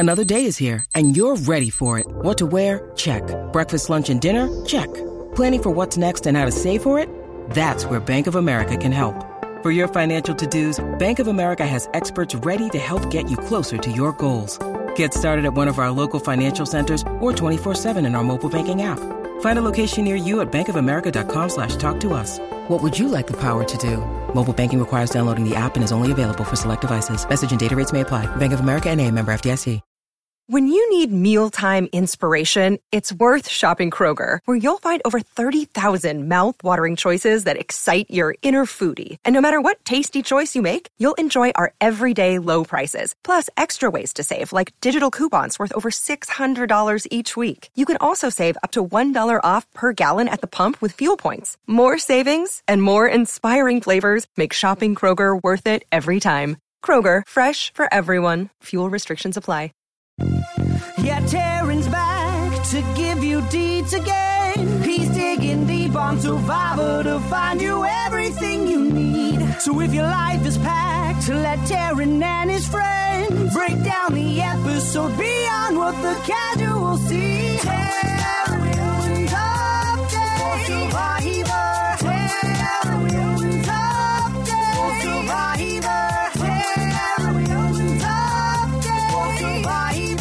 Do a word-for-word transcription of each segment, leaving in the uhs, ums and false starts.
Another day is here, and you're ready for it. What to wear? Check. Breakfast, lunch, and dinner? Check. Planning for what's next and how to save for it? That's where Bank of America can help. For your financial to-dos, Bank of America has experts ready to help get you closer to your goals. Get started at one of our local financial centers or twenty-four seven in our mobile banking app. Find a location near you at bankofamerica.com slash talk to us. What would you like the power to do? Mobile banking requires downloading the app and is only available for select devices. Message and data rates may apply. Bank of America N A, member F D I C. When you need mealtime inspiration, it's worth shopping Kroger, where you'll find over thirty thousand mouth-watering choices that excite your inner foodie. And no matter what tasty choice you make, you'll enjoy our everyday low prices, plus extra ways to save, like digital coupons worth over six hundred dollars each week. You can also save up to one dollar off per gallon at the pump with fuel points. More savings and more inspiring flavors make shopping Kroger worth it every time. Kroger, fresh for everyone. Fuel restrictions apply. Yeah, Taryn's back to give you deeds again. He's digging deep on Survivor to find you everything you need. So if your life is packed, let Taryn and his friends break down the episode beyond what the casual see. Taryn's update for Survivor. Taryn's update for Survivor. Taryn's update for Survivor.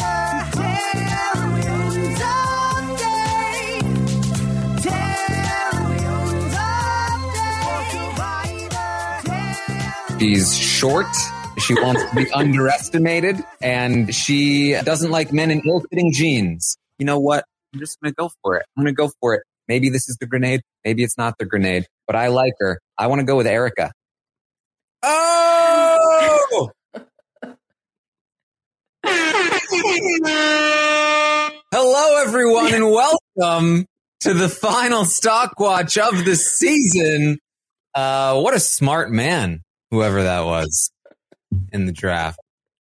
She's short, she wants to be underestimated, and she doesn't like men in ill-fitting jeans. You know what? I'm just going to go for it. I'm going to go for it. Maybe this is the grenade. Maybe it's not the grenade, but I like her. I want to go with Erica. Oh! Hello, everyone, and welcome to the final Stock Watch of the season. Uh, what a smart man, whoever that was in the draft.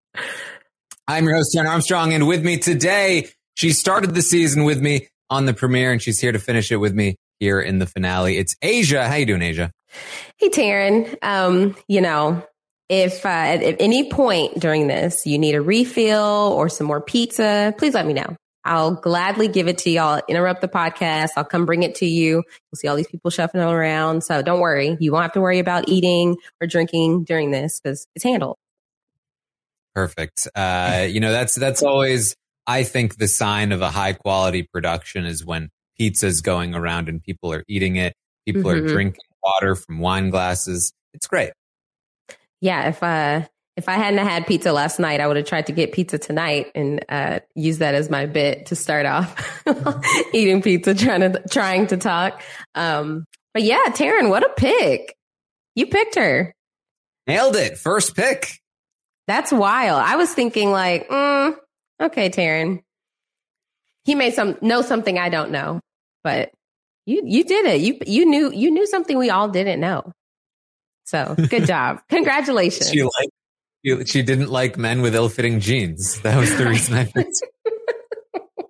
I'm your host, Taryn Armstrong, and with me today, she started the season with me on the premiere, and she's here to finish it with me here in the finale. It's Asia. How you doing, Asia? Hey, Taryn. Um, you know, if uh, at, at any point during this you need a refill or some more pizza, please let me know. I'll gladly give it to you. I'll interrupt the podcast. I'll come bring it to you. You'll see all these people shuffling around. So don't worry. You won't have to worry about eating or drinking during this because it's handled. Perfect. Uh, you know, that's that's always, I think, the sign of a high quality production is when pizza's going around and people are eating it. People mm-hmm. are drinking water from wine glasses. It's great. Yeah. If uh, if I hadn't had pizza last night, I would have tried to get pizza tonight and uh, use that as my bit to start off eating pizza, trying to trying to talk. Um, but yeah, Taryn, what a pick! You picked her. Nailed it. First pick. That's wild. I was thinking like, mm, okay, Taryn. He may some know something I don't know, but you you did it. You you knew you knew something we all didn't know. So good job. Congratulations. She liked She didn't like men with ill-fitting jeans. That was the reason I picked her.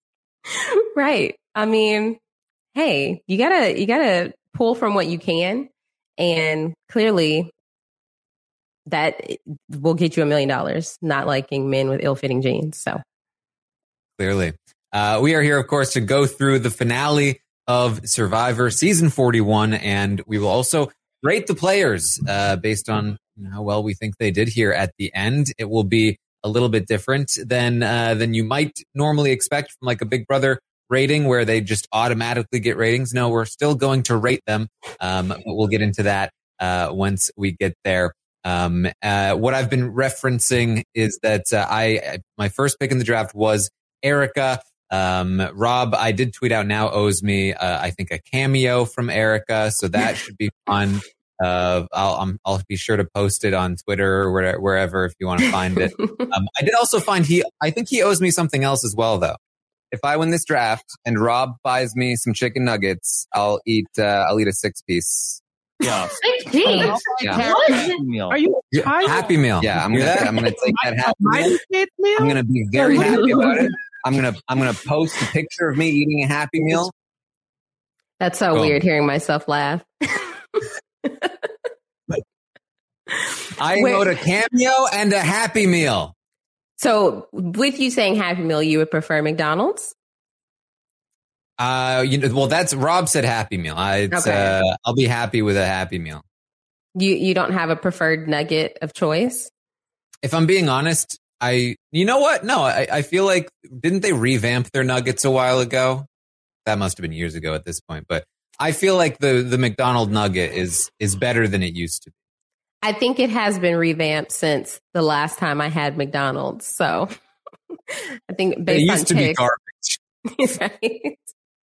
Right. I mean, hey, you gotta you gotta pull from what you can, and clearly that will get you a million dollars. Not liking men with ill-fitting jeans. So clearly, uh, we are here, of course, to go through the finale of Survivor season forty-one, and we will also rate the players uh, based on how well we think they did here at the end. It will be a little bit different than uh, than you might normally expect from like a Big Brother rating where they just automatically get ratings. No, we're still going to rate them, um, but we'll get into that uh, once we get there. Um, uh, what I've been referencing is that uh, I my first pick in the draft was Erica. Um, Rob, I did tweet out now owes me, uh, I think, a cameo from Erica, so that should be fun. Uh, I'll um, I'll be sure to post it on Twitter or where, wherever if you want to find it. Um, I did also find he, I think he owes me something else as well, though. If I win this draft and Rob buys me some chicken nuggets, I'll eat uh, I'll eat a six piece. Yeah, six piece. Yeah. Meal. Are you yeah, Happy Meal? Yeah, I'm gonna I'm gonna take that Happy Meal. I'm gonna be very happy about it. I'm gonna I'm gonna post a picture of me eating a Happy Meal. That's so oh. weird hearing myself laugh. I wrote a cameo and a Happy Meal. So with you saying Happy Meal, you would prefer McDonald's? Uh, you know, well, that's Rob said Happy Meal. I, it's, Okay. uh, I'll be happy with a Happy Meal. You you don't have a preferred nugget of choice? If I'm being honest, I, you know what? No, I, I feel like, didn't they revamp their nuggets a while ago? That must have been years ago at this point, but I feel like the, the McDonald nugget is, is better than it used to be. I think it has been revamped since the last time I had McDonald's. So I think based it on used to be garbage. right?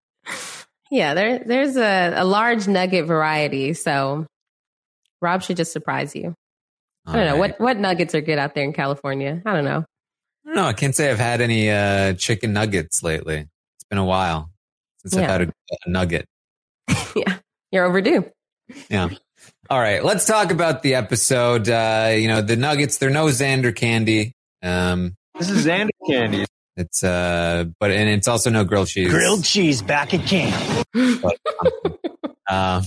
Yeah, there there's a, a large nugget variety. So Rob should just surprise you. I don't know. Right. What what nuggets are good out there in California? I don't know. I don't know. I can't say I've had any uh, chicken nuggets lately. It's been a while since Yeah. I've had a, a nugget. Yeah, you're overdue. Yeah. All right. Let's talk about the episode. Uh, you know, the nuggets, they're no Xander candy. Um, This is Xander candy. it's, uh, but, and it's also no grilled cheese. Grilled cheese back at camp. But, um,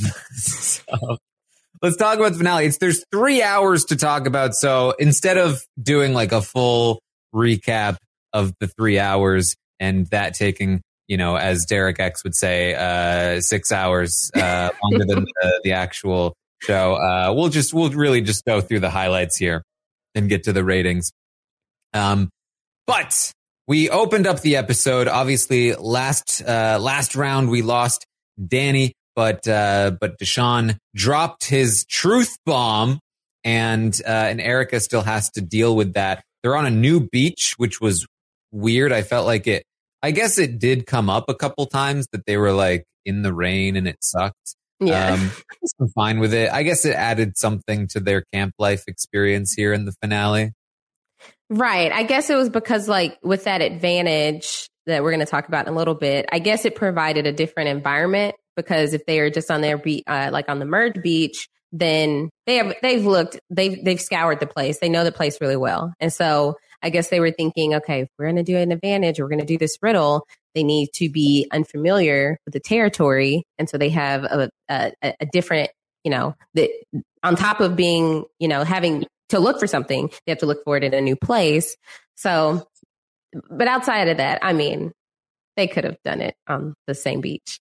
so let's talk about the finale. It's, there's three hours to talk about. So instead of doing like a full recap of the three hours and that taking, you know, as Derek X would say, uh, six hours, uh, longer than the, the actual show, uh, we'll just, we'll really just go through the highlights here and get to the ratings. Um, but we opened up the episode. Obviously last, uh, last round we lost Danny, but, uh, but Deshaun dropped his truth bomb and, uh, and Erica still has to deal with that. They're on a new beach, which was weird. I felt like it, I guess it did come up a couple times that they were like in the rain and it sucked. Yeah. Um, I'm fine with it. I guess it added something to their camp life experience here in the finale. Right. I guess it was because, like, with that advantage that we're going to talk about in a little bit, I guess it provided a different environment because if they are just on their beach, uh, like on the merge beach, then they have, they've looked, they've, they've scoured the place. They know the place really well. And so I guess they were thinking, okay, if we're going to do an advantage, we're going to do this riddle. They need to be unfamiliar with the territory. And so they have a, a, a different, you know, the, on top of being, you know, having to look for something, they have to look for it in a new place. So, but outside of that, I mean, they could have done it on the same beach.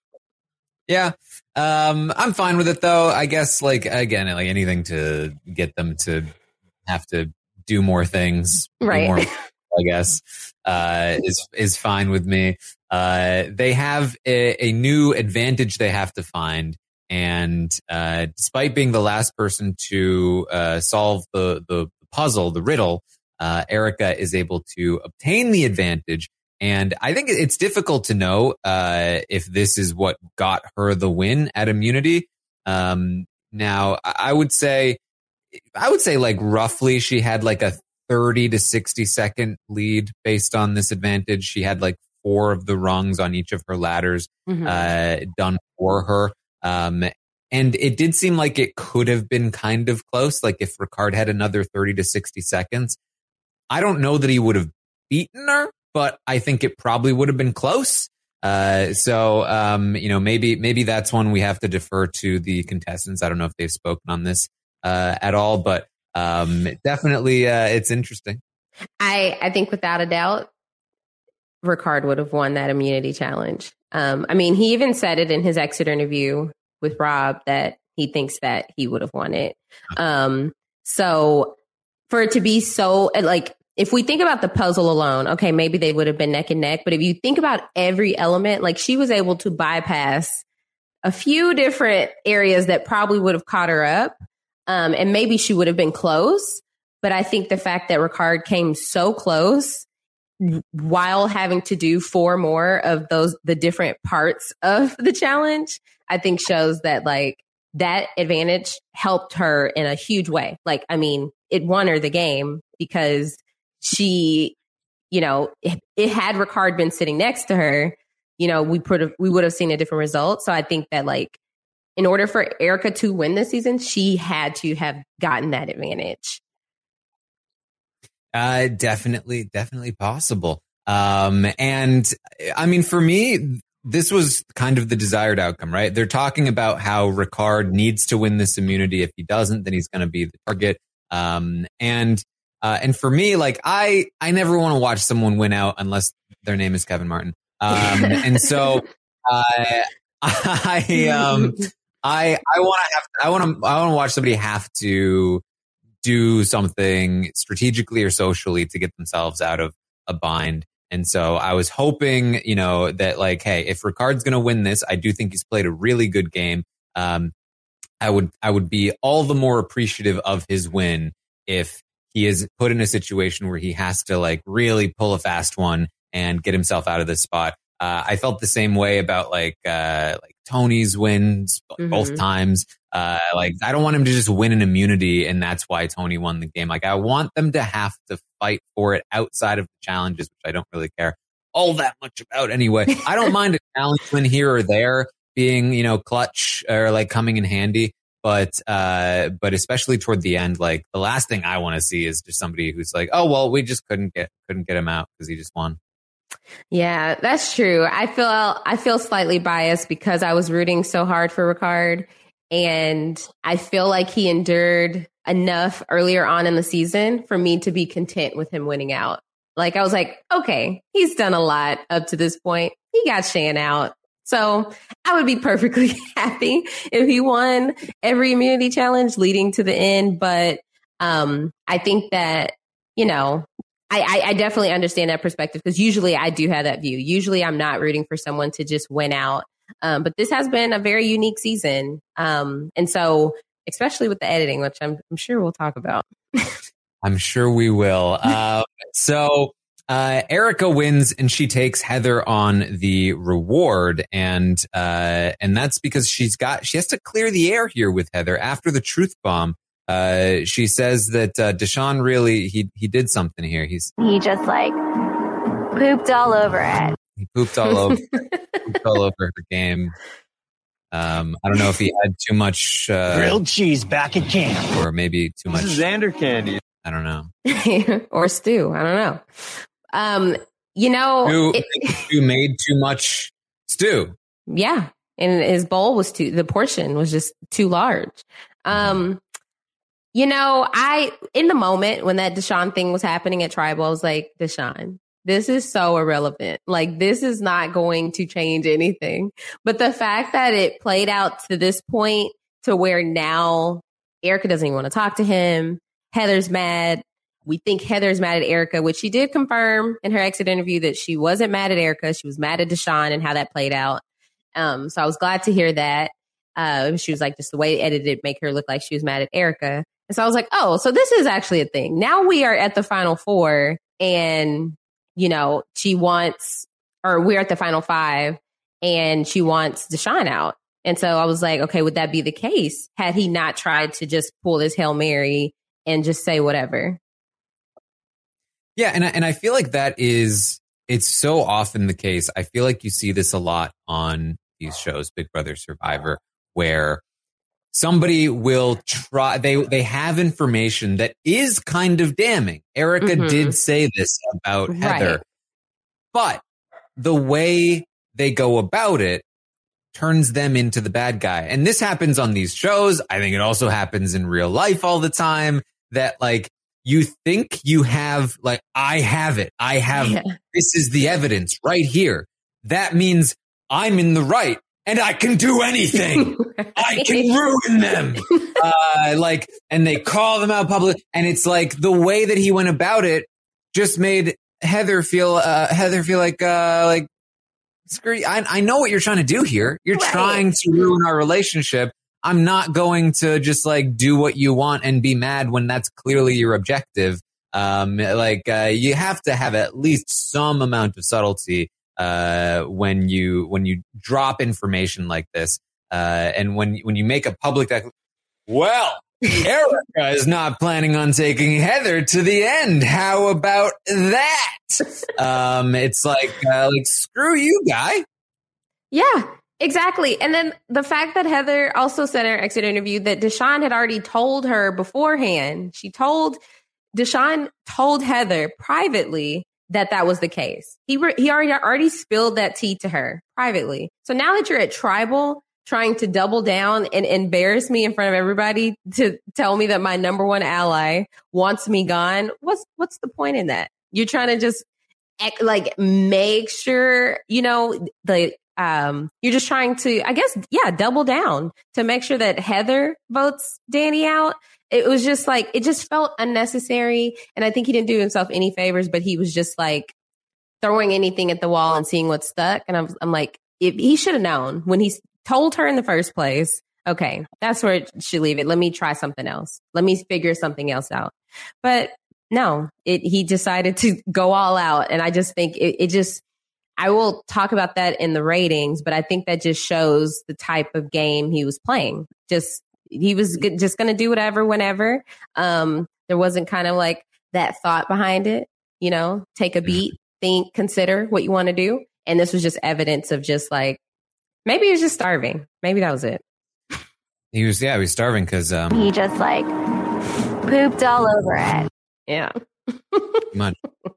Yeah. Um, I'm fine with it though. I guess like, again, like anything to get them to have to do more things, do Right. more, I guess, uh, is, is fine with me. Uh, they have a, a new advantage they have to find. And, uh, despite being the last person to, uh, solve the, the puzzle, the riddle, uh, Erica is able to obtain the advantage. And I think it's difficult to know, uh, if this is what got her the win at immunity. Um, now I would say, I would say like roughly she had like a thirty to sixty second lead based on this advantage. She had like four of the rungs on each of her ladders, Mm-hmm. uh, done for her. Um, and it did seem like it could have been kind of close. Like if Ricard had another thirty to sixty seconds, I don't know that he would have beaten her, but I think it probably would have been close. Uh, so, um, you know, maybe, maybe that's one we have to defer to the contestants. I don't know if they've spoken on this, uh, at all, but, um, definitely, uh, it's interesting. I, I think without a doubt, Ricard would have won that immunity challenge. Um, I mean, he even said it in his exit interview with Rob that he thinks that he would have won it. Um, so for it to be so like, if we think about the puzzle alone, okay, maybe they would have been neck and neck. But if you think about every element, like she was able to bypass a few different areas that probably would have caught her up. Um, and maybe she would have been close. But I think the fact that Ricard came so close while having to do four more of those, the different parts of the challenge, I think shows that like that advantage helped her in a huge way. Like, I mean, it won her the game because she, you know, it, it had Ricard been sitting next to her, you know, we put a, we would have seen a different result. So I think that like, in order for Erica to win this season, she had to have gotten that advantage. Uh, definitely, definitely possible. Um, and I mean, for me, this was kind of the desired outcome, right? They're talking about how Ricard needs to win this immunity. If he doesn't, then he's going to be the target. Um, and Uh, and for me, like I, I never want to watch someone win out unless their name is Kevin Martin. Um, and so, uh, I, um, I, I want to have, I want to, I want to watch somebody have to do something strategically or socially to get themselves out of a bind. And so I was hoping, you know, that like, hey, if Ricard's going to win this, I do think he's played a really good game. Um, I would, I would be all the more appreciative of his win if he is put in a situation where he has to like really pull a fast one and get himself out of this spot. Uh, I felt the same way about like, uh, like Tony's wins mm-hmm. both times. Uh, like I don't want him to just win an immunity and that's why Tony won the game. Like I want them to have to fight for it outside of the challenges, which I don't really care all that much about anyway. I don't mind a challenge win here or there being, you know, clutch or like coming in handy. But, uh, but especially toward the end, like the last thing I want to see is just somebody who's like, oh, well, we just couldn't get, couldn't get him out because he just won. Yeah, that's true. I feel, I feel slightly biased because I was rooting so hard for Ricard and I feel like he endured enough earlier on in the season for me to be content with him winning out. Like I was like, okay, he's done a lot up to this point. He got Shan out. So I would be perfectly happy if he won every immunity challenge leading to the end. But um, I think that, you know, I, I, I definitely understand that perspective because usually I do have that view. Usually I'm not rooting for someone to just win out. Um, but this has been a very unique season. Um, and so especially with the editing, which I'm, I'm sure we'll talk about. I'm sure we will. Uh, so Uh, Erica wins and she takes Heather on the reward. And, uh, and that's because she's got, she has to clear the air here with Heather after the truth bomb. Uh, she says that, uh, Deshaun really, he, he did something here. He's, he just like pooped all over it. He pooped all over, pooped all over her game. Um, I don't know if he had too much, uh, grilled cheese back at camp or maybe too much Xander candy. I don't know. Or stew. I don't know. Um, you know, stew, it, stew made too much stew. Yeah. And his bowl was too, the portion was just too large. Um, you know, I, in the moment when that Deshaun thing was happening at Tribal, I was like, Deshaun, this is so irrelevant. Like, this is not going to change anything. But the fact that it played out to this point to where now Erica doesn't even want to talk to him. Heather's mad. We think Heather's mad at Erica, which she did confirm in her exit interview that she wasn't mad at Erica. She was mad at Deshaun and how that played out. Um, so I was glad to hear that. Uh, she was like, just the way it edited make her look like she was mad at Erica. And so I was like, oh, so this is actually a thing. Now we are at the final four and, you know, she wants, or we're at the final five and she wants Deshaun out. And so I was like, okay, would that be the case had he not tried to just pull this Hail Mary and just say whatever? Yeah, and I, and I feel like that is, it's so often the case. I feel like you see this a lot on these shows, Big Brother, Survivor, where somebody will try, they, they have information that is kind of damning. Erica mm-hmm. did say this about Heather, right. But the way they go about it turns them into the bad guy. And this happens on these shows. I think it also happens in real life all the time that like, you think you have, like, I have it. I have, yeah. This is the evidence right here. That means I'm in the right and I can do anything. Right. I can ruin them. uh, like, and they call them out public. And it's like the way that he went about it just made Heather feel, uh, Heather feel like, uh, like, screw you. I, I know what you're trying to do here. You're right. trying to ruin our relationship. I'm not going to just like do what you want and be mad when that's clearly your objective. Um, like, uh, you have to have at least some amount of subtlety, uh, when you, when you drop information like this. Uh, and when, when you make a public, dec- well, Erica is not planning on taking Heather to the end. How about that? Um, it's like, uh, like, screw you, guy. Yeah. Exactly. And then the fact that Heather also said in her exit interview that Deshaun had already told her beforehand, she told, Deshaun told Heather privately that that was the case. He re- he already, already spilled that tea to her privately. So now that you're at Tribal, trying to double down and embarrass me in front of everybody to tell me that my number one ally wants me gone. What's what's the point in that? You're trying to just act, like make sure, you know, the um you're just trying to, I guess, yeah, double down to make sure that Heather votes Danny out. It was just like, it just felt unnecessary. And I think he didn't do himself any favors, but he was just like throwing anything at the wall and seeing what stuck. And I'm, I'm like, if he should have known when he told her in the first place, okay, that's where it should leave it. Let me try something else. Let me figure something else out. But no, it, he decided to go all out. And I just think it, it just, I will talk about that in the ratings, but I think that just shows the type of game he was playing. Just, he was g- just going to do whatever, whenever. Um, there wasn't kind of like that thought behind it, you know, take a beat, think, consider what you want to do. And this was just evidence of just like, maybe he was just starving. Maybe that was it. He was, yeah, he was starving because um, He just like pooped all over it. Yeah. much.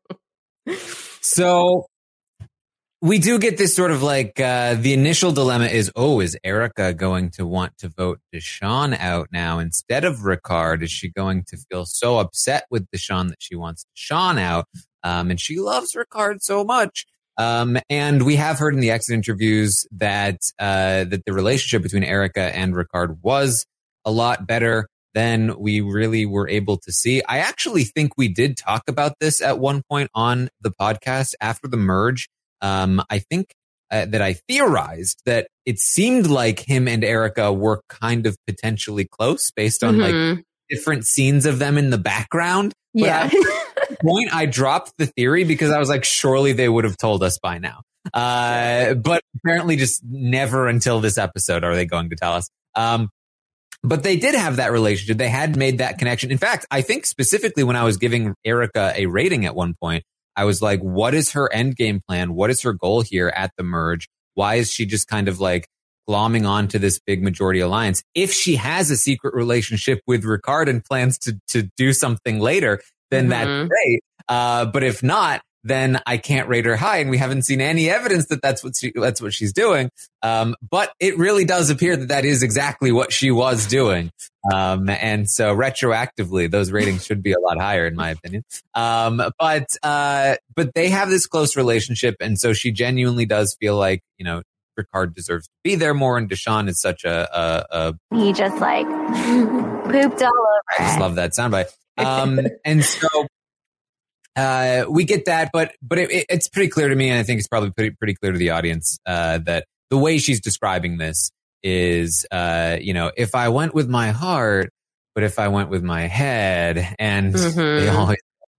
So we do get this sort of like uh, the initial dilemma is, oh, is Erica going to want to vote Deshawn out now instead of Ricard? Is she going to feel so upset with Deshawn that she wants Deshawn out? Um, and she loves Ricard so much. Um, and we have heard in the exit interviews that uh, that the relationship between Erica and Ricard was a lot better than we really were able to see. I actually think we did talk about this at one point on the podcast after the merge. Um, I think uh, that I theorized that it seemed like him and Erica were kind of potentially close based on Mm-hmm. like different scenes of them in the background. But Yeah. at the point, I dropped the theory because I was like, surely they would have told us by now. Uh, but apparently just never until this episode are they going to tell us. Um, but they did have that relationship. They had made that connection. In fact, I think specifically when I was giving Erica a rating at one point, I was like, what is her end game plan? What is her goal here at the merge? Why is she just kind of like glomming on to this big majority alliance? If she has a secret relationship with Ricard and plans to, to do something later, then Mm-hmm. that's great. Uh, but if not, then I can't rate her high. And we haven't seen any evidence that that's what she, that's what she's doing. Um, but it really does appear that that is exactly what she was doing. Um, and so retroactively, those ratings should be a lot higher in my opinion. Um, but, uh, but they have this close relationship. And so she genuinely does feel like, you know, Ricard deserves to be there more. And Deshawn is such a, a, a He just like pooped all over I just it. love that soundbite. Um, and so, uh, we get that, but, but it, it, it's pretty clear to me. And I think it's probably pretty, pretty clear to the audience, uh, that the way she's describing this is, uh, you know, if I went with my heart, but if I went with my head, and Mhm. they always,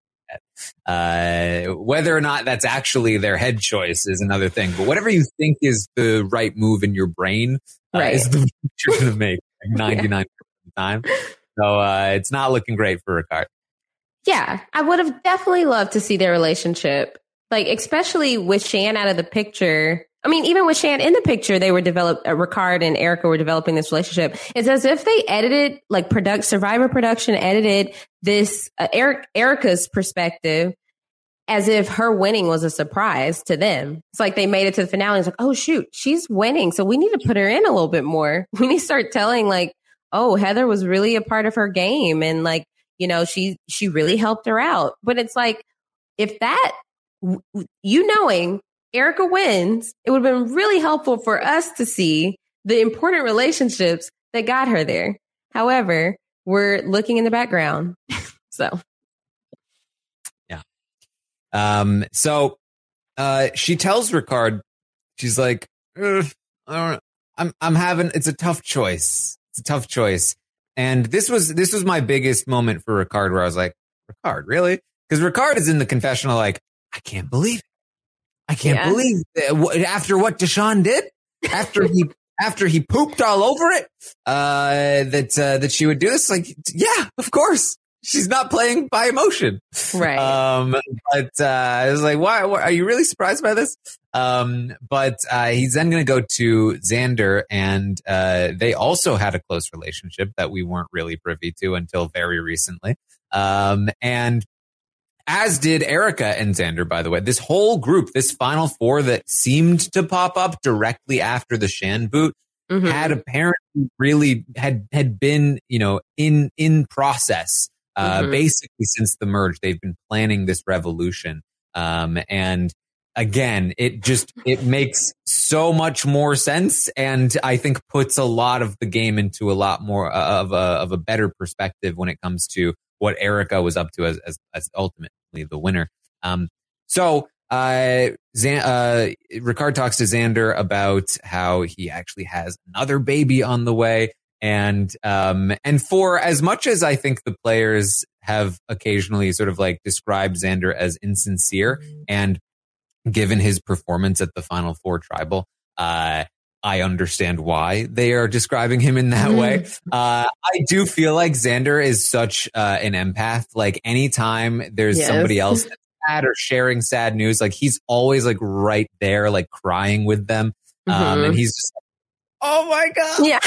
uh, whether or not that's actually their head choice is another thing, but whatever you think is the right move in your brain, uh, Right. is the move you're going to make like ninety-nine percent of the time. So, uh, it's not looking great for Ricard. Yeah, I would have definitely loved to see their relationship, like especially with Shan out of the picture. I mean, even with Shan in the picture, they were developed. Uh, Ricard and Erica were developing this relationship. It's as if they edited, like product Survivor production edited this uh, Eric Erica's perspective as if her winning was a surprise to them. It's like they made it to the finale. It's like, oh shoot, she's winning, so we need to put her in a little bit more. We need to start telling like, oh, Heather was really a part of her game, and like, you know, she she really helped her out. But it's like, if that, you knowing Erica wins, it would have been really helpful for us to see the important relationships that got her there. However, we're looking in the background. So, yeah. Um. So, uh, she tells Ricard, she's like, "Ugh, I don't know. I'm I'm having. It's a tough choice. It's a tough choice." And this was this was my biggest moment for Ricard, where I was like, Ricard, really? Because Ricard is in the confessional, like, I can't believe it. I can't Yeah. believe that after what Deshawn did, after he after he pooped all over it, uh, that uh, that she would do this. Like, yeah, of course. She's not playing by emotion. right. Um, but uh, I was like, why, why? Are you really surprised by this? Um, but uh, he's then going to go to Xander, and uh, they also had a close relationship that we weren't really privy to until very recently. Um, and as did Erica and Xander, by the way. This whole group, this final four that seemed to pop up directly after the Shan boot, mm-hmm. had apparently really had had been, you know, in in process uh, mm-hmm. basically since the merge. They've been planning this revolution, um, and again, it just it makes so much more sense, and I think puts a lot of the game into a lot more of a of a better perspective when it comes to what Erica was up to as as, as ultimately the winner. Um, so. Uh, Zan- uh, Ricard talks to Xander about how he actually has another baby on the way. And, um, and for as much as I think the players have occasionally sort of like described Xander as insincere, and given his performance at the Final Four Tribal, uh, I understand why they are describing him in that way. Uh, I do feel like Xander is such, uh, an empath. Like anytime there's yes. somebody else that's sad or sharing sad news, like he's always like right there, like crying with them. Um, mm-hmm. And he's just like, oh my God. Yeah.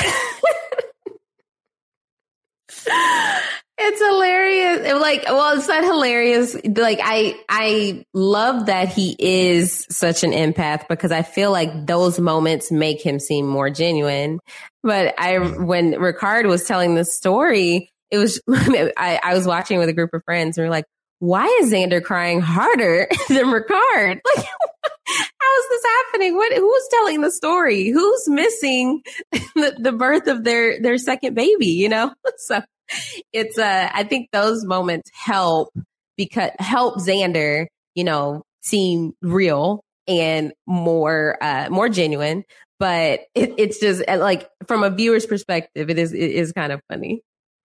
It's hilarious. It, like, well, it's not hilarious. Like, I, I love that he is such an empath, because I feel like those moments make him seem more genuine. But I, when Ricard was telling the story, it was, I, I was watching with a group of friends and we were like, why is Xander crying harder than Ricard? Like, how is this happening? What, who's telling the story? Who's missing the, the birth of their, their second baby, you know? So it's, uh, I think those moments help because help Xander, you know, seem real and more, uh, more genuine. But it, it's just like, from a viewer's perspective, it is, it is kind of funny.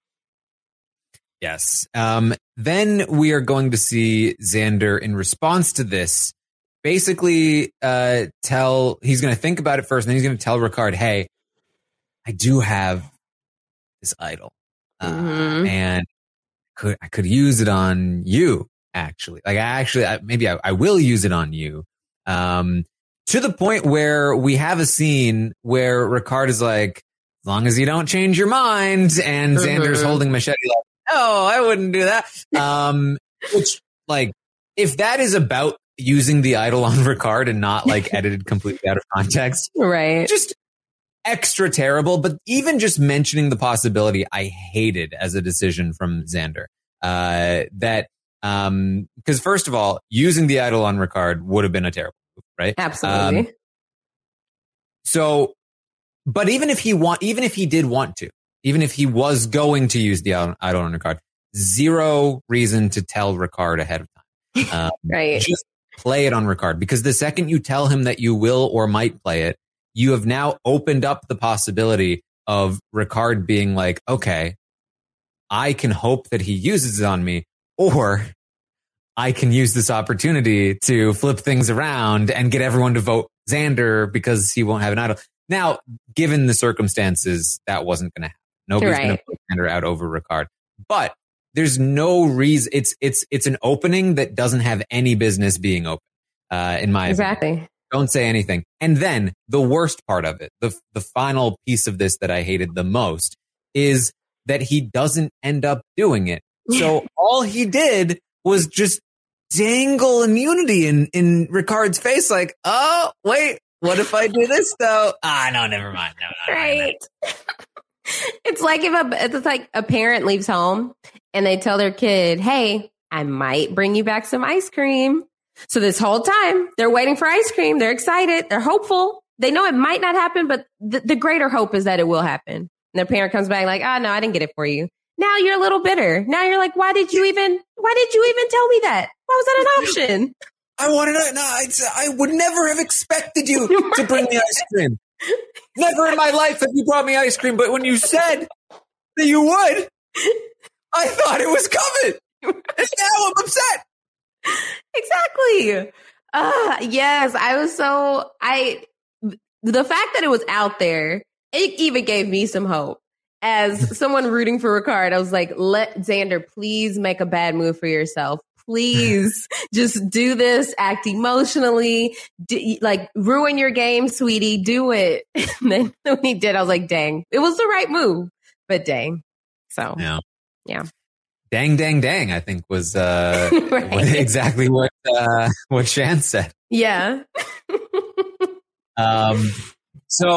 Yes. Um, then we are going to see Xander in response to this, basically uh, tell, he's going to think about it first, and then he's going to tell Ricard, hey, I do have this idol. Uh, mm-hmm. And could I could use it on you, actually. Like, I actually, I, maybe I, I will use it on you. Um, to the point where we have a scene where Ricard is like, as long as you don't change your mind, and mm-hmm. Xander's holding machete like, no, I wouldn't do that. Um, which, like, if that is about using the idol on Ricard and not like edited completely out of context, right? Just extra terrible. But even just mentioning the possibility, I hated as a decision from Xander. Uh, that, um, because first of all, using the idol on Ricard would have been a terrible move, right? Absolutely. Um, so, but even if he want, even if he did want to, even if he was going to use the idol on Ricard, zero reason to tell Ricard ahead of time. Um, right. Just play it on Ricard, because the second you tell him that you will or might play it, you have now opened up the possibility of Ricard being like, okay, I can hope that he uses it on me, or I can use this opportunity to flip things around and get everyone to vote Xander because he won't have an idol. Now, given the circumstances, that wasn't going to happen. Nobody's right. going to put Xander out over Ricard. But there's no reason. It's it's it's an opening that doesn't have any business being open, uh, in my exactly. opinion. Don't say anything. And then the worst part of it, the the final piece of this that I hated the most, is that he doesn't end up doing it. So all he did was just dangle immunity in, in Ricard's face like, oh, wait, what if I do this though? Ah, no, never mind. No, no, right. No, no. It's like if a, it's like a parent leaves home and they tell their kid, hey, I might bring you back some ice cream. So this whole time they're waiting for ice cream. They're excited. They're hopeful. They know it might not happen, but the, the greater hope is that it will happen. And their parent comes back like, oh, no, I didn't get it for you. Now you're a little bitter. Now you're like, why did you even, why did you even tell me that? Why was that an option? I wanted to, no, I, I would never have expected you to bring me ice cream. Never in my life have you brought me ice cream, but when you said that you would, I thought it was coming. And now I'm upset. Exactly. Uh, yes, I was so, I, the fact that it was out there, it even gave me some hope. As someone rooting for Ricard, I was like, let Xander please make a bad move for yourself. Please just do this, act emotionally, do, like ruin your game, sweetie, do it. And then when he did, I was like, dang, it was the right move, but dang. So, yeah. yeah. Dang, dang, dang, I think was uh, right. what, exactly what uh, what Shan said. Yeah. um. So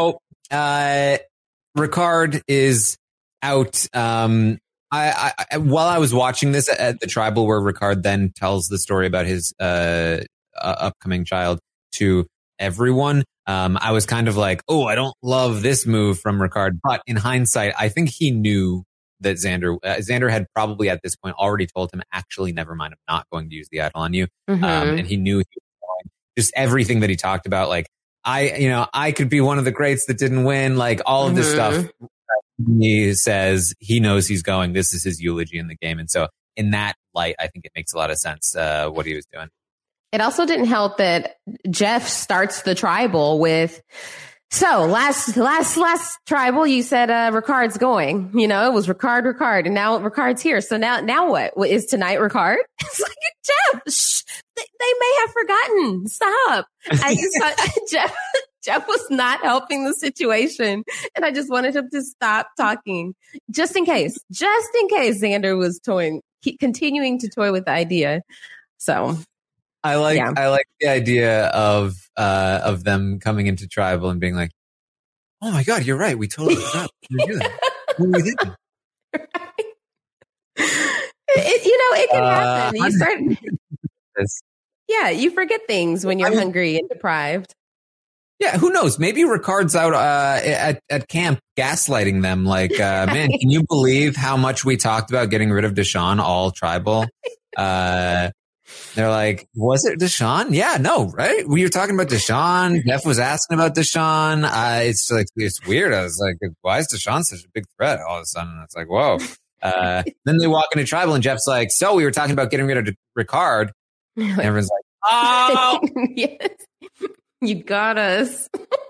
uh, Ricard is out. Um, I, I, while I was watching this at the tribal where Ricard then tells the story about his uh, uh, upcoming child to everyone, um, I was kind of like, oh, I don't love this move from Ricard. But in hindsight, I think he knew that Xander, uh, Xander had probably at this point already told him, actually, never mind, I'm not going to use the idol on you. Mm-hmm. Um, and he knew he was going. Just everything that he talked about, like, I, you know, I could be one of the greats that didn't win, like all of this mm-hmm. stuff. He says he knows he's going. This is his eulogy in the game. And so in that light, I think it makes a lot of sense uh, what he was doing. It also didn't help that Jeff starts the tribal with, so last, last, last tribal, you said, uh, Ricard's going, you know, it was Ricard, Ricard, and now Ricard's here. So now, now what? What is tonight Ricard? It's like, Jeff, shh, they, they may have forgotten. Stop. I just thought Jeff, Jeff was not helping the situation. And I just wanted him to stop talking just in case, just in case Xander was toying, keep continuing to toy with the idea. So. I like yeah. I like the idea of uh, of them coming into tribal and being like, "Oh my god, you're right. We totally forgot we were doing that. What were we thinking?" Right. It, you know, it can happen. Uh, you start, yeah, you forget things when you're I, hungry and deprived. Yeah, who knows? Maybe Ricard's out uh, at at camp gaslighting them. Like, uh, man, can you believe how much we talked about getting rid of Deshaun all tribal? Uh, They're like, was it Deshaun? Yeah, no, right? We were talking about Deshaun. Jeff was asking about Deshaun. Uh, it's like, it's weird. I was like, why is Deshaun such a big threat all of a sudden? It's like, whoa. Uh, then they walk into tribal and Jeff's like, so we were talking about getting rid of Ricard. And everyone's like, oh, yes, you got us.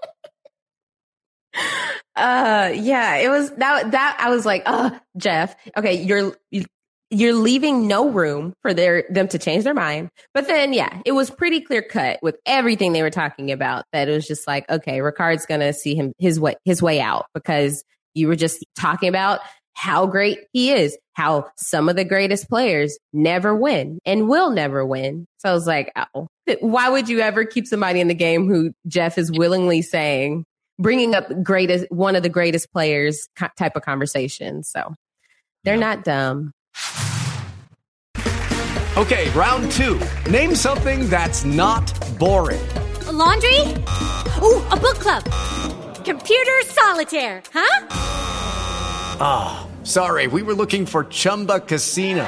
uh, yeah, it was that, that I was like, oh, Jeff, okay, you're, you, You're leaving no room for their them to change their mind. But then, yeah, it was pretty clear cut with everything they were talking about that it was just like, okay, Ricard's going to see him his way his way out because you were just talking about how great he is, how some of the greatest players never win and will never win. So I was like, oh, why would you ever keep somebody in the game who Jeff is willingly saying, bringing up greatest one of the greatest players type of conversation? So they're not dumb. Okay, round two. Name something that's not boring. A laundry? Ooh, a book club. Computer solitaire, huh? Ah, oh, sorry, we were looking for Chumba Casino.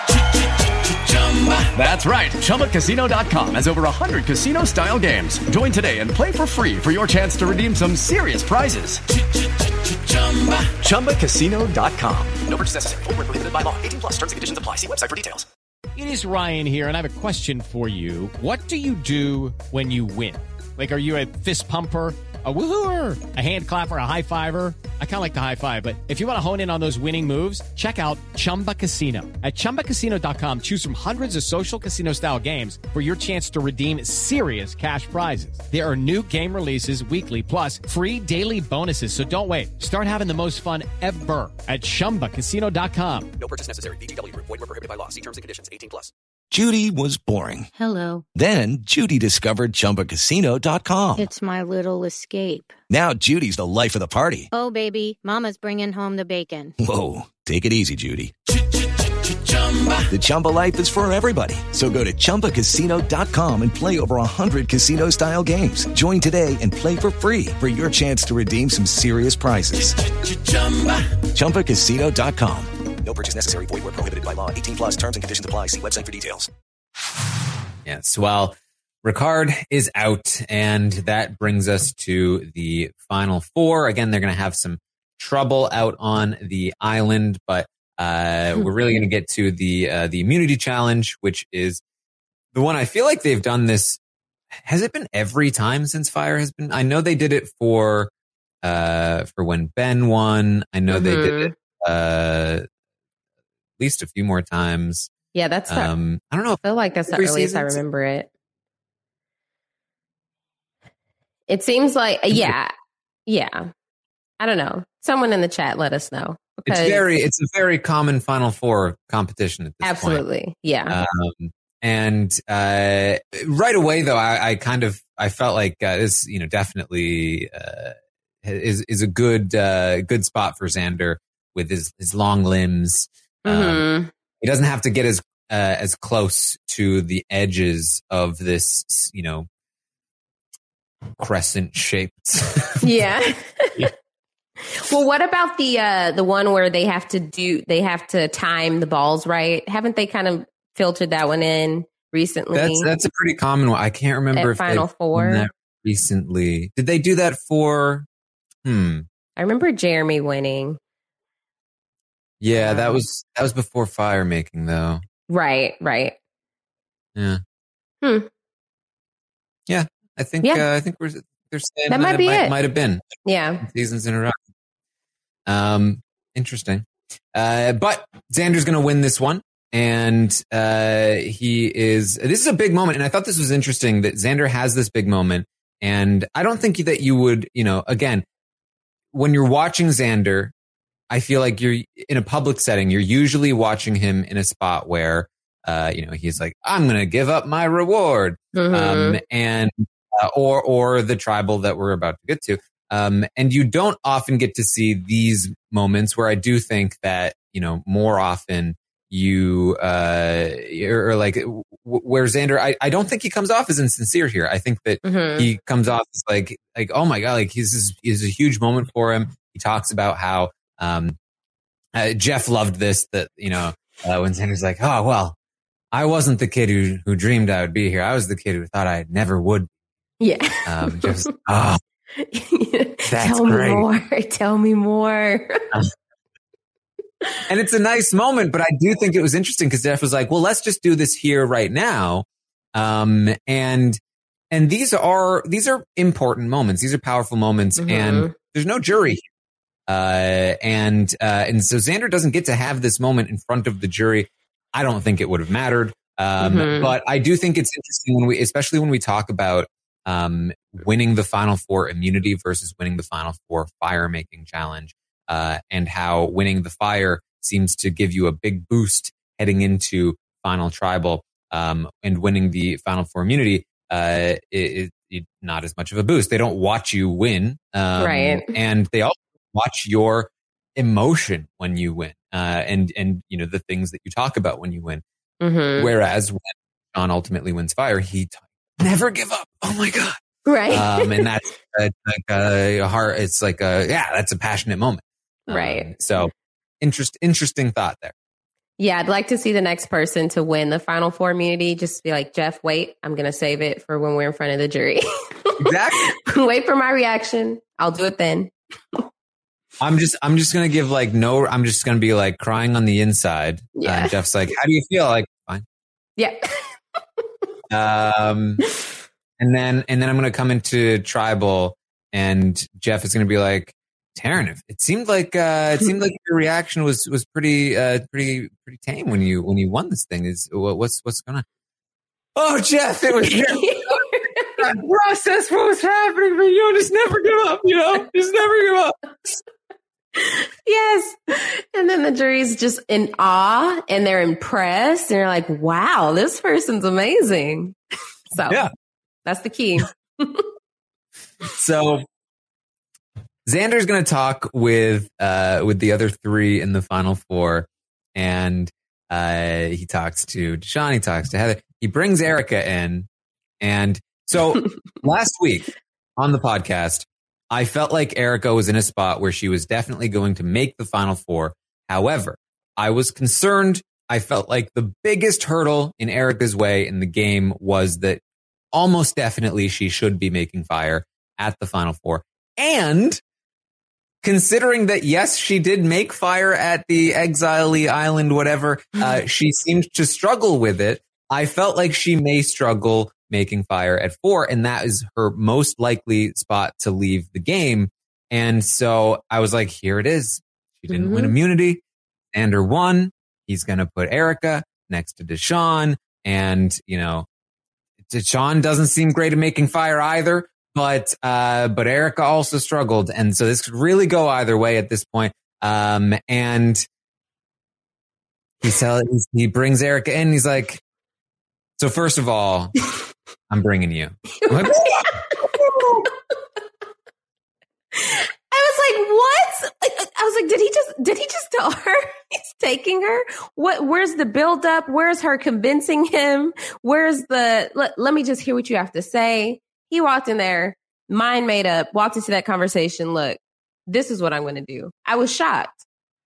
That's right, Chumba Casino dot com has over one hundred casino-style games. Join today and play for free for your chance to redeem some serious prizes. Chumba Casino dot com. No purchase necessary. Void where prohibited by law. eighteen plus. Terms and conditions apply. See website for details. It is Ryan here, and I have a question for you. What do you do when you win? Like, are you a fist pumper, a woohooer, a hand clapper, a high fiver? I kind of like the high five, but if you want to hone in on those winning moves, check out Chumba Casino. At Chumba Casino dot com, choose from hundreds of social casino-style games for your chance to redeem serious cash prizes. There are new game releases weekly, plus free daily bonuses. So don't wait. Start having the most fun ever at Chumba Casino dot com. No purchase necessary. V G W. Void where prohibited by law. See terms and conditions. eighteen plus. Judy was boring. Hello. Then Judy discovered Chumba Casino dot com. It's my little escape. Now Judy's the life of the party. Oh, baby, mama's bringing home the bacon. Whoa, take it easy, Judy. The Chumba life is for everybody. So go to Chumba Casino dot com and play over one hundred casino-style games. Join today and play for free for your chance to redeem some serious prizes. Chumba Casino dot com. No purchase necessary. Void where prohibited by law. eighteen plus. Terms and conditions apply. See website for details. Yes, well, Ricard is out, and that brings us to the final four. Again, they're going to have some trouble out on the island, but uh, we're really going to get to the uh, the immunity challenge, which is the one I feel like they've done this. Has it been every time since Fire has been? I know they did it for uh, for when Ben won. I know mm-hmm. they did it uh, at least a few more times. Yeah, that's. Um, the, I don't know. I feel like that's the earliest I remember it. It seems like, yeah, yeah. I don't know. Someone in the chat, let us know. It's very, it's a very common Final Four competition at this absolutely, point. yeah. Um, and uh, right away, though, I, I kind of, I felt like uh, this, you know, definitely uh, is is a good uh, good spot for Xander with his his long limbs. Mm-hmm. Um, he doesn't have to get as uh, as close to the edges of this, you know, crescent shaped. Yeah. Well, what about the uh, the one where they have to do they have to time the balls right? Haven't they kind of filtered that one in recently? That's that's a pretty common one. I can't remember At if Final they've Four done that recently. Did they do that for? Hmm. I remember Jeremy winning. Yeah, um, that was that was before fire making though. Right, right. Yeah. Hmm. Yeah, I think Yeah. uh, I think we're they're saying That might be might, it. might have been Yeah. seasons in a row. Um, interesting. Uh, but Xander's going to win this one, and uh, he is. This is a big moment, and I thought this was interesting that Xander has this big moment, and I don't think that you would, you know, again, when you're watching Xander, I feel like you're in a public setting. You're usually watching him in a spot where, uh, you know, he's like, "I'm going to give up my reward," Mm-hmm. um, and uh, or or the tribal that we're about to get to. Um, and you don't often get to see these moments where I do think that, you know, more often you, uh, or like w- where Xander, I, I don't think he comes off as insincere here. I think that Mm-hmm. he comes off as like, like, oh my God, like he's, this is a huge moment for him. He talks about how, um, uh, Jeff loved this, that, you know, uh, when Xander's like, oh, well, I wasn't the kid who, who dreamed I would be here. I was the kid who thought I never would. Yeah. Um, just, oh. That's Tell great. me more. Tell me more. And it's a nice moment, but I do think it was interesting because Jeff was like, well, let's just do this here right now. Um, and, and these are, these are important moments. These are powerful moments, Mhm. and there's no jury. Uh, and, uh, and so Xander doesn't get to have this moment in front of the jury. I don't think it would have mattered. Um, Mhm. but I do think it's interesting when we, especially when we talk about, um, winning the Final Four immunity versus winning the Final Four fire making challenge, uh, and how winning the fire seems to give you a big boost heading into Final Tribal, um, and winning the Final Four immunity, uh, is, is not as much of a boost. They don't watch you win, um, Right. and they also watch your emotion when you win, uh, and and you know the things that you talk about when you win. Mm-hmm. Whereas when Sean ultimately wins fire, he t- never give up. Oh my God. Right. Um, and that's uh, like a heart. It's like a, yeah, that's a passionate moment. Um, Right. So interest, interesting thought there. Yeah, I'd like to see the next person to win the Final Four immunity. Just be like, Jeff, wait, I'm going to save it for when we're in front of the jury. Exactly. Wait for my reaction. I'll do it then. I'm just, I'm just going to give like, no, I'm just going to be like crying on the inside. Yeah. Uh, and Jeff's like, how do you feel? Like, fine. Yeah. Um, and then, and then I'm going to come into tribal, and Jeff is going to be like, Taryn, it seemed like, uh, it seemed like your reaction was, was pretty, uh, pretty, pretty tame when you, when you won this thing. Is what's, what's going on? Oh, Jeff, it was that process. What was happening? But you know, just never give up, you know, just never give up. Yes. And then the jury's just in awe and they're impressed and they're like, wow, this person's amazing. So yeah, that's the key. So Xander's going to talk with, uh, with the other three in the Final Four, and, uh, he talks to Deshaun, he talks to Heather, he brings Erica in. And so last week on the podcast, I felt like Erica was in a spot where she was definitely going to make the Final Four. However, I was concerned. I felt like the biggest hurdle in Erica's way in the game was that almost definitely she should be making fire at the Final Four. And considering that, yes, she did make fire at the Exile Island, whatever, uh, she seemed to struggle with it. I felt like she may struggle making fire at four, and that is her most likely spot to leave the game. And so I was like, here it is. She didn't Mm-hmm. win immunity. Xander won. He's going to put Erica next to Deshaun. And, you know, Deshaun doesn't seem great at making fire either, but, uh, but Erica also struggled. And so this could really go either way at this point. Um, and he tell, he brings Erica in. He's like, so first of all, I'm bringing you. I'm like, I was like, what? I was like, did he just, did he just tell her he's taking her? What, where's the buildup? Where's her convincing him? Where's the, let, let me just hear what you have to say. He walked in there, mind made up, walked into that conversation. Look, this is what I'm going to do. I was shocked.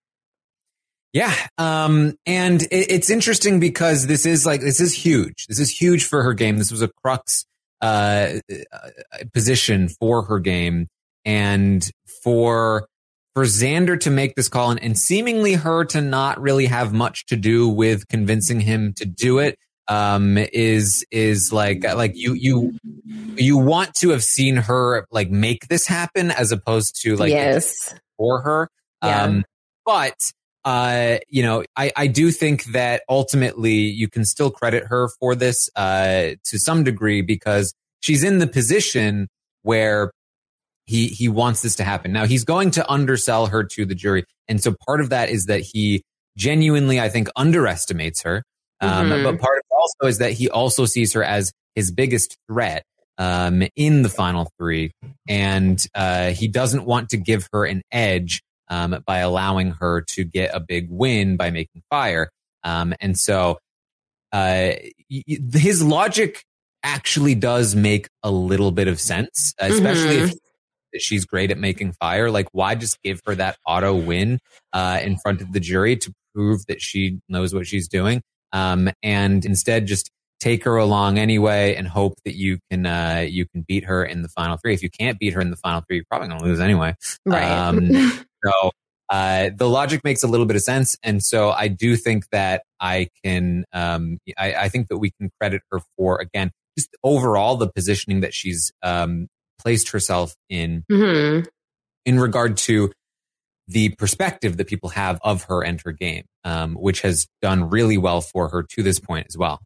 Yeah. Um, and it, it's interesting because this is like, this is huge. This is huge for her game. This was a crux, uh, position for her game. And for, for Xander to make this call and, and seemingly her to not really have much to do with convincing him to do it, um, is, is like, like you, you, you want to have seen her like make this happen as opposed to like, yes, for her. Yeah. Um, but, uh, you know, I, I do think that ultimately you can still credit her for this, uh, to some degree because she's in the position where He he wants this to happen. Now, he's going to undersell her to the jury. And so part of that is that he genuinely, I think, underestimates her. Um, mm-hmm. But part of it also is that he also sees her as his biggest threat um, in the final three. And uh, he doesn't want to give her an edge um, by allowing her to get a big win by making fire. Um, and so uh, his logic actually does make a little bit of sense, especially mm-hmm. if that she's great at making fire. Like, why just give her that auto win uh, in front of the jury to prove that she knows what she's doing? Um, and instead just take her along anyway and hope that you can uh, you can beat her in the final three. If you can't beat her in the final three, you're probably going to lose anyway. Right. Um, so uh, the logic makes a little bit of sense. And so I do think that I can, um, I, I think that we can credit her for, again, just overall the positioning that she's um, placed herself in, mm-hmm. in regard to the perspective that people have of her and her game, um, which has done really well for her to this point as well.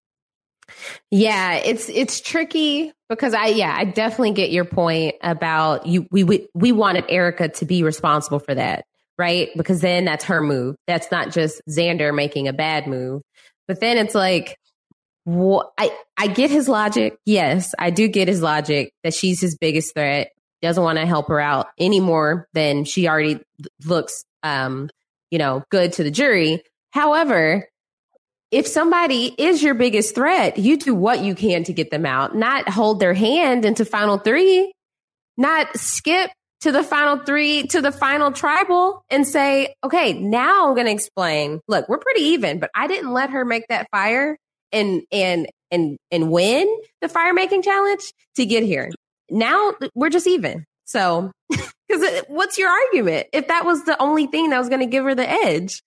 Yeah, it's it's tricky because I yeah I definitely get your point about you. We we we wanted Erica to be responsible for that, right? Because then that's her move. That's not just Xander making a bad move. But then it's like, well, I I get his logic. Yes, I do get his logic that she's his biggest threat. Doesn't want to help her out any more than she already looks, um, you know, good to the jury. However, if somebody is your biggest threat, you do what you can to get them out, not hold their hand into final three, not skip to the final three, to the final tribal and say, okay, now I'm going to explain. Look, we're pretty even, but I didn't let her make that fire and, and, and, and win the fire making challenge to get here. Now we're just even. So, because what's your argument? If that was the only thing that was going to give her the edge,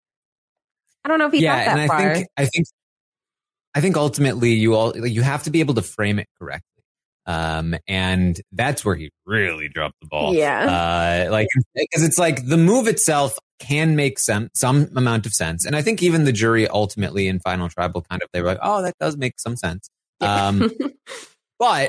I don't know if he yeah, got that and I far. think I think I think ultimately you all you have to be able to frame it correctly, um, and that's where he really dropped the ball. Yeah, uh, like because it's like the move itself can make some some amount of sense, and I think even the jury ultimately in Final Tribal kind of they were like, oh, that does make some sense, yeah. um, but.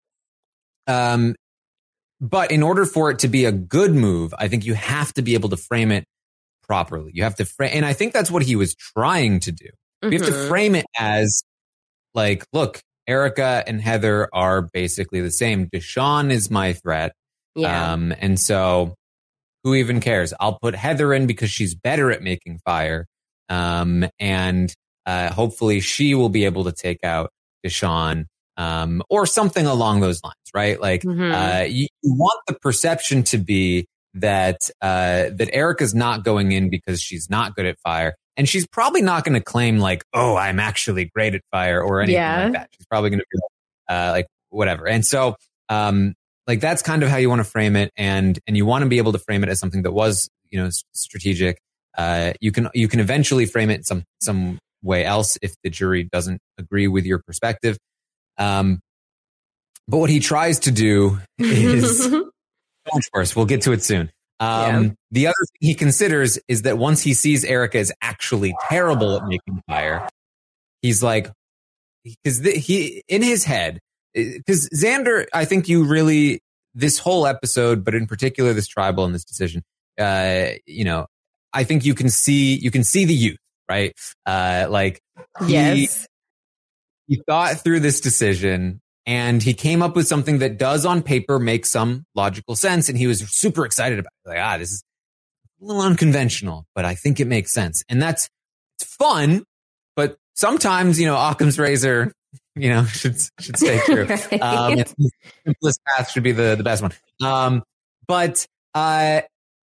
Um, but in order for it to be a good move, I think you have to be able to frame it properly. You have to frame, and I think that's what he was trying to do. Mm-hmm. You have to frame it as like, look, Erica and Heather are basically the same. Deshawn is my threat. Yeah. Um, and so who even cares? I'll put Heather in because she's better at making fire. Um, and, uh, hopefully she will be able to take out Deshawn. Um, or something along those lines, right? Like, mm-hmm. uh, you, you want the perception to be that, uh, that Erica's not going in because she's not good at fire. And she's probably not going to claim like, oh, I'm actually great at fire or anything yeah. like that. She's probably going to be uh, like, whatever. And so, um, like that's kind of how you want to frame it. And, and you want to be able to frame it as something that was, you know, strategic. Uh, you can, you can eventually frame it some, some way else if the jury doesn't agree with your perspective. Um, but what he tries to do is, of course, we'll get to it soon. Um, yeah. The other thing he considers is that once he sees Erica is actually terrible at making fire, he's like, because he, in his head, because Xander, I think you really, this whole episode, but in particular this tribal and this decision, uh, you know, I think you can see, you can see the youth, right? Uh, like, he, yes. He thought through this decision And he came up with something that does on paper make some logical sense. And he was super excited about it. Like, ah, this is a little unconventional, but I think it makes sense. And that's it's fun. But sometimes, you know, Occam's razor, you know, should should stay true. Right. Um, the simplest path should be the, the best one. Um, but uh,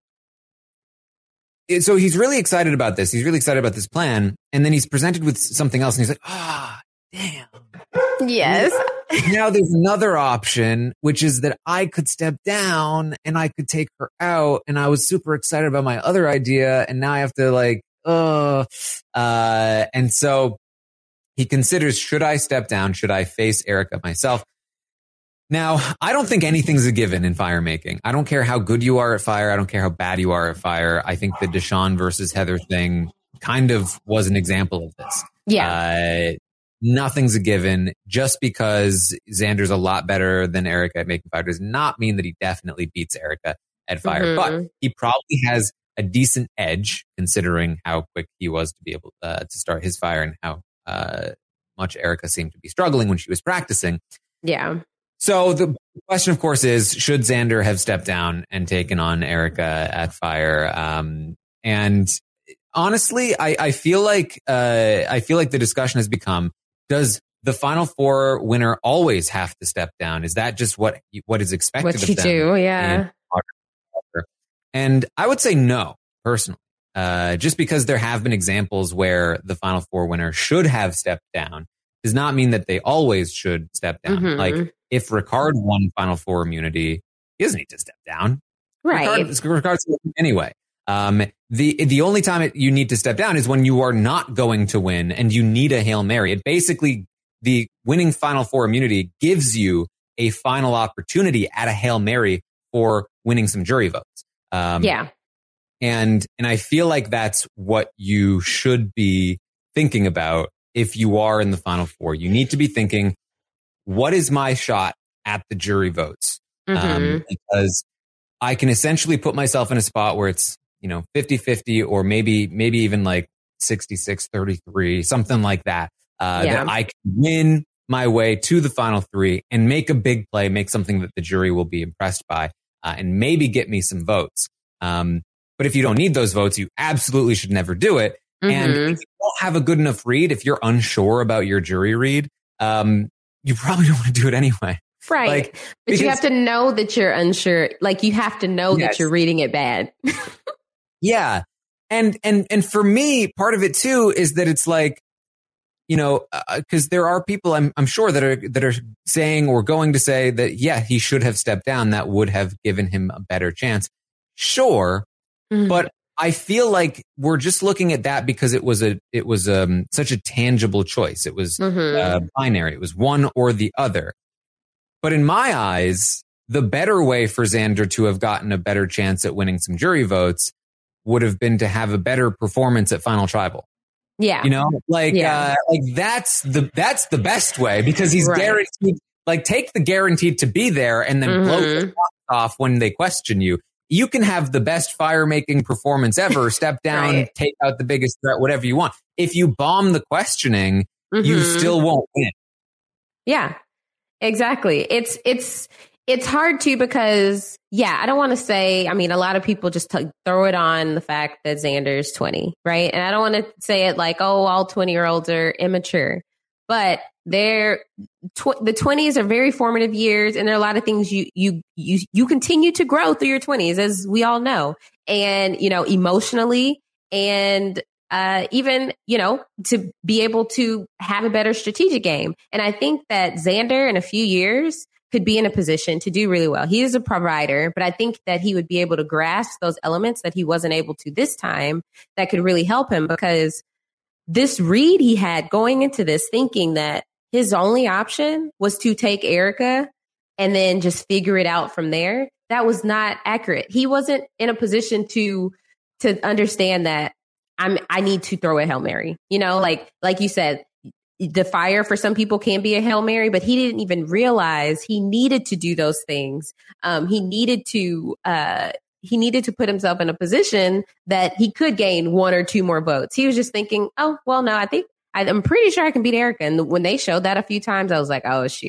so he's really excited about this. He's really excited about this plan. And then he's presented with something else. And he's like, ah, oh, damn. Yes. Now there's another option, which is that I could step down and I could take her out. And I was super excited about my other idea. And now I have to like, oh, uh, and so he considers, should I step down? Should I face Erika myself? Now, I don't think anything's a given in fire making. I don't care how good you are at fire. I don't care how bad you are at fire. I think the Deshawn versus Heather thing kind of was an example of this. Yeah. Uh, nothing's a given. Just because Xander's a lot better than Erika at making fire does not mean that he definitely beats Erika at fire. Mm-hmm. But he probably has a decent edge considering how quick he was to be able uh, to start his fire and how uh, much Erika seemed to be struggling when she was practicing. Yeah. So the question, of course, is should Xander have stepped down and taken on Erika at fire? Um, and honestly, I, I feel like uh, I feel like the discussion has become: does the Final Four winner always have to step down? Is that just what what is expected what of you them? do? Yeah. And I would say no, personally, uh, just because there have been examples where the Final Four winner should have stepped down does not mean that they always should step down. Mm-hmm. Like if Ricard won Final Four immunity, he doesn't need to step down. Right. Ricard, Ricard's anyway. Um, the, the only time it, you need to step down is when you are not going to win and you need a Hail Mary. It basically, the winning Final Four immunity gives you a final opportunity at a Hail Mary for winning some jury votes. Um, yeah. And, and I feel like that's what you should be thinking about if you are in the Final Four. You need to be thinking, what is my shot at the jury votes? Mm-hmm. Um, because I can essentially put myself in a spot where it's, you know, fifty-fifty or maybe, maybe even like sixty-six thirty-three, something like that, uh, yeah. that I can win my way to the final three and make a big play, make something that the jury will be impressed by. Uh, and maybe get me some votes. Um, but if you don't need those votes, you absolutely should never do it. Mm-hmm. And if you don't have a good enough read, if you're unsure about your jury read, um, you probably don't want to do it anyway. Right. Like, but because, you have to know that you're unsure. Like you have to know yes. that you're reading it bad. Yeah. And, and, and for me, part of it too is that it's like, you know, uh, cause there are people I'm, I'm sure that are, that are saying or going to say that, yeah, he should have stepped down. That would have given him a better chance. Sure. Mm-hmm. But I feel like we're just looking at that because it was a, it was, um, such a tangible choice. It was mm-hmm. uh, binary. It was one or the other. But in my eyes, the better way for Xander to have gotten a better chance at winning some jury votes would have been to have a better performance at Final Tribal. Yeah. You know, like, yeah. uh, like that's the, that's the best way because he's right. guaranteed, like take the guaranteed to be there and then mm-hmm. blow the off when they question you. You can have the best fire making performance ever, step down, right. take out the biggest threat, whatever you want. If you bomb the questioning, mm-hmm. you still won't win. Yeah, exactly. It's, it's, it's hard to because, yeah, I don't want to say, I mean, a lot of people just t- throw it on the fact that Xander's twenty, right? And I don't want to say it like, oh, all twenty year olds are immature, but they're, tw- the twenties are very formative years. And there are a lot of things you, you, you, you continue to grow through your twenties, as we all know. And, you know, emotionally and, uh, even, you know, to be able to have a better strategic game. And I think that Xander in a few years could be in a position to do really well. He is a provider, but I think that he would be able to grasp those elements that he wasn't able to this time that could really help him because this read he had going into this thinking that his only option was to take Erika and then just figure it out from there. That was not accurate. He wasn't in a position to, to understand that I'm, I need to throw a Hail Mary, you know, like, like you said, the fire for some people can be a Hail Mary, but he didn't even realize he needed to do those things. Um, he needed to, uh, he needed to put himself in a position that he could gain one or two more votes. He was just thinking, oh, well, no, I think I, I'm pretty sure I can beat Erika. And when they showed that a few times, I was like, oh, shoot,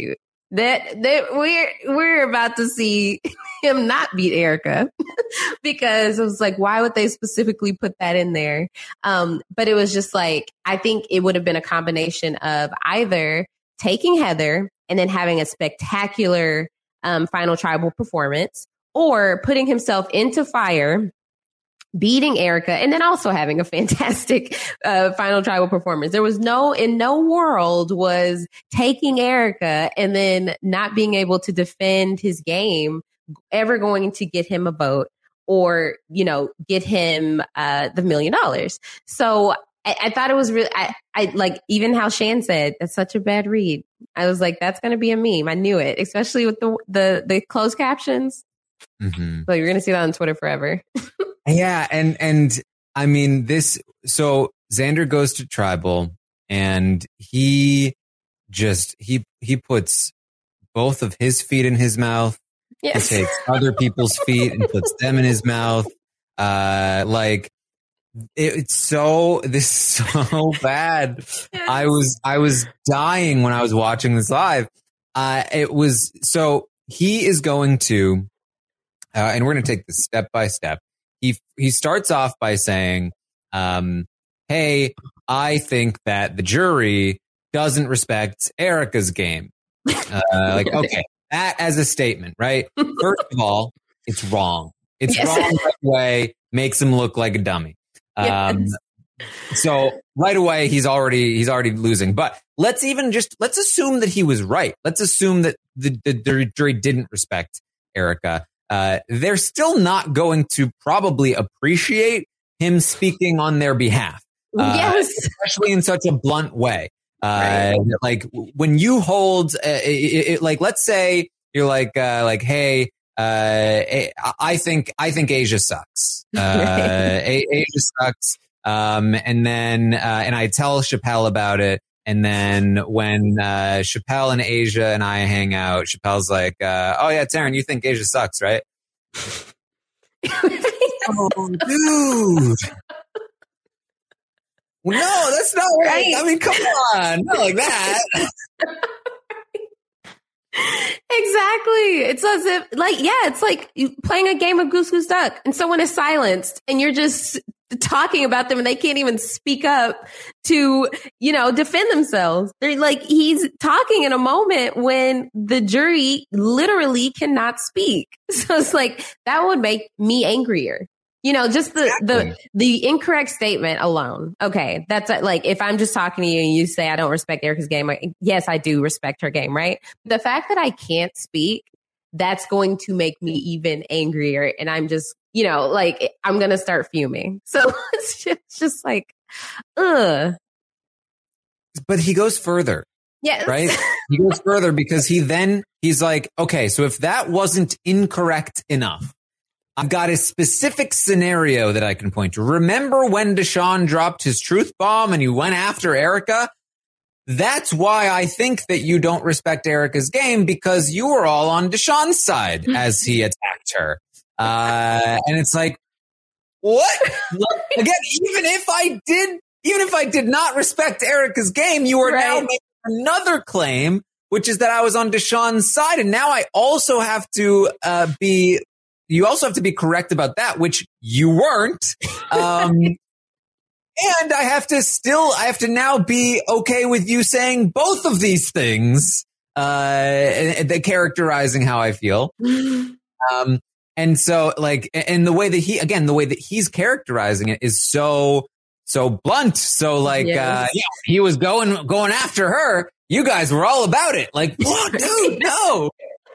that that we're we're about to see him not beat Erica because it was like, why would they specifically put that in there? Um, but it was just like, I think it would have been a combination of either taking Heather and then having a spectacular um, final tribal performance, or putting himself into fire, beating Erica, and then also having a fantastic uh, final tribal performance. There was no, in no world was taking Erica and then not being able to defend his game ever going to get him a vote or, you know, get him uh, the million dollars. So I, I thought it was really, I, I like even how Shan said, that's such a bad read. I was like, that's going to be a meme. I knew it, especially with the, the, the closed captions. Mm-hmm. So you're going to see that on Twitter forever. Yeah. And, and I mean, this, so Xander goes to tribal and he just, he, he puts both of his feet in his mouth. Yes. He takes other people's feet and puts them in his mouth. Uh, like it, it's so, this is so bad. Yes. I was, I was dying when I was watching this live. Uh, it was, so he is going to, uh, and we're going to take this step by step. He, he starts off by saying, um, hey, I think that the jury doesn't respect Erica's game. Uh, like, okay. That as a statement, right? First of all, it's wrong. It's yes. wrong right away. Makes him look like a dummy. Um, yes. So right away, he's already he's already losing. But let's even just let's assume that he was right. Let's assume that the, the, the jury didn't respect Erica. Uh, they're still not going to probably appreciate him speaking on their behalf. Uh, yes, especially in such a blunt way. Uh, right. Like when you hold, uh, it, it, like, let's say you're like, uh, like, hey, uh, I think, I think Asia sucks. Uh, Asia sucks. Um, and then, uh, and I tell Chappelle about it. And then when, uh, Chappelle and Asia and I hang out, Chappelle's like, uh, oh yeah, Taryn, you think Asia sucks, right? Oh, dude. No, that's not right. right. I mean, come on. Not like that. Exactly. It's as if, like, yeah, it's like playing a game of Goose Goose Duck and someone is silenced and you're just talking about them and they can't even speak up to, you know, defend themselves. They're like, he's talking in a moment when the jury literally cannot speak. So it's like, that would make me angrier. You know, just the, exactly. the, the incorrect statement alone. Okay. That's like, if I'm just talking to you and you say, I don't respect Erica's game. I, yes, I do respect her game, right? The fact that I can't speak, that's going to make me even angrier. And I'm just, you know, like, I'm going to start fuming. So it's just, it's just like, ugh. But he goes further. Yes. Right? He goes further because he then, he's like, okay, so if that wasn't incorrect enough, I've got a specific scenario that I can point to. Remember when Deshaun dropped his truth bomb and he went after Erica? That's why I think that you don't respect Erica's game, because you were all on Deshaun's side as he attacked her. Uh, and it's like, what? Again, even if I did, even if I did not respect Erica's game, you are right. now making another claim, which is that I was on Deshaun's side. And now I also have to uh, be You also have to be correct about that, which you weren't. Um, and I have to still, I have to now be okay with you saying both of these things, uh, and, and characterizing how I feel. Um, and so like, and the way that he, again, the way that he's characterizing it is so, so blunt. So like, yes. uh, yeah, he was going, going after her. You guys were all about it. Like, oh, dude, no.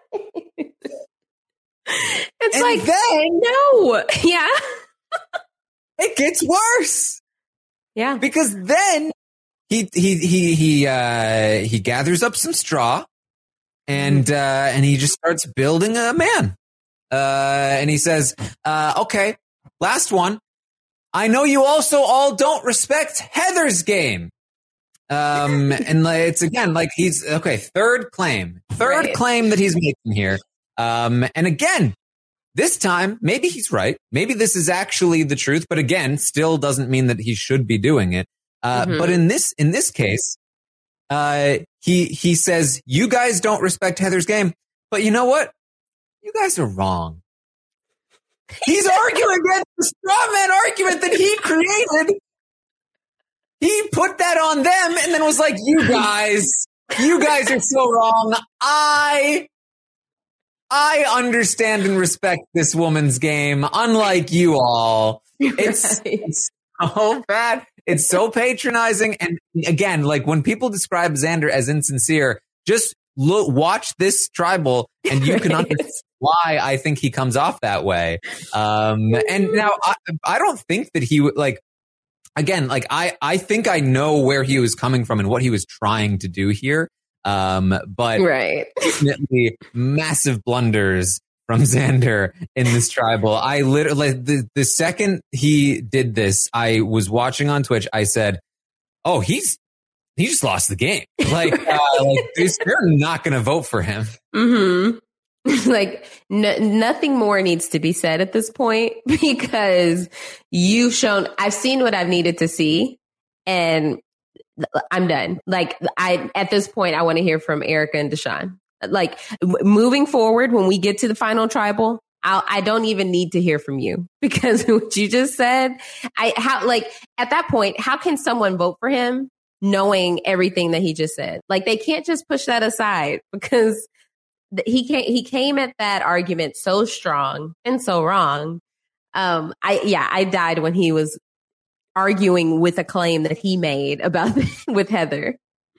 It's and like, then, no. Yeah. It gets worse. Yeah. Because then he, he, he, he, uh, he gathers up some straw and, mm-hmm. uh, and he just starts building a man. Uh, and he says, uh, okay, last one. I know you also all don't respect Heather's game. Um, and like, it's again, like he's, okay, third claim, third right. claim that he's making here. Um, and again, this time, maybe he's right. Maybe this is actually the truth, but again, still doesn't mean that he should be doing it. Uh, mm-hmm. But in this, in this case, uh, he he says, you guys don't respect Heather's game, but you know what? You guys are wrong. He's arguing against the straw man argument that he created. He put that on them and then was like, you guys, you guys are so wrong. I, I understand and respect this woman's game, unlike you all. It's, right. it's so bad. It's so patronizing. And again, like when people describe Xander as insincere, just look, watch this tribal and you can understand why I think he comes off that way. Um, and now I, I don't think that he would like, again, like I, I think I know where he was coming from and what he was trying to do here. Um, but right. definitely massive blunders from Xander in this tribal. I literally, the, the second he did this, I was watching on Twitch. I said, oh, he's, he just lost the game. Like, uh, like they're not going to vote for him. Mm-hmm. Like n- nothing more needs to be said at this point because you've shown, I've seen what I've needed to see and I'm done. Like I, at this point, I want to hear from Erica and Deshaun. Like w- moving forward, when we get to the final tribal, I'll, I don't even need to hear from you because what you just said, I how like at that point, how can someone vote for him knowing everything that he just said? Like they can't just push that aside because He came, he came at that argument so strong and so wrong. Um, I, yeah, I died when he was arguing with a claim that he made about with Heather.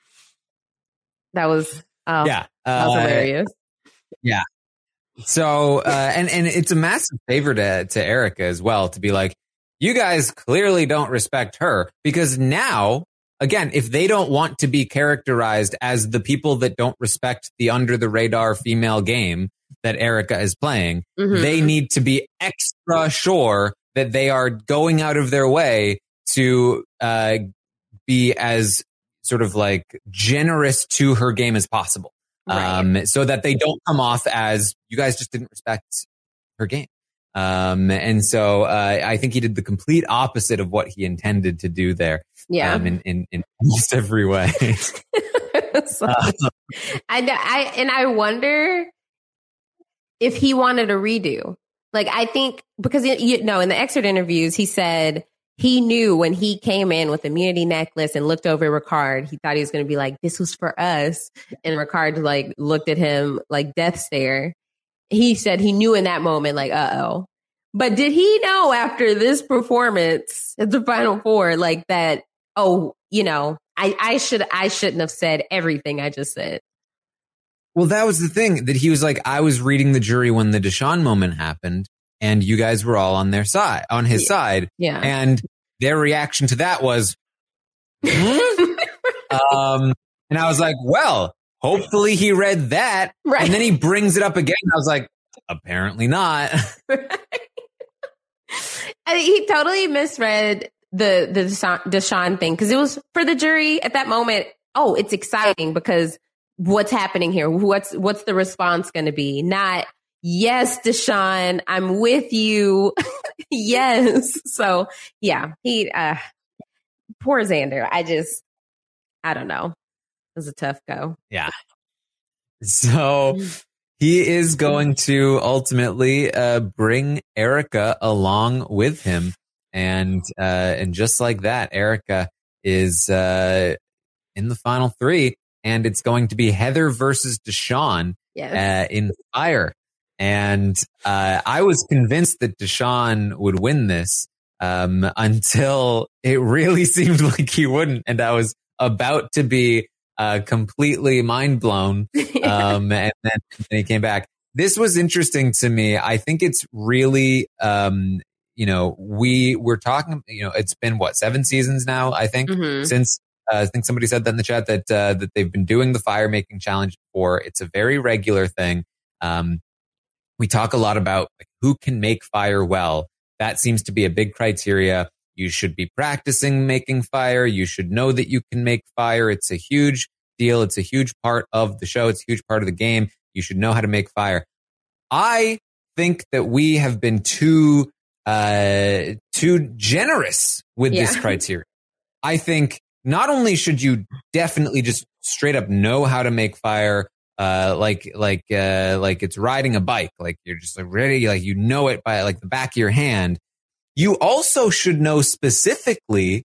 That was, um, yeah, uh, that was hilarious. Yeah. So, uh, and, and it's a massive favor to, to Erica as well to be like, you guys clearly don't respect her because now, again, if they don't want to be characterized as the people that don't respect the under the radar female game that Erica is playing, mm-hmm. they need to be extra sure that they are going out of their way to uh, be as sort of like generous to her game as possible. Right. Um, so that they don't come off as you guys just didn't respect her game. Um, and so, uh, I think he did the complete opposite of what he intended to do there. Yeah. Um, in, in, in almost every way. so, uh, I, I, and I wonder if he wanted a redo. Like, I think because, you know, in the excerpt interviews, he said he knew when he came in with the immunity necklace and looked over at Ricard, he thought he was going to be like, this was for us. And Ricard like looked at him like death stare. He said he knew in that moment, like, uh-oh. But did he know after this performance at the Final Four, like that, oh, you know, I, I should, I shouldn't have said everything I just said. Well, that was the thing that he was like, I was reading the jury when the Deshaun moment happened and you guys were all on their side, on his yeah. side. Yeah. And their reaction to that was, hmm? um, and I was like, well, hopefully he read that. Right. And then he brings it up again. I was like, apparently not. I mean, he totally misread the, the Deshaun, Deshaun thing because it was for the jury at that moment. Oh, it's exciting because what's happening here? What's, what's the response going to be? Not, yes, Deshaun, I'm with you. Yes. So yeah, he, uh, poor Xander. I just, I don't know. It was a tough go. Yeah. So he is going to ultimately uh, bring Erica along with him. And uh, and just like that, Erica is uh, in the final three. And it's going to be Heather versus Deshaun yes. uh, in Fire. And uh, I was convinced that Deshaun would win this um, until it really seemed like he wouldn't. And I was about to be Uh, completely mind blown. Um, and then, then he came back. This was interesting to me. I think it's really, um, you know, we were talking, you know, it's been what, seven seasons now, I think, mm-hmm. since, uh, I think somebody said that in the chat that, uh, that they've been doing the fire making challenge before. It's a very regular thing. Um, we talk a lot about like, who can make fire well. That seems to be a big criteria. You should be practicing making fire. You should know that you can make fire. It's a huge deal. It's a huge part of the show. It's a huge part of the game. You should know how to make fire. I think that we have been too, uh, too generous with yeah. this criteria. I think not only should you definitely just straight up know how to make fire, uh, like, like, uh, like it's riding a bike, like you're just like ready, like you know it by like the back of your hand. You also should know specifically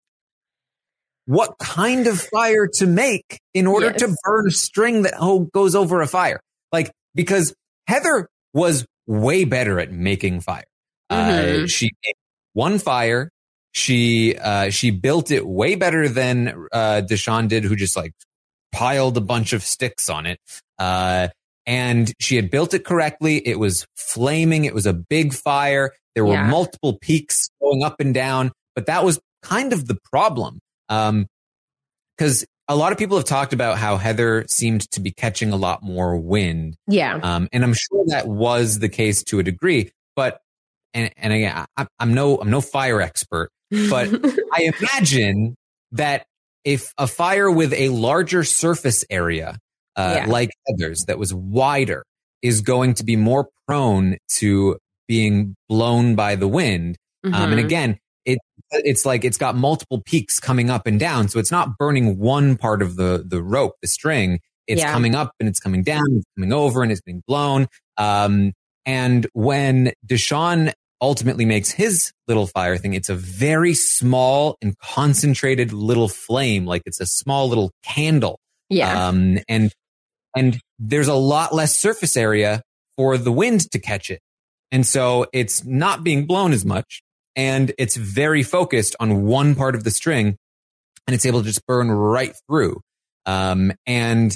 what kind of fire to make in order yes. to burn a string that oh, goes over a fire. Like, because Heather was way better at making fire. Mm-hmm. Uh, she made one fire. She, uh, she built it way better than, uh, Deshawn did, who just like piled a bunch of sticks on it. Uh, and she had built it correctly. It was flaming. It was a big fire. There were yeah. multiple peaks going up and down, but that was kind of the problem. Um, cause a lot of people have talked about how Heather seemed to be catching a lot more wind. Yeah. Um, and I'm sure that was the case to a degree, but, and, and again, I, I'm no, I'm no fire expert, but I imagine that if a fire with a larger surface area, uh, yeah. like Heather's that was wider is going to be more prone to being blown by the wind. Mm-hmm. Um, and again, It, it's like it's got multiple peaks coming up and down. So it's not burning one part of the, the rope, the string. It's yeah. coming up and it's coming down, it's coming over and it's being blown. Um, and when Deshawn ultimately makes his little fire thing, it's a very small and concentrated little flame. Like it's a small little candle. Yeah. Um, and, and there's a lot less surface area for the wind to catch it. And so it's not being blown as much. And it's very focused on one part of the string and it's able to just burn right through. Um, and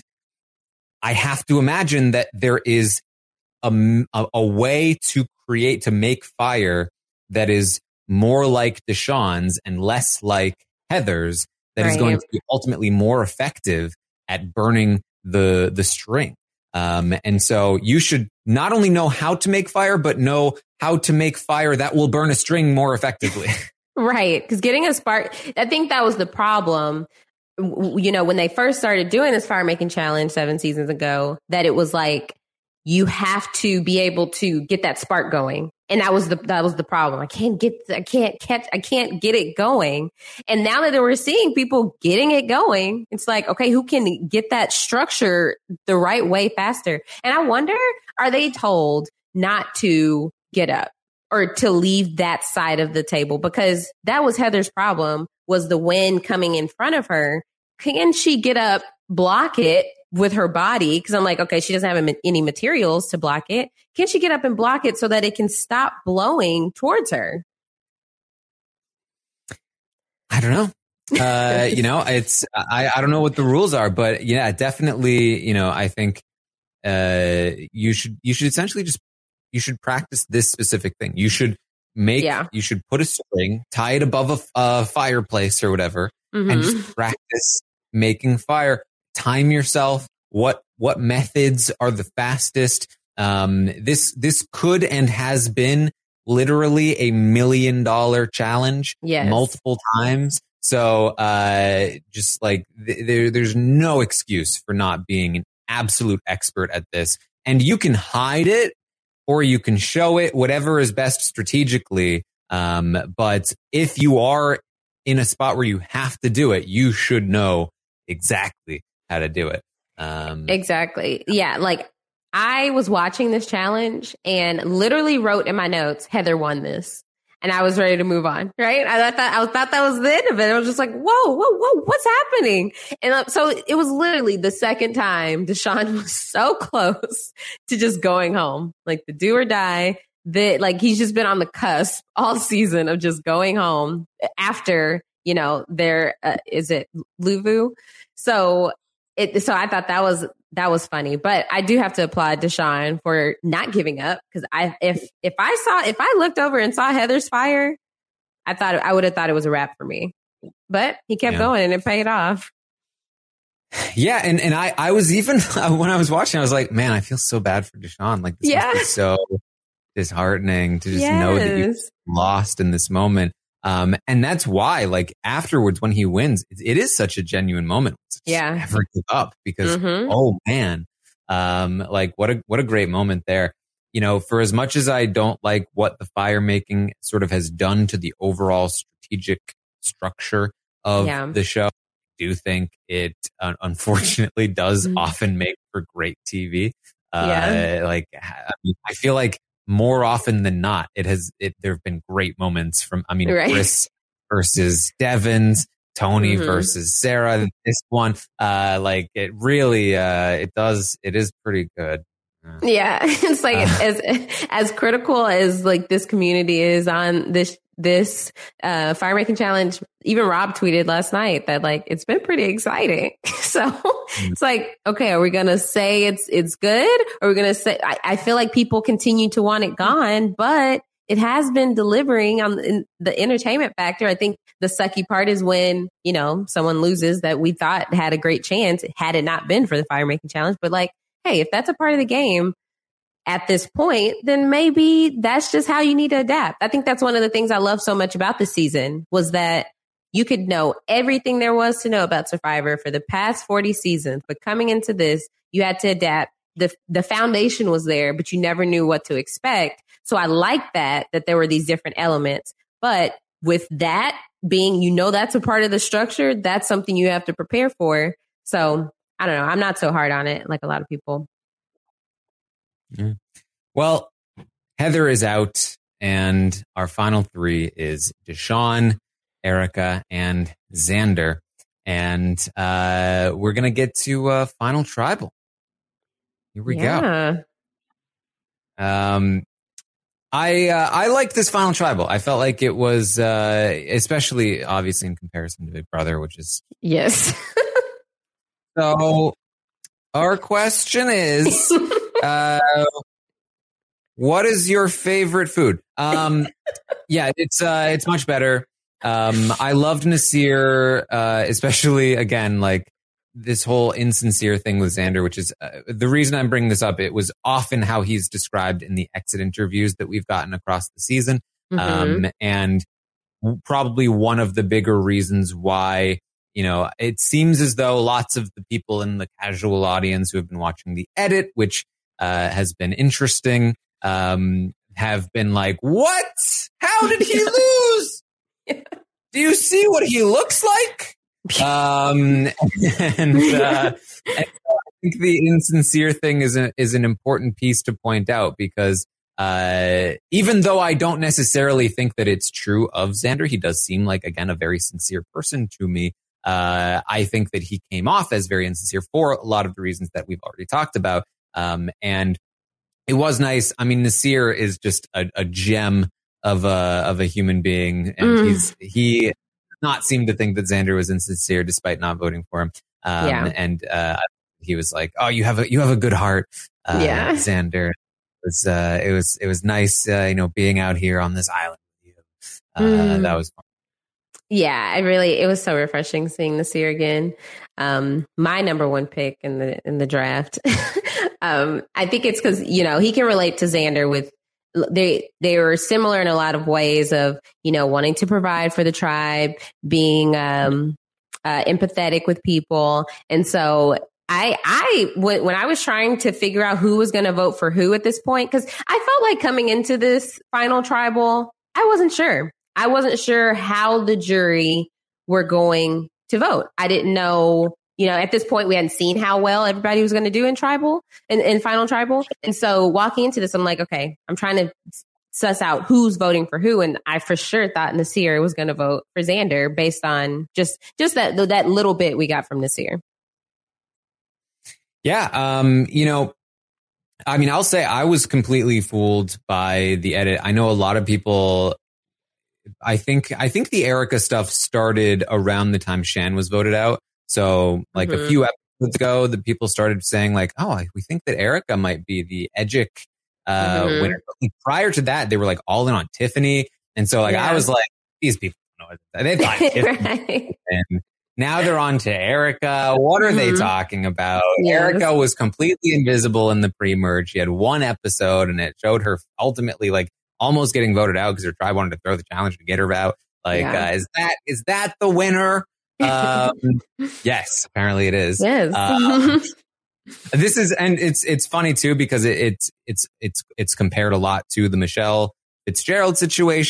I have to imagine that there is a, a, a way to create, to make fire that is more like Deshawn's and less like Heather's that right. is going to be ultimately more effective at burning the, the string. Um, and so you should not only know how to make fire, but know how to make fire that will burn a string more effectively. Right. Because getting a spark, I think that was the problem. You know, when they first started doing this fire making challenge seven seasons ago, that it was like, you have to be able to get that spark going. And that was the, that was the problem. I can't get, I can't catch, I can't get it going. And now that we're seeing people getting it going, it's like, okay, who can get that structure the right way faster? And I wonder, are they told not to get up or to leave that side of the table? Because that was Heather's problem, was the wind coming in front of her. Can she get up, block it with her body? Because I'm like, okay, she doesn't have any materials to block it. Can she get up and block it so that it can stop blowing towards her? I don't know. Uh, you know, it's, I, I don't know what the rules are, but yeah, definitely, you know, I think, uh, you should, you should essentially just, you should practice this specific thing. You should make, yeah. you should put a string, tie it above a, a fireplace or whatever, mm-hmm. and just practice making fire. Time yourself. What, what methods are the fastest? Um, this, this could and has been literally a million dollar challenge yes. multiple times. So, uh, just like th- there, there's no excuse for not being an absolute expert at this. And you can hide it or you can show it, whatever is best strategically. Um, but if you are in a spot where you have to do it, you should know exactly how to do it. Um, exactly. Yeah. Like I was watching this challenge and literally wrote in my notes, Heather won this. And I was ready to move on. Right. I thought, I thought that was the end of it. I was just like, whoa, whoa, whoa, what's happening? And so it was literally the second time Deshawn was so close to just going home, like the do or die. That like he's just been on the cusp all season of just going home after, you know, there uh, is it Luvu. So it, so I thought that was, that was funny, but I do have to applaud Deshawn for not giving up. Cause I, if, if I saw, if I looked over and saw Heather's fire, I thought I would have thought it was a wrap for me, but he kept yeah. going and it paid off. Yeah. And, and I, I was even, when I was watching, I was like, man, I feel so bad for Deshawn. Like this yeah. must be so disheartening to just yes. know that you're lost in this moment. Um, and that's why, like, afterwards, when he wins, it, it is such a genuine moment. Just yeah. never give up because, mm-hmm. oh man, um, like what a, what a great moment there. You know, for as much as I don't like what the fire making sort of has done to the overall strategic structure of yeah. the show, do think it uh, unfortunately does mm. often make for great T V. Uh, yeah. Like, I, mean, I feel like more often than not, it has, it, there have been great moments from, I mean, right. Chris versus Devins, Tony mm-hmm. versus Sarah, this one, uh, like it really, uh, it does, it is pretty good. Uh, yeah. It's like, uh, as, as critical as like this community is on this, this, uh, fire making challenge, even Rob tweeted last night that like, it's been pretty exciting. So mm-hmm. it's like, okay, are we going to say it's, it's good? Or are we going to say, I, I feel like people continue to want it gone, but it has been delivering on the, the entertainment factor. I think the sucky part is when, you know, someone loses that we thought had a great chance had it not been for the fire making challenge. But like, hey, if that's a part of the game at this point, then maybe that's just how you need to adapt. I think that's one of the things I love so much about the season was that you could know everything there was to know about Survivor for the past forty seasons. But coming into this, you had to adapt. The, the foundation was there, but you never knew what to expect. So I like that, that there were these different elements. But with that being, you know, that's a part of the structure, that's something you have to prepare for. So I don't know. I'm not so hard on it like a lot of people. Yeah. Well, Heather is out, and our final three is Deshawn, Erica, and Xander. And uh, we're going to get to uh, Final Tribal. Here we yeah. go. Um, I uh, I liked this Final Tribal. I felt like it was, uh, especially obviously in comparison to Big Brother, which is yes. So our question is, uh, what is your favorite food? Um, yeah, it's uh, it's much better. Um, I loved Naseer, uh, especially again, like this whole insincere thing with Xander, which is uh, the reason I'm bringing this up. It was often how he's described in the exit interviews that we've gotten across the season. Mm-hmm. Um, and probably one of the bigger reasons why, you know, it seems as though lots of the people in the casual audience who have been watching the edit, which uh, has been interesting, um, have been like, what? How did he lose? Yeah. Do you see what he looks like? Um, and, uh, and I think the insincere thing is a, is an important piece to point out because, uh, even though I don't necessarily think that it's true of Xander, he does seem like, again, a very sincere person to me. Uh, I think that he came off as very insincere for a lot of the reasons that we've already talked about. Um, and it was nice. I mean, Naseer is just a, a gem of a, of a human being. And mm. he's, he, not seem to think that Xander was insincere despite not voting for him. Um, yeah. And uh, he was like, "Oh, you have a you have a good heart, uh, yeah. Xander." It was uh, it was it was nice, uh, you know, being out here on this island with you. Uh, mm. That was fun. Yeah, I really it was so refreshing seeing Naseer again. Um, my number one pick in the in the draft. um, I think it's because you know he can relate to Xander with. They they were similar in a lot of ways of, you know, wanting to provide for the tribe, being um, uh, empathetic with people. And so I, I when, when I was trying to figure out who was going to vote for who at this point, because I felt like coming into this final tribal, I wasn't sure. I wasn't sure how the jury were going to vote. I didn't know. You know, at this point, we hadn't seen how well everybody was going to do in tribal, in, in final tribal. And so walking into this, I'm like, okay, I'm trying to suss out who's voting for who. And I for sure thought Naseer was going to vote for Xander based on just, just that, that little bit we got from Naseer. Yeah. Um, you know, I mean, I'll say I was completely fooled by the edit. I know a lot of people, I think, I think the Erica stuff started around the time Shan was voted out. So like mm-hmm. a few episodes ago, the people started saying like, oh, we think that Erica might be the Edgic uh, mm-hmm. winner. But like, prior to that, they were like all in on Tiffany. And so like, yeah. I was like, these people don't know what they thought Tiffany. Right. And now they're on to Erica. What are mm-hmm. they talking about? Yes. Erica was completely invisible in the pre-merge. She had one episode and it showed her ultimately like almost getting voted out because her tribe wanted to throw the challenge to get her out. Like, yeah. uh, is that, is that the winner? um, yes, apparently it is. Yes. um, this is, and it's, it's funny too, because it, it's, it's, it's, it's compared a lot to the Michelle Fitzgerald situation.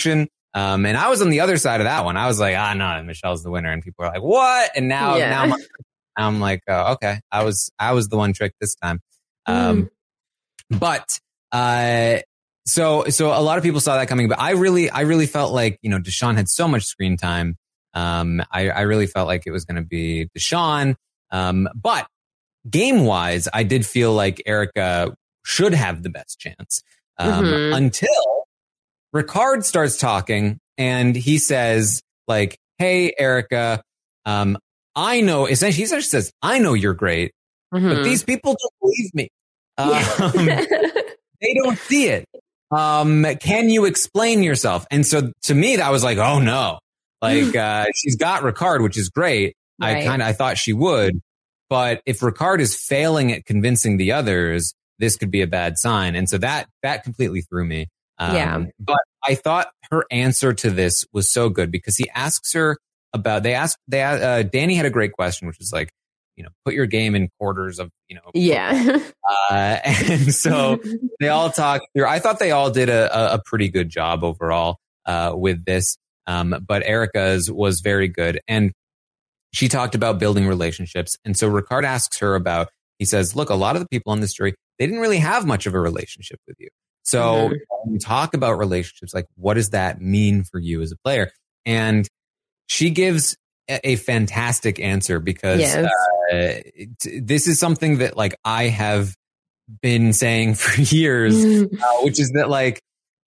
Um, and I was on the other side of that one. I was like, ah, no, Michelle's the winner. And people are like, what? And now, Yeah. now I'm, I'm like, oh, okay, I was, I was the one tricked this time. Um, mm. but, uh, so, so a lot of people saw that coming, but I really, I really felt like, you know, Deshaun had so much screen time. Um, I, I really felt like it was going to be Deshaun. Um, but game wise, I did feel like Erica should have the best chance. Um, mm-hmm. until Ricard starts talking and he says like, hey, Erica, um, I know, essentially, he says, I know you're great, mm-hmm. but these people don't believe me. Um, they don't see it. Um, can you explain yourself? And so to me, that was like, oh no, like, uh, she's got Ricard, which is great. Right. I kind of, I thought she would, but if Ricard is failing at convincing the others, this could be a bad sign. And so that, that completely threw me. Um, yeah. But I thought her answer to this was so good because he asks her about, they asked, they, uh, Danny had a great question, which was like, you know, put your game in quarters of, you know, yeah. uh, and so they all talked through. I thought they all did a, a pretty good job overall, uh, with this. Um, but Erica's was very good. And she talked about building relationships. And so Ricard asks her about, he says, look, a lot of the people on this story, they didn't really have much of a relationship with you. So mm-hmm. when we talk about relationships, like what does that mean for you as a player? And she gives a, a fantastic answer because yes. uh, t- this is something that like I have been saying for years, mm-hmm. uh, which is that like,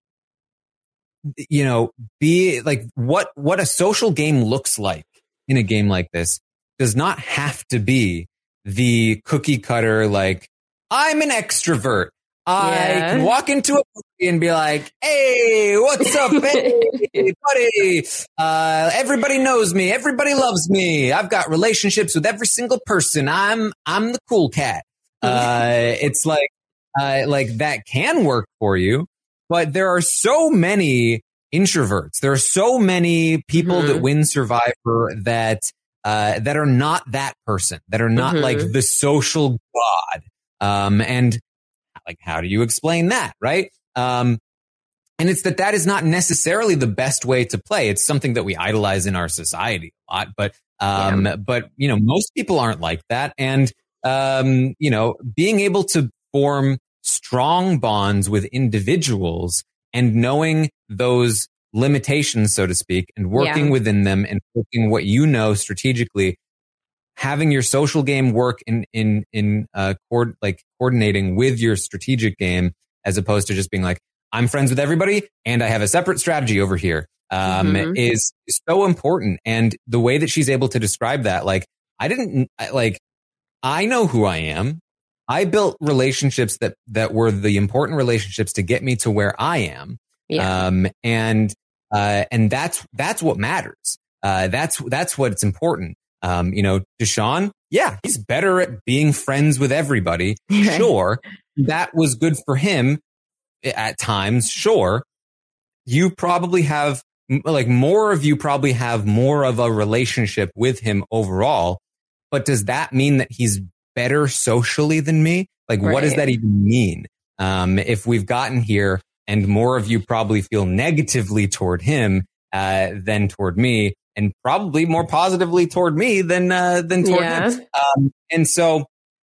you know, be like what, what a social game looks like in a game like this does not have to be the cookie cutter. Like I'm an extrovert. I yeah. can walk into a movie and be like, hey, what's up, hey, buddy? Uh, everybody knows me. Everybody loves me. I've got relationships with every single person. I'm, I'm the cool cat. Uh, it's like, uh, like that can work for you, but there are so many introverts. There are so many people mm-hmm. that win Survivor that, uh, that are not that person, that are not mm-hmm. like the social god. Um, and, like, how do you explain that? Right. Um, and it's that that is not necessarily the best way to play. It's something that we idolize in our society a lot, but, um, yeah. but, you know, most people aren't like that. And, um, you know, being able to form strong bonds with individuals and knowing those limitations, so to speak, and working yeah. within them and working what you know strategically, having your social game work in, in, in, uh, cord, like coordinating with your strategic game, as opposed to just being like, I'm friends with everybody and I have a separate strategy over here, um, mm-hmm. is, is so important. And the way that she's able to describe that, like, I didn't like, I know who I am. I built relationships that, that were the important relationships to get me to where I am. Yeah. Um, and, uh, and that's, that's what matters. Uh, that's, that's what's important. Um, you know, Deshaun, yeah, he's better at being friends with everybody. Sure. That was good for him at times. Sure. You probably have, like, more of you probably have more of a relationship with him overall. But does that mean that he's better socially than me? Like, right. What does that even mean? Um, if we've gotten here and more of you probably feel negatively toward him, uh, than toward me, and probably more positively toward me than, uh, than toward yeah. him. Um, and so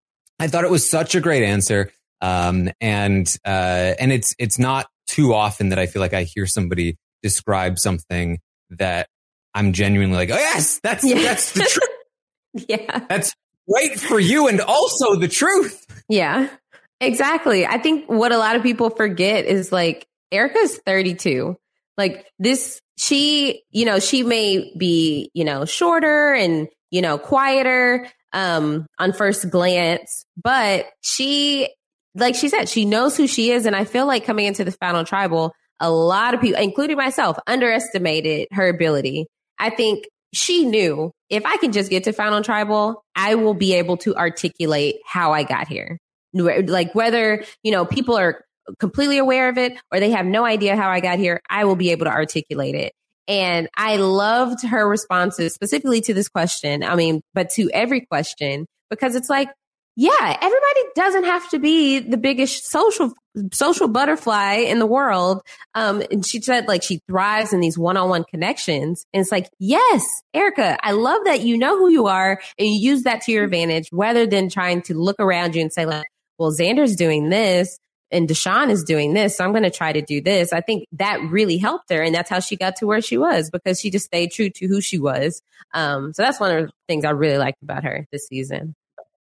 I thought it was such a great answer. Um, and, uh, and it's, it's not too often that I feel like I hear somebody describe something that I'm genuinely like, oh yes, that's, yeah. that's the truth. yeah. That's great for you. And also the truth. Yeah, exactly. I think what a lot of people forget is like, Erica's thirty-two. Like this, she, you know, she may be, you know, shorter and, you know, quieter, um, on first glance, but she, like she said, she knows who she is. And I feel like coming into the final tribal, a lot of people, including myself, underestimated her ability. I think she knew if I can just get to final tribal, I will be able to articulate how I got here. Like whether, you know, people are completely aware of it or they have no idea how I got here, I will be able to articulate it. And I loved her responses specifically to this question. I mean, but to every question, because it's like, yeah, everybody doesn't have to be the biggest social social butterfly in the world. Um, and she said, like, she thrives in these one-on-one connections. And it's like, yes, Erica, I love that you know who you are and you use that to your advantage rather than trying to look around you and say, like, well, Xander's doing this and Deshaun is doing this, so I'm going to try to do this. I think that really helped her. And that's how she got to where she was, because she just stayed true to who she was. Um, so that's one of the things I really liked about her this season.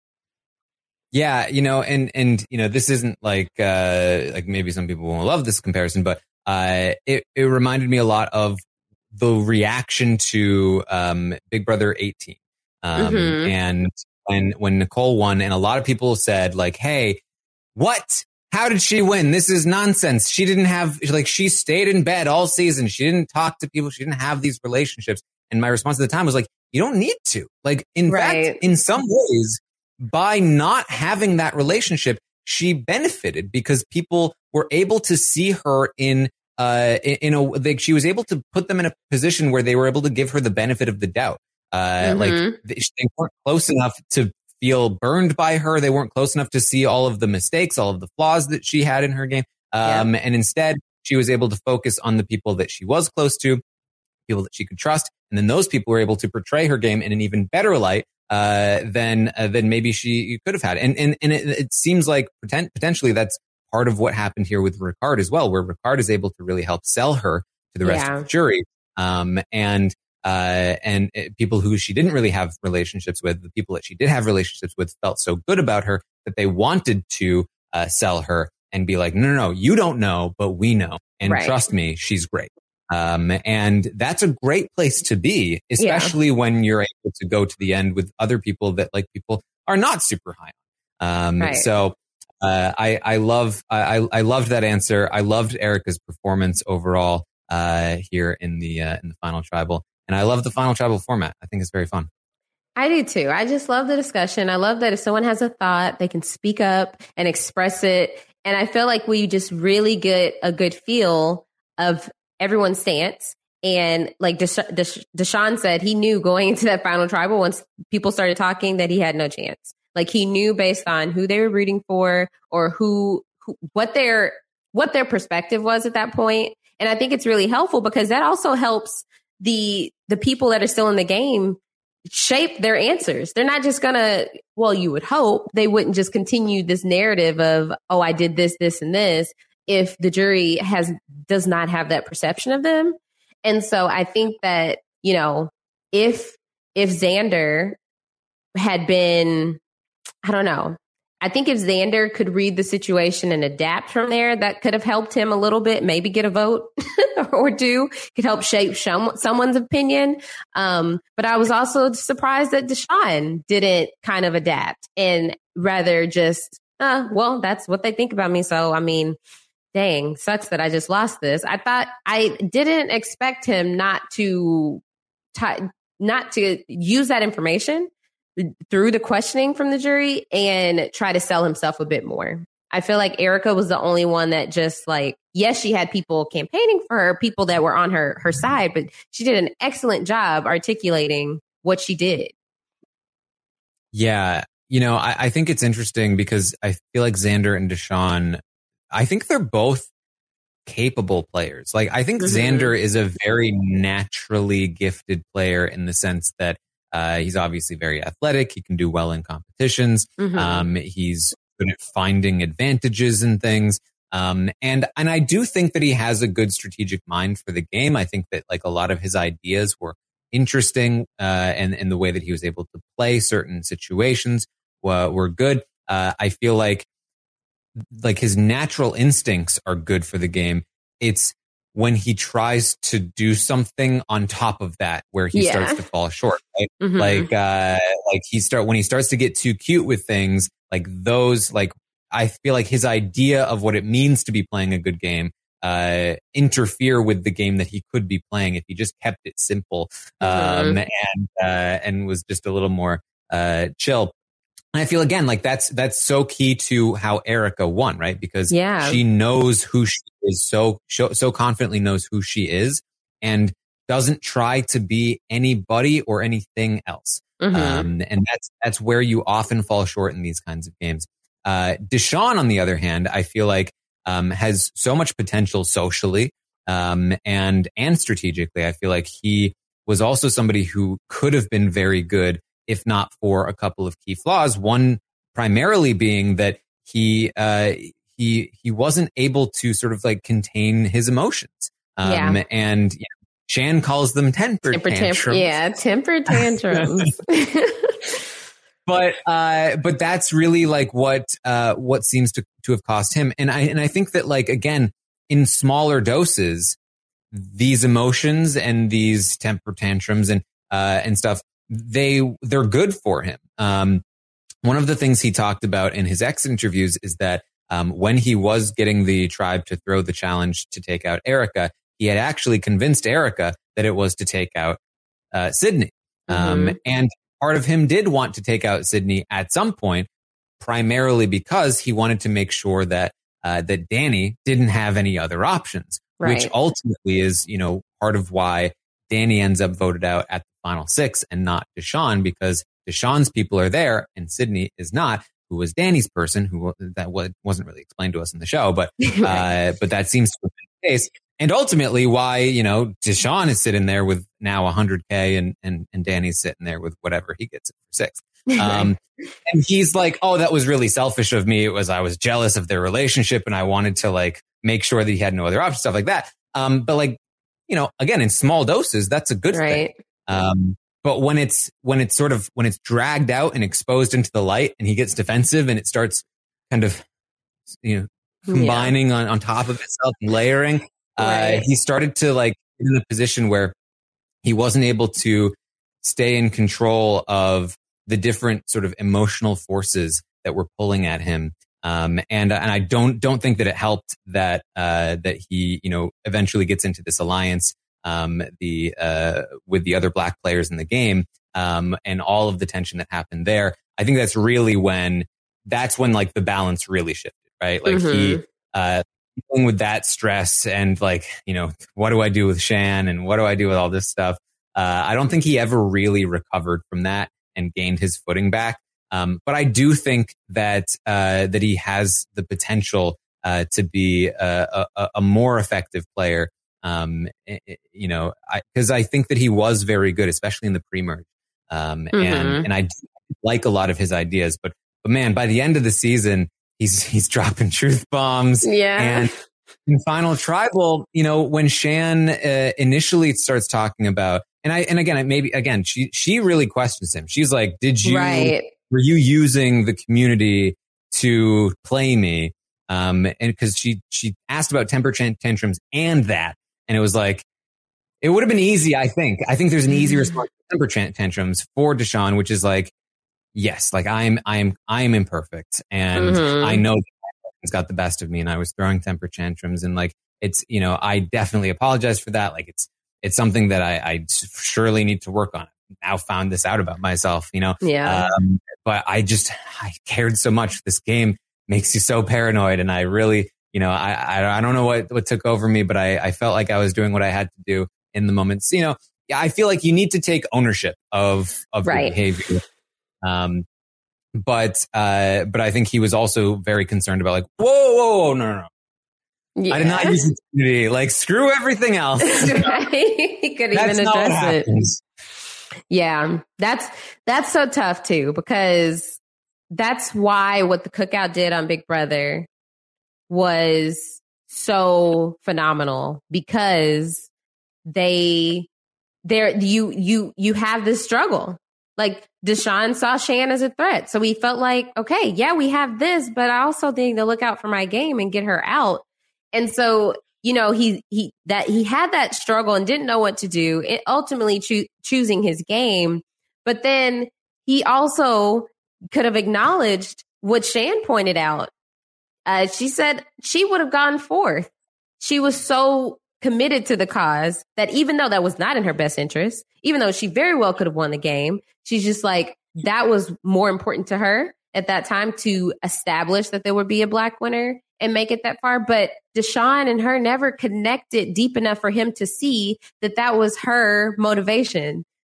Yeah, you know, and and you know, this isn't like uh, like maybe some people won't love this comparison, but uh, it it reminded me a lot of the reaction to um, Big Brother eighteen, um, Mm-hmm. and when when Nicole won, and a lot of people said like, "Hey, what? How did she win? This is nonsense. She didn't have like she stayed in bed all season. She didn't talk to people. She didn't have these relationships." And my response at the time was like, "You don't need to. Like, in Right. fact, in some ways." By not having that relationship, she benefited because people were able to see her in, uh, in, in a, like she was able to put them in a position where they were able to give her the benefit of the doubt. Uh, Mm-hmm. like they, they weren't close enough to feel burned by her. They weren't close enough to see all of the mistakes, all of the flaws that she had in her game. Um, yeah. And instead she was able to focus on the people that she was close to, people that she could trust. And then those people were able to portray her game in an even better light. Uh, than, uh, than maybe she could have had. And, and, and it, it seems like poten- potentially that's part of what happened here with Ricard as well, where Ricard is able to really help sell her to the rest Yeah. of the jury. Um, and, uh, and it, people who she didn't really have relationships with, the people that she did have relationships with felt so good about her that they wanted to, uh, sell her and be like, no, no, no, you don't know, but we know. And Right. trust me, she's great. Um, and that's a great place to be, especially yeah. when you're able to go to the end with other people that like people are not super high on. Um, right. so, uh, I, I love, I, I loved that answer. I loved Erica's performance overall, uh, here in the, uh, in the Final Tribal. And I love the Final Tribal format. I think it's very fun. I do too. I just love the discussion. I love that if someone has a thought, they can speak up and express it. And I feel like we just really get a good feel of everyone's stance. And like Desha- Desha- Deshaun said, he knew going into that Final Tribal, once people started talking, that he had no chance. Like he knew based on who they were rooting for or who, who what their what their perspective was at that point. And I think it's really helpful because that also helps the the people that are still in the game shape their answers. They're not just gonna, well, you would hope they wouldn't just continue this narrative of, oh, I did this, this, and this, if the jury has does not have that perception of them. And so I think that, you know, if if Xander had been, I don't know, I think if Xander could read the situation and adapt from there, that could have helped him a little bit, maybe get a vote or two, could help shape some, someone's opinion. Um, but I was also surprised that Deshaun didn't kind of adapt and rather just, uh, well, that's what they think about me. So, I mean, dang, sucks that I just lost this. I thought I didn't expect him not to, t- not to use that information through the questioning from the jury and try to sell himself a bit more. I feel like Erica was the only one that just like, yes, she had people campaigning for her, people that were on her, her side, but she did an excellent job articulating what she did. Yeah. You know, I, I think it's interesting because I feel like Xander and Deshaun, I think they're both capable players. Like, I think mm-hmm. Xander is a very naturally gifted player in the sense that uh, he's obviously very athletic. He can do well in competitions. Mm-hmm. Um, he's good at finding advantages and things. Um, and, and I do think that he has a good strategic mind for the game. I think that like a lot of his ideas were interesting, uh, and, and the way that he was able to play certain situations uh, were good. Uh, I feel like, like his natural instincts are good for the game. It's when he tries to do something on top of that where he yeah. starts to fall short, right? Mm-hmm. Like, uh, like he start, when he starts to get too cute with things like those, like, I feel like his idea of what it means to be playing a good game, uh, interfere with the game that he could be playing if he just kept it simple, um, mm-hmm. and, uh, and was just a little more, uh, chill. And I feel again, like that's, that's so key to how Erica won, right? Because yeah. she knows who she is, so, so confidently knows who she is and doesn't try to be anybody or anything else. Mm-hmm. Um, and that's, that's where you often fall short in these kinds of games. Uh, Deshaun, on the other hand, I feel like, um, has so much potential socially, um, and, and strategically. I feel like he was also somebody who could have been very good if not for a couple of key flaws. One primarily being that he, uh, he, he wasn't able to sort of like contain his emotions. Um, yeah. and, you know, Shan calls them temper, temper tantrums. Tam- yeah, temper tantrums. but uh, but that's really like what uh, what seems to, to have cost him. And I and I think that like again in smaller doses, these emotions and these temper tantrums and uh, and stuff they they're good for him. Um, one of the things he talked about in his exit interviews is that um, when he was getting the tribe to throw the challenge to take out Erica, he had actually convinced Erica that it was to take out uh, Sydney. Um, Mm-hmm. and part of him did want to take out Sydney at some point, primarily because he wanted to make sure that uh, that Danny didn't have any other options, Right. which ultimately is, you know, part of why Danny ends up voted out at the final six and not Deshaun, because Deshaun's people are there and Sydney is not, who was Danny's person, who that wasn't really explained to us in the show, but uh, but that seems to have been the case. And ultimately why, you know, Deshaun is sitting there with now one hundred K and, and, and Danny's sitting there with whatever he gets for six. Um, and he's like, oh, that was really selfish of me. It was, I was jealous of their relationship and I wanted to like make sure that he had no other options, stuff like that. Um, but like, you know, again, in small doses, that's a good right. thing. Um, but when it's, when it's sort of, when it's dragged out and exposed into the light and he gets defensive and it starts kind of, you know, combining yeah. on, on top of itself and layering, Right. Uh, he started to like get in a position where he wasn't able to stay in control of the different sort of emotional forces that were pulling at him. Um, and, and I don't, don't think that it helped that, uh, that he, you know, eventually gets into this alliance, um, the, uh, with the other black players in the game, um, and all of the tension that happened there. I think that's really when, that's when like the balance really shifted, right? Like mm-hmm. he, uh, dealing with that stress and like, you know, what do I do with Shan and what do I do with all this stuff? Uh, I don't think he ever really recovered from that and gained his footing back. Um, but I do think that, uh, that he has the potential, uh, to be a, a, a more effective player. Um, it, you know, I, cause I think that he was very good, especially in the pre-merge. Um, mm-hmm. and, and I like a lot of his ideas, but, but man, by the end of the season, He's he's dropping truth bombs. Yeah. And in Final Tribal, you know, when Shan uh, initially starts talking about, and I and again, maybe again, she she really questions him. She's like, "Did you right. were you using the community to play me?" Um, and because she she asked about temper tantrums and that, and it was like, it would have been easy. I think I think there's an easy response to temper tantrums for Deshaun, which is like, yes, like I'm, I'm, I'm imperfect and mm-hmm. I know it's got the best of me and I was throwing temper tantrums and like, it's, you know, I definitely apologize for that. Like it's, it's something that I, I surely need to work on. Now found this out about myself, you know? Yeah. Um, but I just, I cared so much. This game makes you so paranoid. And I really, you know, I, I, I don't know what, what took over me, but I, I felt like I was doing what I had to do in the moments. You know, I feel like you need to take ownership of, of right. your behavior. Um, but, uh, but I think he was also very concerned about like, whoa, whoa, whoa, no, no, no. Yeah. I did not use the community. Like, screw everything else. Right. He couldn't That's even not what address it. happens. Yeah. That's, that's so tough too, because that's why what the Cookout did on Big Brother was so phenomenal, because they, there, you, you, you have this struggle. Like, Deshaun saw Shan as a threat. So he felt like, okay, yeah, we have this, but I also need to look out for my game and get her out. And so, you know, he, he, that he had that struggle and didn't know what to do, it ultimately cho- choosing his game. But then he also could have acknowledged what Shan pointed out. Uh, she said she would have gone fourth. She was so committed to the cause that even though that was not in her best interest, even though she very well could have won the game, she's just like, that was more important to her at that time to establish that there would be a black winner and make it that far. But Deshaun and her never connected deep enough for him to see that that was her motivation.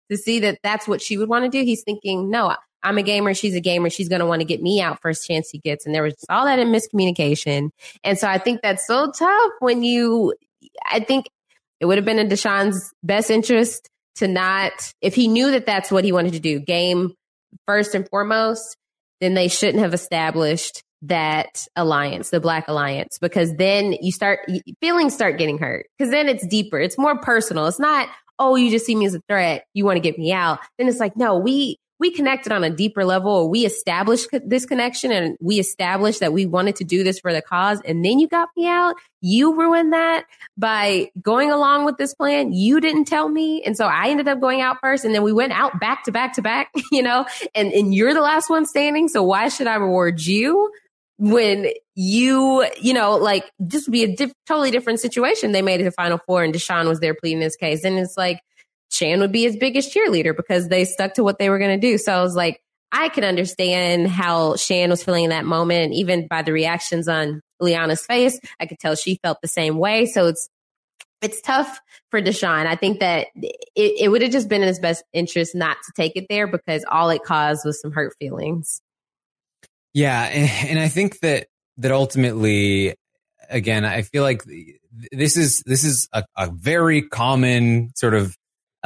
to see that that's what she would want to do. He's thinking, no, I'm a gamer. She's a gamer. She's going to want to get me out first chance he gets. And there was just all that in miscommunication. And so I think that's so tough when you, I think it would have been in Deshaun's best interest to not, if he knew that that's what he wanted to do, game first and foremost, then they shouldn't have established that alliance, the Black Alliance, because then you start, feelings start getting hurt, because then it's deeper. It's more personal. It's not, oh, you just see me as a threat. You want to get me out. Then it's like, no, we, we connected on a deeper level, or we established this connection, and we established that we wanted to do this for the cause. And then you got me out. You ruined that by going along with this plan. You didn't tell me. And so I ended up going out first. And then we went out back to back to back, you know, and, and you're the last one standing. So why should I reward you when you, you know, like, this would be a diff- totally different situation. They made it to Final Four and Deshaun was there pleading his case. And it's like, Shan would be his biggest cheerleader because they stuck to what they were going to do. So I was like, I could understand how Shan was feeling in that moment. Even by the reactions on Liana's face, I could tell she felt the same way. So it's, it's tough for Deshaun. I think that it, it would have just been in his best interest not to take it there, because all it caused was some hurt feelings. Yeah. And, and I think that, that ultimately, again, I feel like this is, this is a, a very common sort of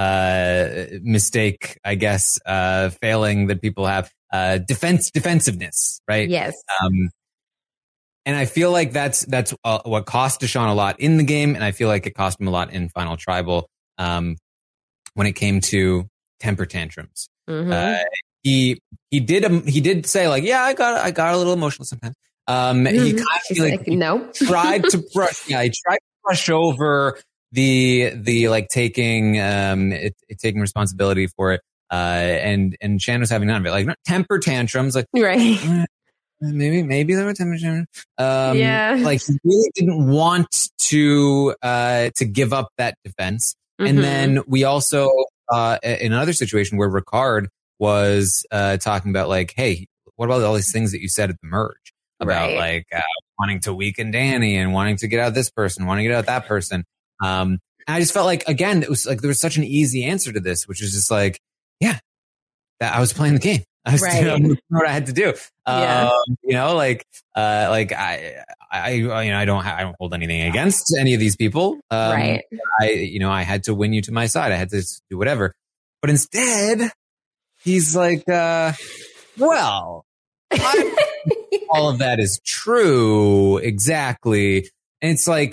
uh, mistake, I guess, uh, failing that people have, uh, defense, defensiveness, right? Yes. Um, and I feel like that's, that's uh, what cost Deshaun a lot in the game. And I feel like it cost him a lot in Final Tribal, um, when it came to temper tantrums. Mm-hmm. Uh, he, he did, um, he did say like, yeah, I got, I got a little emotional sometimes. Um, mm-hmm. He kind of like, like no, tried to brush, yeah, he tried to brush over the, the like taking, um, it, it taking responsibility for it. Uh, and, and Shan was having none of it, like not temper tantrums, like, right. Eh, maybe, maybe there were temper tantrums. Um, yeah. Like he really didn't want to, uh, to give up that defense. Mm-hmm. And then we also, uh, in another situation where Ricard was, uh, talking about like, hey, what about all these things that you said at the merge about right. like, uh, wanting to weaken Danny and wanting to get out this person, wanting to get out that person. Um, and I just felt like, again, it was like, there was such an easy answer to this, which is just like, yeah, that I was playing the game. I was right. doing what I had to do. Yeah. Um, you know, like, uh, like I, I, you know, I don't, ha- I don't hold anything against any of these people. Um, right. I, you know, I had to win you to my side. I had to do whatever, but instead he's like, uh, well, I'm, all of that is true. Exactly. And it's like,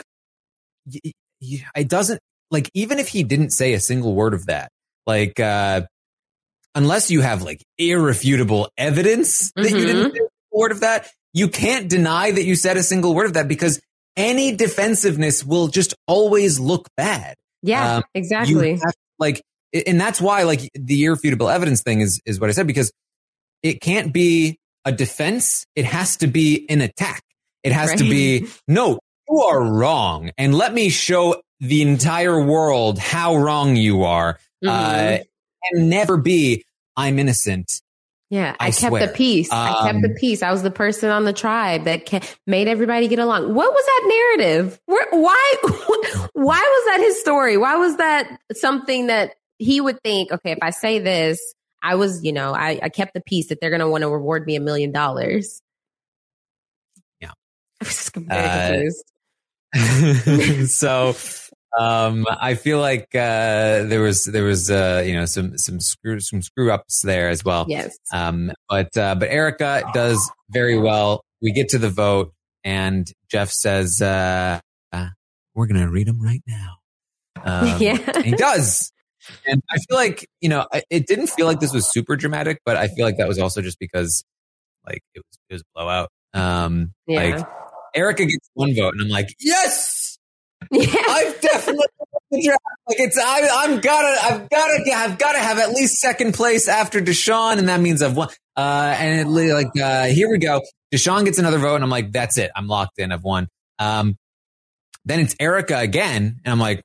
it doesn't like, even if he didn't say a single word of that, like, uh, unless you have like irrefutable evidence that mm-hmm. you didn't say a word of that, you can't deny that you said a single word of that, because any defensiveness will just always look bad. Yeah, um, exactly. Have, like, and that's why like the irrefutable evidence thing is, is what I said, because it can't be a defense. It has to be an attack. It has right. to be, no, you are wrong. And let me show the entire world how wrong you are. Mm-hmm. Uh, and never be, I'm innocent. Yeah, I, I kept swear. the peace. Um, I kept the peace. I was the person on the tribe that ke- made everybody get along. What was that narrative? Where, why, why was that his story? Why was that something that he would think, okay, if I say this, I was, you know, I, I kept the peace, that they're going to want to reward me a million dollars. Yeah. I was just very confused. Uh, so, um, I feel like, uh, there was, there was, uh, you know, some, some screw, some screw ups there as well. Yes. Um, but, uh, but Erica does very well. We get to the vote and Jeff says, uh, uh we're going to read them right now. Um, yeah. And he does. And I feel like, you know, it didn't feel like this was super dramatic, but I feel like that was also just because like it was, it was a blowout. Um, yeah. like Erica gets one vote and I'm like, yes, yeah. I've definitely the draft. Like it's, I, I'm gotta, I've gotta, I've gotta have at least second place after Deshaun. And that means I've won. Uh, and it, like, uh, here we go. Deshaun gets another vote and I'm like, that's it. I'm locked in. I've won. Um, then it's Erica again. And I'm like,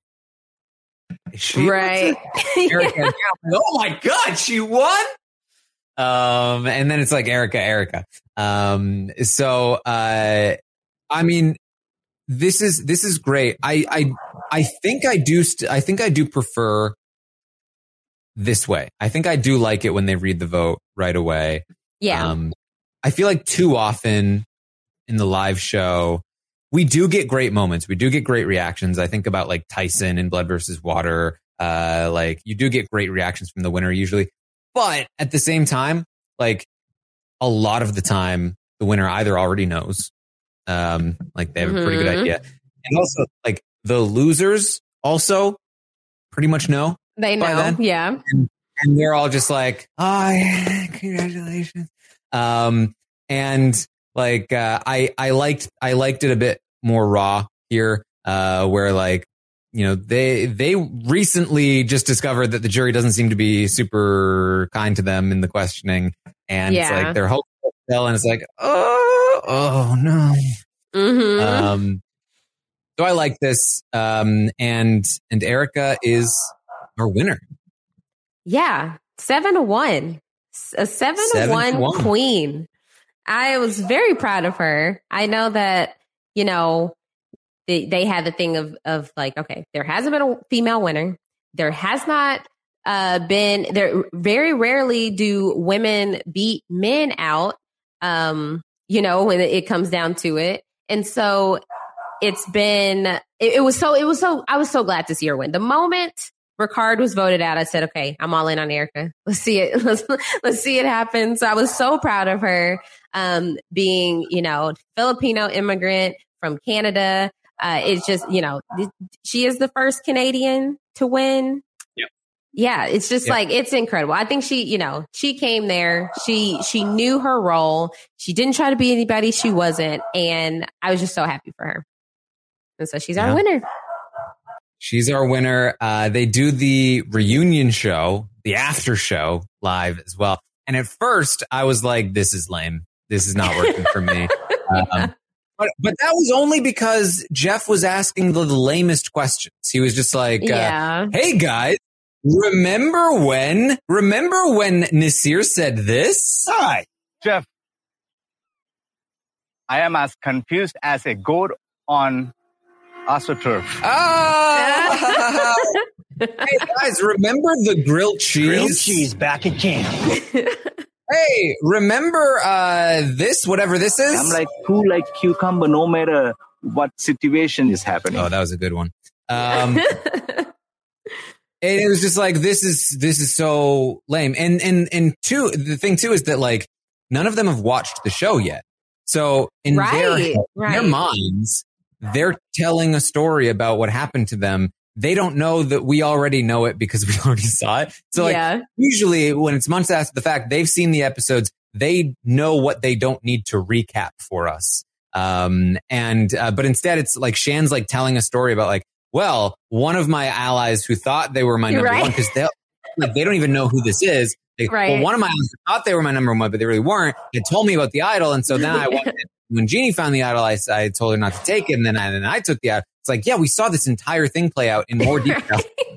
she right. Erica yeah. like, oh my God, she won. Um, and then it's like Erica, Erica. Um, so, uh, I mean, this is, this is great. I, I, I think I do, st- I think I do prefer this way. I think I do like it when they read the vote right away. Yeah. Um, I feel like too often in the live show, we do get great moments. We do get great reactions. I think about like Tyson in Blood versus Water. Uh, like you do get great reactions from the winner usually. But at the same time, like a lot of the time, the winner either already knows, um, like they have mm-hmm. a pretty good idea. And also like the losers also pretty much know. They know. Then. Yeah. And, and they're all just like, oh, yeah, congratulations. Um, and like, uh, I, I liked, I liked it a bit more raw here, uh, where like, you know, they, they recently just discovered that the jury doesn't seem to be super kind to them in the questioning. And yeah. it's like, they're hoping and it's like, oh, oh no. Mm-hmm. Um, so I like this. Um, and, and Erica is our winner. Yeah. Seven to one. A seven, seven to one, one queen. I was very proud of her. I know that, you know, they, they had the thing of, of like, okay, there hasn't been a female winner. There has not uh, been, there very rarely do women beat men out, um, you know, when it comes down to it. And so it's been, it, it was so, it was so, I was so glad to see her win. The moment Ricard was voted out, I said, okay, I'm all in on Erica. Let's see it. Let's, let's see it happen. So I was so proud of her, um, being, you know, Filipino immigrant from Canada. Uh, it's just, you know, she is the first Canadian to win. Yep. Yeah. It's just yep. like, it's incredible. I think she, you know, she came there. She, she knew her role. She didn't try to be anybody she wasn't. And I was just so happy for her. And so she's yeah. our winner. She's our winner. Uh, they do the reunion show, the after show live as well. And at first I was like, this is lame. This is not working for me. Um, but, but that was only because Jeff was asking the, the lamest questions. He was just like, uh, yeah. hey guys, remember when, remember when Nasir said this? Hi, Jeff. I am as confused as a goat on AstroTurf. Oh! Hey guys, remember the grilled cheese? Grilled cheese back at camp. Hey, remember uh, this, whatever this is? I'm like cool like cucumber no matter what situation is happening. Oh, that was a good one. Um, and it was just like, this is this is so lame. And and and two, the thing too is that like none of them have watched the show yet. So in right, their, right. their minds, they're telling a story about what happened to them. They don't know that we already know it because we already saw it. So like yeah. usually when it's months after the fact, they've seen the episodes. They know what they don't need to recap for us. Um, and, uh, but instead it's like Shan's like telling a story about like, well, one of my allies who thought they were my number right. one, because they, like, they don't even know who this is. They, right. Well, one of my allies thought they were my number one, but they really weren't. They told me about the idol. And so then I went, when Jeannie found the idol, I, I told her not to take it. And then I, then I took the idol. It's like, yeah, we saw this entire thing play out in more detail. Right.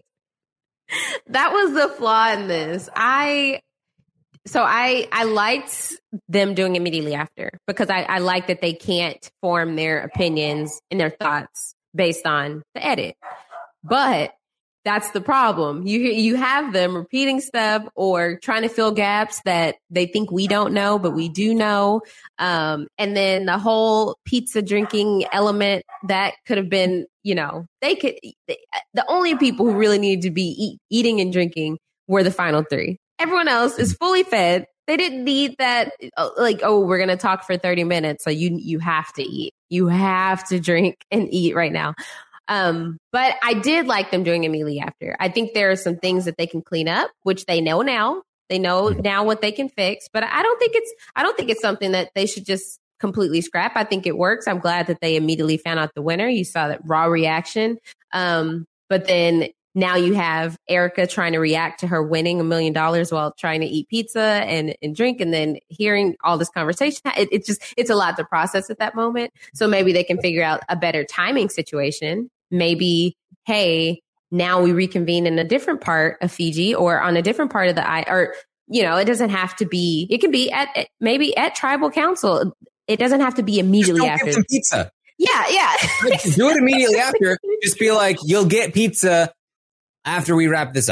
That was the flaw in this. I, so I, I liked them doing immediately after because I, I like that they can't form their opinions and their thoughts based on the edit. But that's the problem. You you have them repeating stuff or trying to fill gaps that they think we don't know, but we do know. Um, and then the whole pizza drinking element that could have been, you know, they could. They, the only people who really needed to be eat, eating and drinking were the final three. Everyone else is fully fed. They didn't need that. Like, oh, we're gonna talk for thirty minutes, so you you have to eat. You have to drink and eat right now. Um, but I did like them doing immediately after. I think there are some things that they can clean up, which they know now. They know now what they can fix, but I don't think it's, I don't think it's something that they should just completely scrap. I think it works. I'm glad that they immediately found out the winner. You saw that raw reaction. Um, but then now you have Erica trying to react to her winning a million dollars while trying to eat pizza and, and drink, and then hearing all this conversation. It, it's just, it's a lot to process at that moment. So maybe they can figure out a better timing situation. Maybe, hey, now we reconvene in a different part of Fiji or on a different part of the I, or, you know, it doesn't have to be, it can be at, at maybe at tribal council. It doesn't have to be immediately Just don't after. Give them pizza. Yeah, yeah. Do it immediately after. Just be like, you'll get pizza after we wrap this up.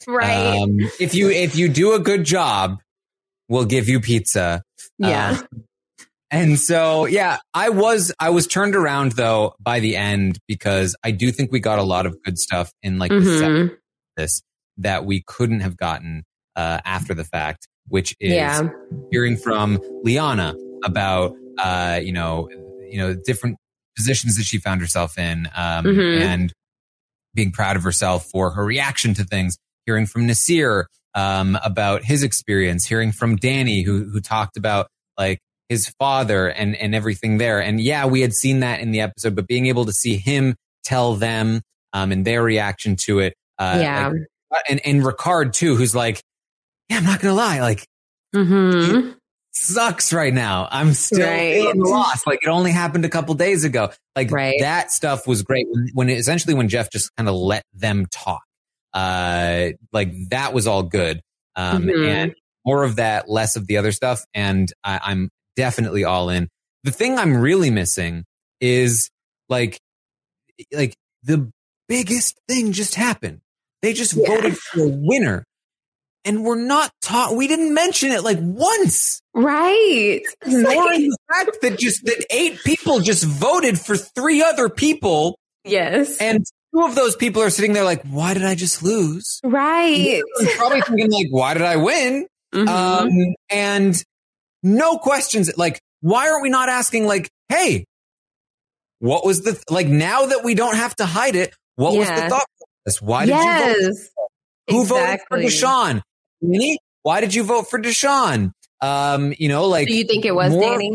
Right. Um, if you if you do a good job, we'll give you pizza. Yeah. Uh, and so, yeah, I was I was turned around though by the end because I do think we got a lot of good stuff in like Mm-hmm. the second of this that we couldn't have gotten uh, after the fact, which is Yeah. hearing from Liana about uh, you know you know different positions that she found herself in, um, Mhm. and being proud of herself for her reaction to things. Hearing from Nasir um, about his experience, hearing from Danny who who talked about like his father and and everything there. And yeah, we had seen that in the episode, but being able to see him tell them um, and their reaction to it, uh, Yeah. like, and and Ricard too, who's like, yeah, I'm not gonna lie, like. Mm-hmm. Sucks right now. I'm still Right. feeling lost. Like it only happened a couple days ago. Like Right. that stuff was great when, when it, essentially when Jeff just kind of let them talk. Uh, like that was all good. Um, Mhm. and more of that, less of the other stuff. And I, I'm definitely all in. The thing I'm really missing is like, like the biggest thing just happened. They just Yeah. voted for a winner. And we're not taught, we didn't mention it like once. Right. Ignoring the fact that just that eight people just voted for three other people. Yes. And two of those people are sitting there like, why did I just lose? Right. I'm probably thinking like, why did I win? Mhm. Um, and no questions. Like, why aren't we not asking like, hey, what was the, th- like now that we don't have to hide it, what was the Yeah. thought process? Why did you vote? Yes. Who Exactly. voted for Deshaun? Danny? Why did you vote for Deshaun? Um, you know, like. Do you think it was more- Danny?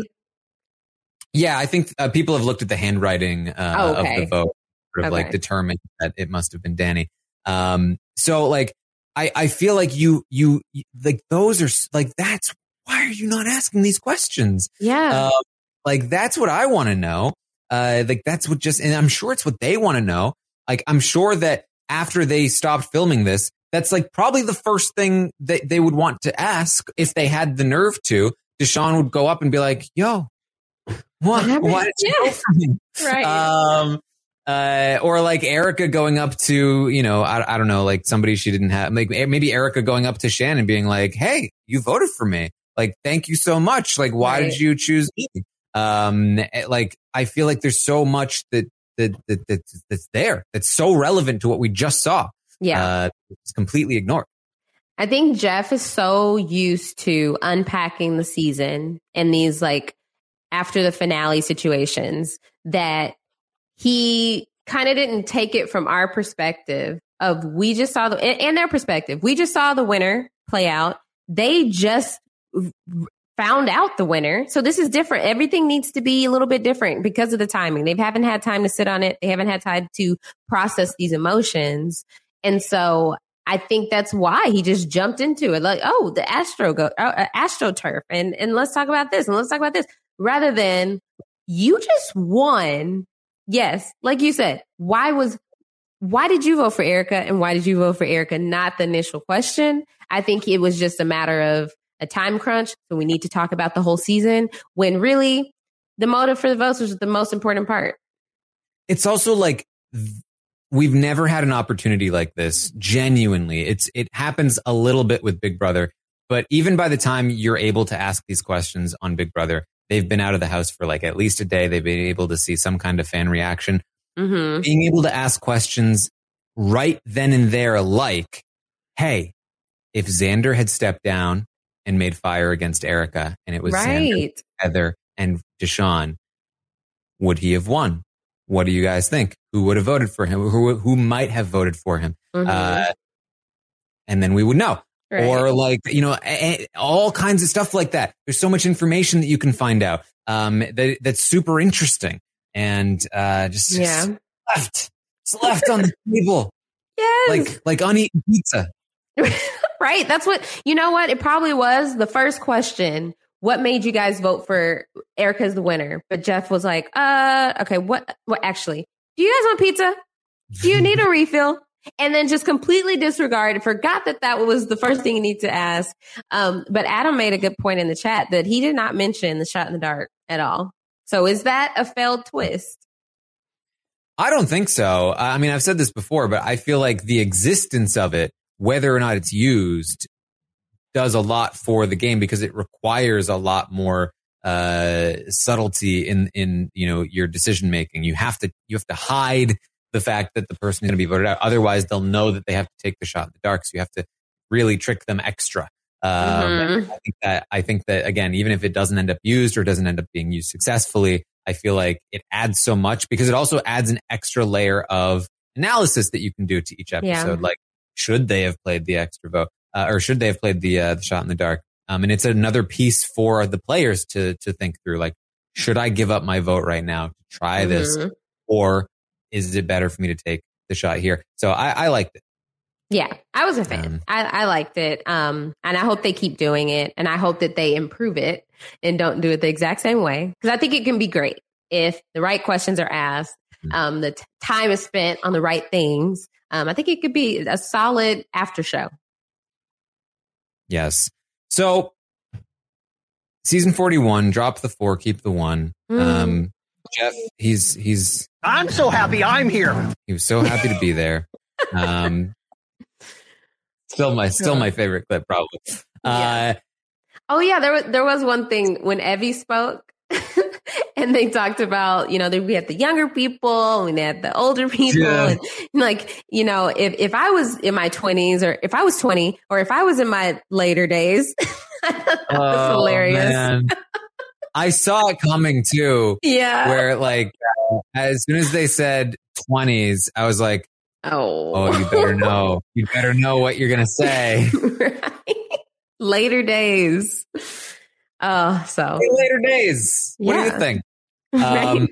Yeah, I think uh, people have looked at the handwriting uh, Oh, of okay. the vote, sort of like Okay. determined that it must have been Danny. Um, so like, I, I feel like you, you, you, like those are s- like, that's, why are you not asking these questions? Yeah. Uh, like, that's what I want to know. Uh, like that's what just, and I'm sure it's what they want to know. Like, I'm sure that after they stopped filming this, that's like probably the first thing that they would want to ask if they had the nerve to. Deshaun would go up and be like, yo, what, happened? why did you Yeah. vote for me? Right. Um, uh, or like Erica going up to, you know, I, I don't know, like somebody she didn't have, like maybe Erica going up to Shannon being like, hey, you voted for me. Like, thank you so much. Like, why Right. did you choose me? Um, like, I feel like there's so much that, that, that, that that's there. That's so relevant to what we just saw. Yeah. Uh, it's completely ignored. I think Jeff is so used to unpacking the season and these like after the finale situations that he kind of didn't take it from our perspective of we just saw the and, and their perspective. We just saw the winner play out. They just found out the winner. So this is different. Everything needs to be a little bit different because of the timing. They haven't had time to sit on it. They haven't had time to process these emotions. And so I think that's why he just jumped into it. Like, oh, the Astro go, uh, AstroTurf, and and let's talk about this and let's talk about this, rather than you just won. Yes, like you said, why was why did you vote for Erica and why did you vote for Erica? Not the initial question. I think it was just a matter of a time crunch. So we need to talk about the whole season when really the motive for the votes was the most important part. It's also like we've never had an opportunity like this. Genuinely, it's it happens a little bit with Big Brother, but even by the time you're able to ask these questions on Big Brother, they've been out of the house for like at least a day. They've been able to see some kind of fan reaction. Mm-hmm. Being able to ask questions right then and there, like, "Hey, if Xander had stepped down and made fire against Erica, and it was Xander, Right. Heather, and Deshaun, would he have won? What do you guys think? Who would have voted for him? Who who might have voted for him? Mhm. Uh, and then we would know." Right. Or like, you know, a- a- all kinds of stuff like that. There's so much information that you can find out um, that, that's super interesting. And uh, just, Yeah. just left. It's left on the table. Yes. Like, like uneaten pizza. Right. That's what, you know what? It probably was the first question. What made you guys vote for Erica as the winner? But Jeff was like, uh, okay, what, what actually, do you guys want pizza? Do you need a refill? And then just completely disregarded, forgot that that was the first thing you need to ask. Um, but Adam made a good point in the chat that he did not mention the shot in the dark at all. So is that a failed twist? I don't think so. I mean, I've said this before, but I feel like the existence of it whether or not it's used does a lot for the game because it requires a lot more uh, subtlety in, in, you know, your decision making. You have to, you have to hide the fact that the person is going to be voted out. Otherwise they'll know that they have to take the shot in the dark. So you have to really trick them extra. Um, mm-hmm. I think that, I think that again, even if it doesn't end up used or doesn't end up being used successfully, I feel like it adds so much because it also adds an extra layer of analysis that you can do to each episode. Yeah. Like, should they have played the extra vote? Uh, or should they have played the uh, the shot in the dark? Um, and it's another piece for the players to to think through. Like, should I give up my vote right now to try mm-hmm. this, or is it better for me to take the shot here? So I, I liked it. Yeah, I was a fan. Um, I, I liked it, um, and I hope they keep doing it, and I hope that they improve it and don't do it the exact same way because I think it can be great if the right questions are asked, um, the t- time is spent on the right things. Um, I think it could be a solid after show. Yes. So season forty-one, drop the four, keep the one. Mm. Um, Jeff, he's, he's, I'm so happy I'm here. He was so happy to be there. Um, still my, still my favorite clip probably. Yeah. Uh, oh yeah. There was, there was one thing when Evie spoke and they talked about, you know, we had the younger people and they had the older people. Yeah. And like, you know, if, if I was in my twenties or if I was twenty or if I was in my later days, that was oh, hilarious. Man. I saw it coming too. Yeah. Where like, as soon as they said twenties, I was like, oh, oh, you better know. You better know what you're going to say. Right. Later days. Oh, so later days. What yeah. do you think? Right. Um,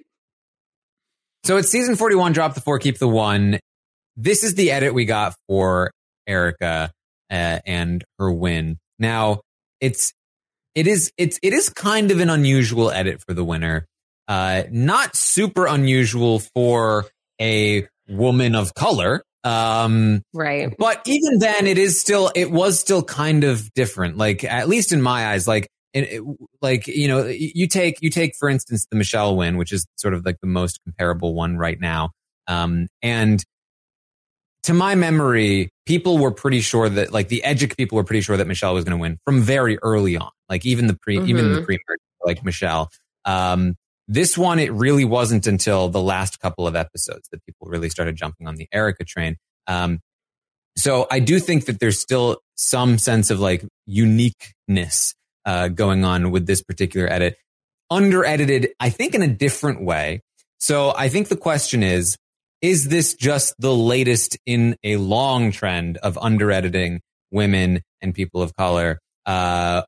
so it's season forty-one, drop the four, keep the one. This is the edit we got for Erica uh, and her win. Now it's, it is, it's, it is kind of an unusual edit for the winner. Uh, not super unusual for a woman of color. Um, right. But even then it is still, it was still kind of different. Like, at least in my eyes, like, It, it, like, you know, you take, you take, for instance, the Michelle win, which is sort of like the most comparable one right now. Um, and to my memory, people were pretty sure that, like, the Edgic people were pretty sure that Michelle was going to win from very early on. Like, even the pre, mm-hmm. even the pre, like Michelle. Um, this one, it really wasn't until the last couple of episodes that people really started jumping on the Erica train. Um, so I do think that there's still some sense of like uniqueness Uh, going on with this particular edit. Under edited, I think, in a different way. So I think the question is, is this just the latest in a long trend of under editing women and people of color? Uh,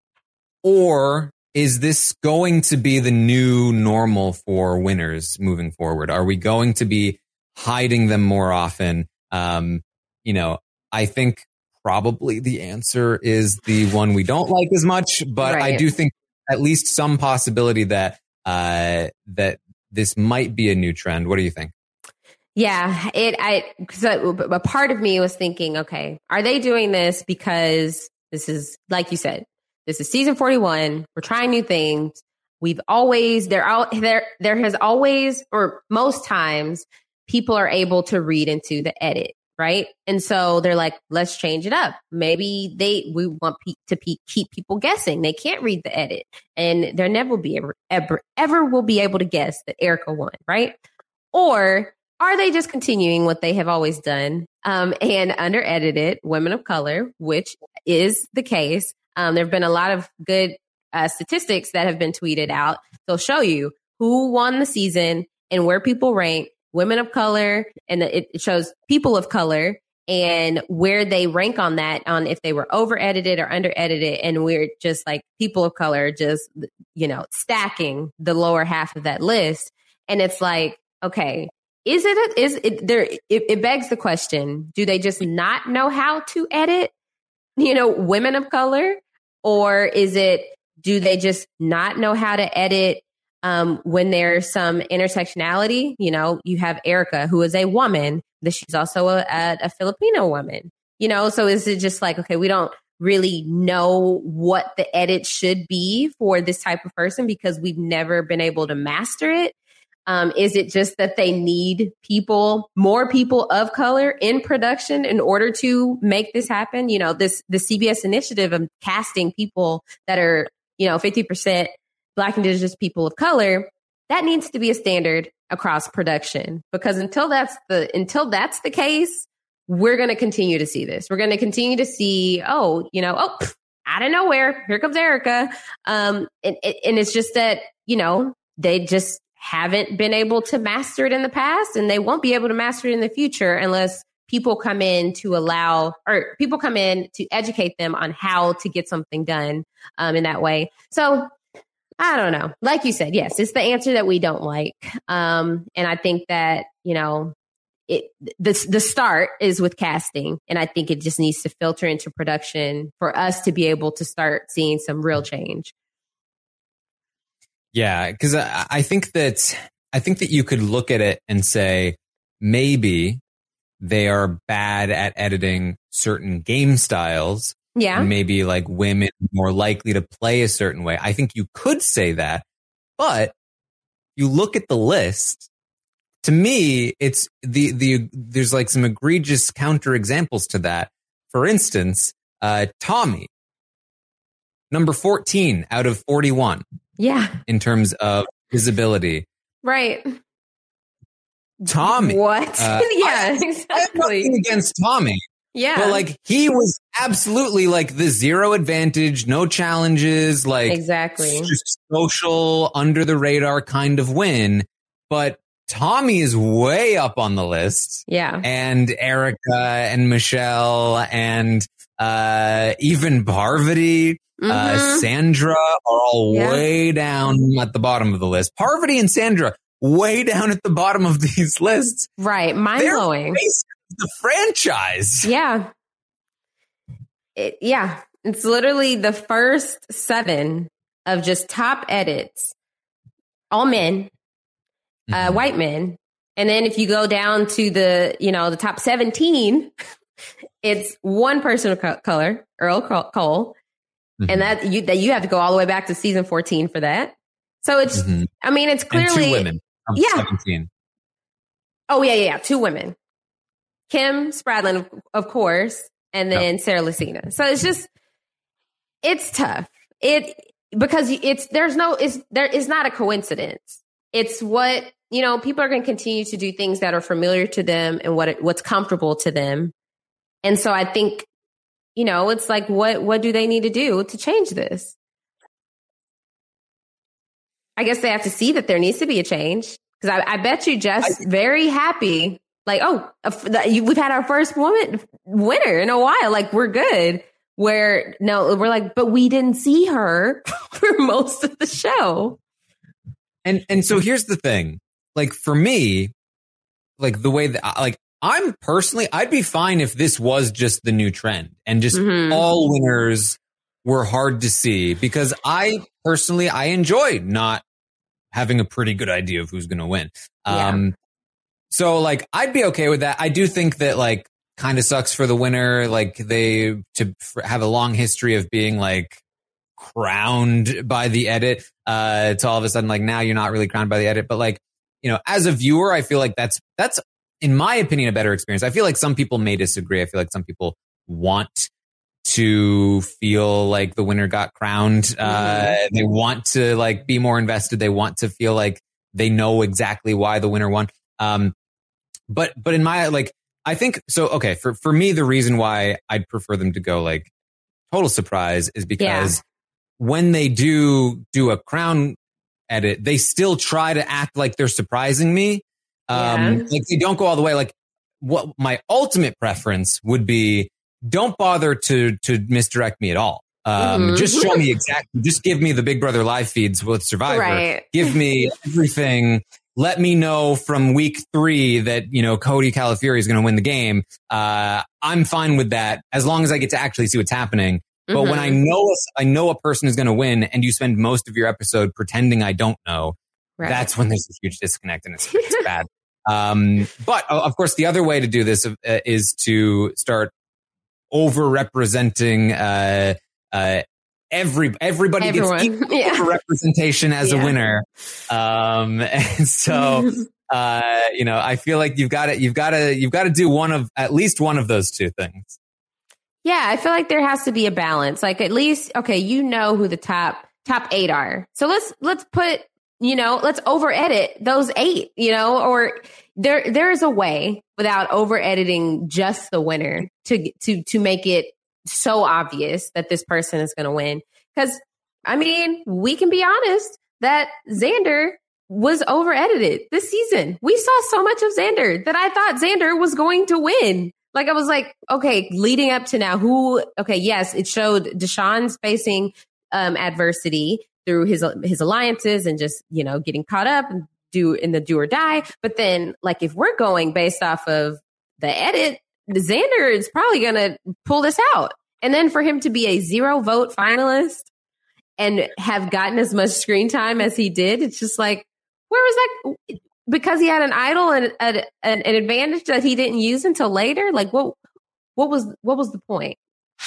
or is this going to be the new normal for winners moving forward? Are we going to be hiding them more often? Um, you know, I think probably the answer is the one we don't like as much, but right. I do think at least some possibility that uh, that this might be a new trend. What do you think? Yeah, it. I so a part of me was thinking, okay, are they doing this because this is, like you said, this is season forty-one. We're trying new things. We've always there out there there has always, or most times, people are able to read into the edit. Right. And so they're like, let's change it up. Maybe they we want pe- to pe- keep people guessing. They can't read the edit and there never will be ever, ever, ever will be able to guess that Erica won. Right. Or are they just continuing what they have always done um, and under edited women of color, which is the case. Um, there have been a lot of good uh, statistics that have been tweeted out. They'll show you who won the season and where people rank. Women of color, and it shows people of color and where they rank on that, on if they were over edited or under edited. And we're just like people of color, just, you know, stacking the lower half of that list. And it's like, okay, is it, a, is it there? It, it begs the question, do they just not know how to edit, you know, women of color? Or is it, do they just not know how to edit Um, when there's some intersectionality? You know, you have Erica, who is a woman, but she's also a, a, a Filipino woman, you know, so is it just like, okay, we don't really know what the edit should be for this type of person because we've never been able to master it. Um, is it just that they need people, more people of color in production in order to make this happen? You know, this, the C B S initiative of casting people that are, you know, fifty percent Black, Indigenous people of color, that needs to be a standard across production, because until that's the, until that's the case, we're going to continue to see this. We're going to continue to see, oh, you know, oh, out of nowhere, here comes Erica. Um, and, and it's just that, you know, they just haven't been able to master it in the past, and they won't be able to master it in the future unless people come in to allow, or people come in to educate them on how to get something done um, in that way. So I don't know. Like you said, yes, it's the answer that we don't like. Um, and I think that, you know, it, the, the start is with casting. And I think it just needs to filter into production for us to be able to start seeing some real change. Yeah, because I, I think that I think that you could look at it and say maybe they are bad at editing certain game styles. Yeah. And maybe like women more likely to play a certain way. I think you could say that, but you look at the list. To me, it's the the there's like some egregious counterexamples to that. For instance, uh, Tommy, number fourteen out of forty-one. Yeah. In terms of visibility. Right. Tommy. What? Uh, yeah, I, exactly. I have nothing against Tommy. Yeah. But like he was absolutely like the zero advantage, no challenges, like exactly just social, under the radar kind of win. But Tommy is way up on the list. Yeah. And Erica and Michelle and uh, even Parvati. Mm-hmm. Uh, Sandra are all yeah. way down at the bottom of the list. Parvati and Sandra way down at the bottom of these lists. Right. Mind They're blowing. The franchise. Yeah. It, yeah. It's literally the first seven of just top edits. All men, mm-hmm. uh, white men. And then if you go down to the, you know, the top seventeen, it's one person of co- color, Earl Cole. Mm-hmm. And that you that you have to go all the way back to season fourteen for that. So it's, mm-hmm. I mean, it's clearly and two women. Of yeah. seventeen. Oh yeah, yeah, yeah. Two women, Kim Spradlin, of, of course, and then yep. Sarah Lucina. So it's just, it's tough. It because it's there's no it's there is not a coincidence. It's what you know. People are going to continue to do things that are familiar to them and what what's comfortable to them. And so I think. You know, it's like, what, what do they need to do to change this? I guess they have to see that there needs to be a change. Because I, I bet you Jeff's I, very happy. Like, oh, we've had our first woman winner in a while. Like, we're good. Where, no, we're like, but we didn't see her for most of the show. And, and so here's the thing. Like, for me, like, the way that, like, I'm personally, I'd be fine if this was just the new trend and just mm-hmm. all winners were hard to see, because I personally, I enjoy not having a pretty good idea of who's going to win. Yeah. Um, so like, I'd be okay with that. I do think that like kind of sucks for the winner. Like they to have a long history of being like crowned by the edit. Uh, it's all of a sudden like now you're not really crowned by the edit, but like, you know, as a viewer, I feel like that's, that's, in my opinion, a better experience. I feel like some people may disagree. I feel like some people want to feel like the winner got crowned. Uh, mm-hmm. They want to like be more invested. They want to feel like they know exactly why the winner won. Um, but, but in my, like, I think, so, okay, for, for me, the reason why I'd prefer them to go like total surprise is because yeah. when they do do a crown edit, they still try to act like they're surprising me. Um, yeah. Like they don't go all the way. Like what my ultimate preference would be, don't bother to, to misdirect me at all. Um, mm-hmm. Just show me exactly, just give me the Big Brother live feeds with Survivor. Right. Give me everything. Let me know from week three that, you know, Cody Calafieri is going to win the game. Uh, I'm fine with that as long as I get to actually see what's happening. But mm-hmm. when I know, a, I know a person is going to win and you spend most of your episode pretending I don't know, right. that's when there's a huge disconnect and it's, it's bad. Um, but of course, the other way to do this uh, is to start over representing, uh, uh, every everybody Everyone. gets equal Yeah. representation as Yeah. a winner. Um, and so, uh, you know, I feel like you've got to, you've got to, you've got to do one of, at least one of those two things. Yeah, I feel like there has to be a balance. Like at least, okay, you know who the top top eight are. So let's let's put, you know, let's over edit those eight, you know, or there there is a way without over editing just the winner to to to make it so obvious that this person is going to win. Because I mean, we can be honest that Xander was over edited this season. We saw so much of Xander that I thought Xander was going to win. Like I was like, okay, leading up to now, who? Okay, yes, it showed Deshaun's facing um, adversity through his his alliances and just you know getting caught up and do in the do or die. But then, like, if we're going based off of the edit, Xander is probably going to pull this out. And then for him to be a zero vote finalist and have gotten as much screen time as he did, it's just like, where was that? Because he had an idol and an, an, an advantage that he didn't use until later. Like what? What was what was the point?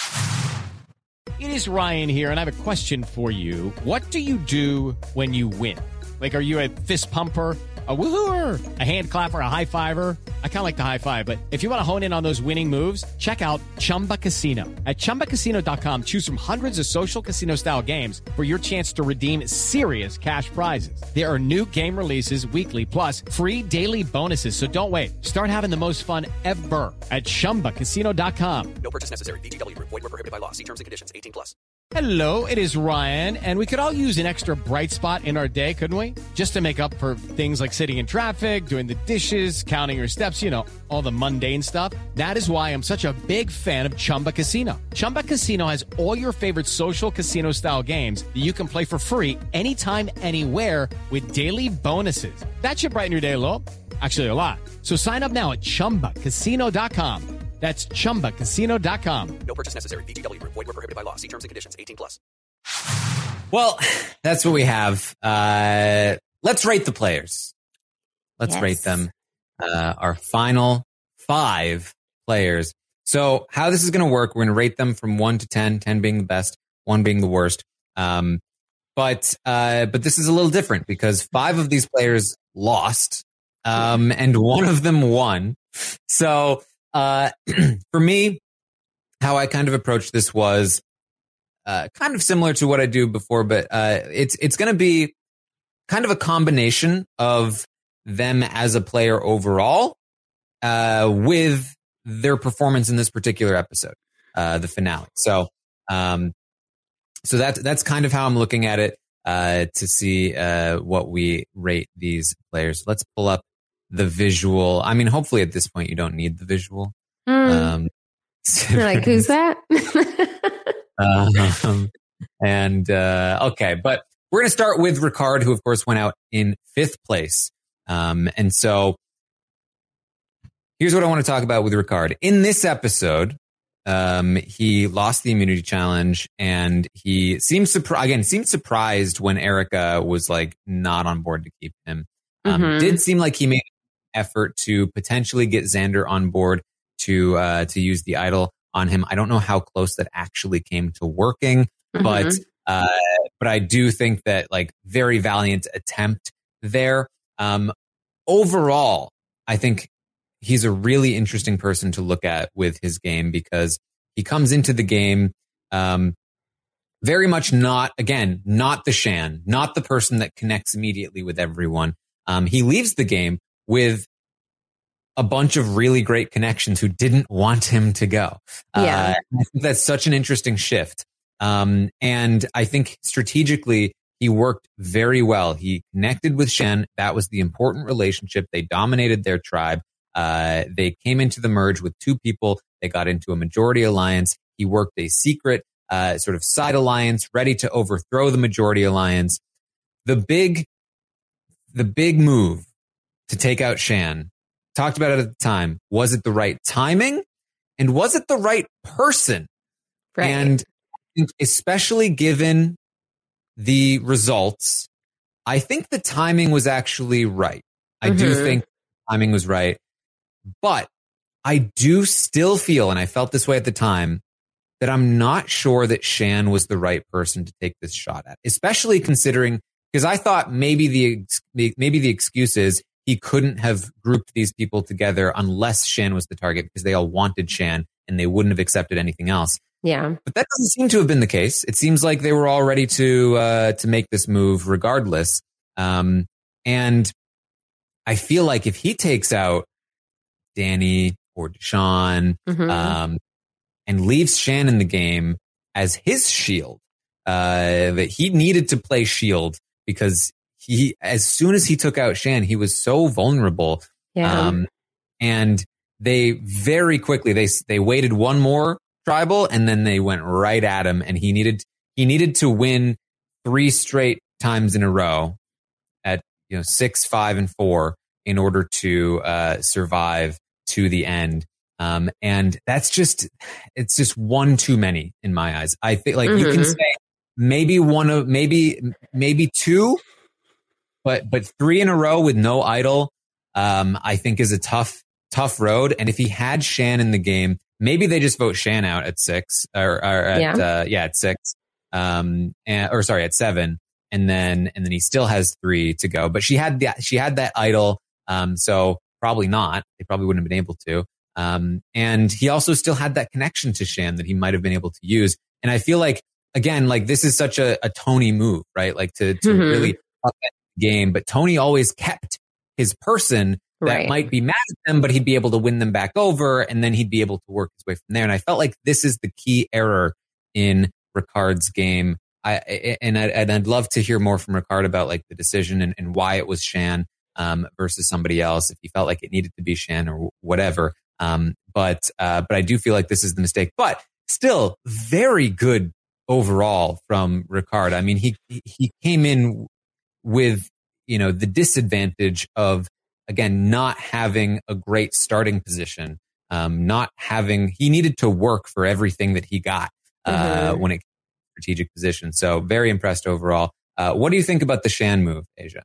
It is Ryan here, and I have a question for you. What do you do when you win? Like, are you a fist pumper, a woohooer, a hand clapper, a high fiver? I kind of like the high five, but if you want to hone in on those winning moves, check out Chumba Casino. At chumba casino dot com, choose from hundreds of social casino style games for your chance to redeem serious cash prizes. There are new game releases weekly, plus free daily bonuses. So don't wait. Start having the most fun ever at chumba casino dot com. No purchase necessary. V G W Group. Void where prohibited by law. See terms and conditions. eighteen plus. Hello, it is Ryan, and we could all use an extra bright spot in our day, couldn't we? Just to make up for things like sitting in traffic, doing the dishes, counting your steps, you know, all the mundane stuff. That is why I'm such a big fan of Chumba Casino. Chumba Casino has all your favorite social casino-style games that you can play for free anytime, anywhere with daily bonuses. That should brighten your day a little. Actually, a lot. So sign up now at chumba casino dot com. That's chumba casino dot com. No purchase necessary. V G W Group. Void where prohibited by law. See terms and conditions. eighteen plus. Well, that's what we have. Uh, let's rate the players. Let's Yes. rate them. Uh, our final five players. So how this is going to work, we're going to rate them from one to ten, ten being the best, one being the worst. Um, but, uh, but this is a little different because five of these players lost, um, and one of them won. So, uh, for me, how I kind of approached this was, uh, kind of similar to what I do before, but, uh, it's, it's going to be kind of a combination of them as a player overall, uh, with their performance in this particular episode, uh, the finale. So, um, so that's, that's kind of how I'm looking at it, uh, to see, uh, what we rate these players. Let's pull up the visual. I mean, hopefully at this point you don't need the visual. Mm. Um, You're like, who's that? um, and, uh, okay, but we're going to start with Ricard, who of course went out in fifth place. Um, and so here's what I want to talk about with Ricard. In this episode, um, he lost the immunity challenge and he seemed surprised, again, seemed surprised when Erica was like not on board to keep him. Um, Mhm. Did seem like he made an effort to potentially get Xander on board to, uh, to use the idol on him. I don't know how close that actually came to working, Mhm. but, uh, but I do think that like very valiant attempt there. Um, overall, I think he's a really interesting person to look at with his game because he comes into the game, um, very much not, again, not the Shan, not the person that connects immediately with everyone. Um, he leaves the game with a bunch of really great connections who didn't want him to go. Yeah. Uh, I think that's such an interesting shift. Um, and I think strategically, he worked very well. He connected with Shen. That was the important relationship. They dominated their tribe. Uh, they came into the merge with two people. They got into a majority alliance. He worked a secret, uh, sort of side alliance, ready to overthrow the majority alliance. The big, the big move to take out Shan, talked about it at the time. Was it the right timing? And was it the right person? Right. And especially given the results, I think the timing was actually right. I Mm-hmm. do think timing was right. But I do still feel, and I felt this way at the time, that I'm not sure that Shan was the right person to take this shot at, especially considering, because I thought maybe the, maybe the excuse is he couldn't have grouped these people together unless Shan was the target because they all wanted Shan and they wouldn't have accepted anything else. Yeah. But that doesn't seem to have been the case. It seems like they were all ready to, uh, to make this move regardless. Um, and I feel like if he takes out Danny or Deshaun, mm-hmm. um, and leaves Shan in the game as his shield, uh, that he needed to play shield because he, as soon as he took out Shan, he was so vulnerable. Yeah. Um, and they very quickly, they, they waited one more tribal and then they went right at him, and he needed, he needed to win three straight times in a row at, you know, six, five, and four in order to, uh, survive to the end. Um, and that's just, it's just one too many in my eyes. I think like mm-hmm. you can say maybe one of, maybe, maybe two, but, but three in a row with no idol, um, I think is a tough, tough road. And if he had Shan in the game, maybe they just vote Shan out at six or, or at, yeah. Uh, yeah, at six, um, and, or sorry, at seven. And then, and then he still has three to go, but she had that, she had that idol. Um, so probably not, they probably wouldn't have been able to. Um, and he also still had that connection to Shan that he might have been able to use. And I feel like, again, like this is such a, a Tony move, right? Like to, to mm-hmm. really up that game. But Tony always kept his person that right. might be mad at them, but he'd be able to win them back over, and then he'd be able to work his way from there. And I felt like this is the key error in Ricard's game. I, and, I, and I'd love to hear more from Ricard about like the decision and, and why it was Shan, um, versus somebody else, if he felt like it needed to be Shan or whatever. Um, but, uh, but I do feel like this is the mistake, but still very good overall from Ricard. I mean, he, he came in with, you know, the disadvantage of, again, not having a great starting position, um, not having, he needed to work for everything that he got, uh, mm-hmm. when it came to strategic position. So very impressed overall. Uh, what do you think about the Shan move, Asia?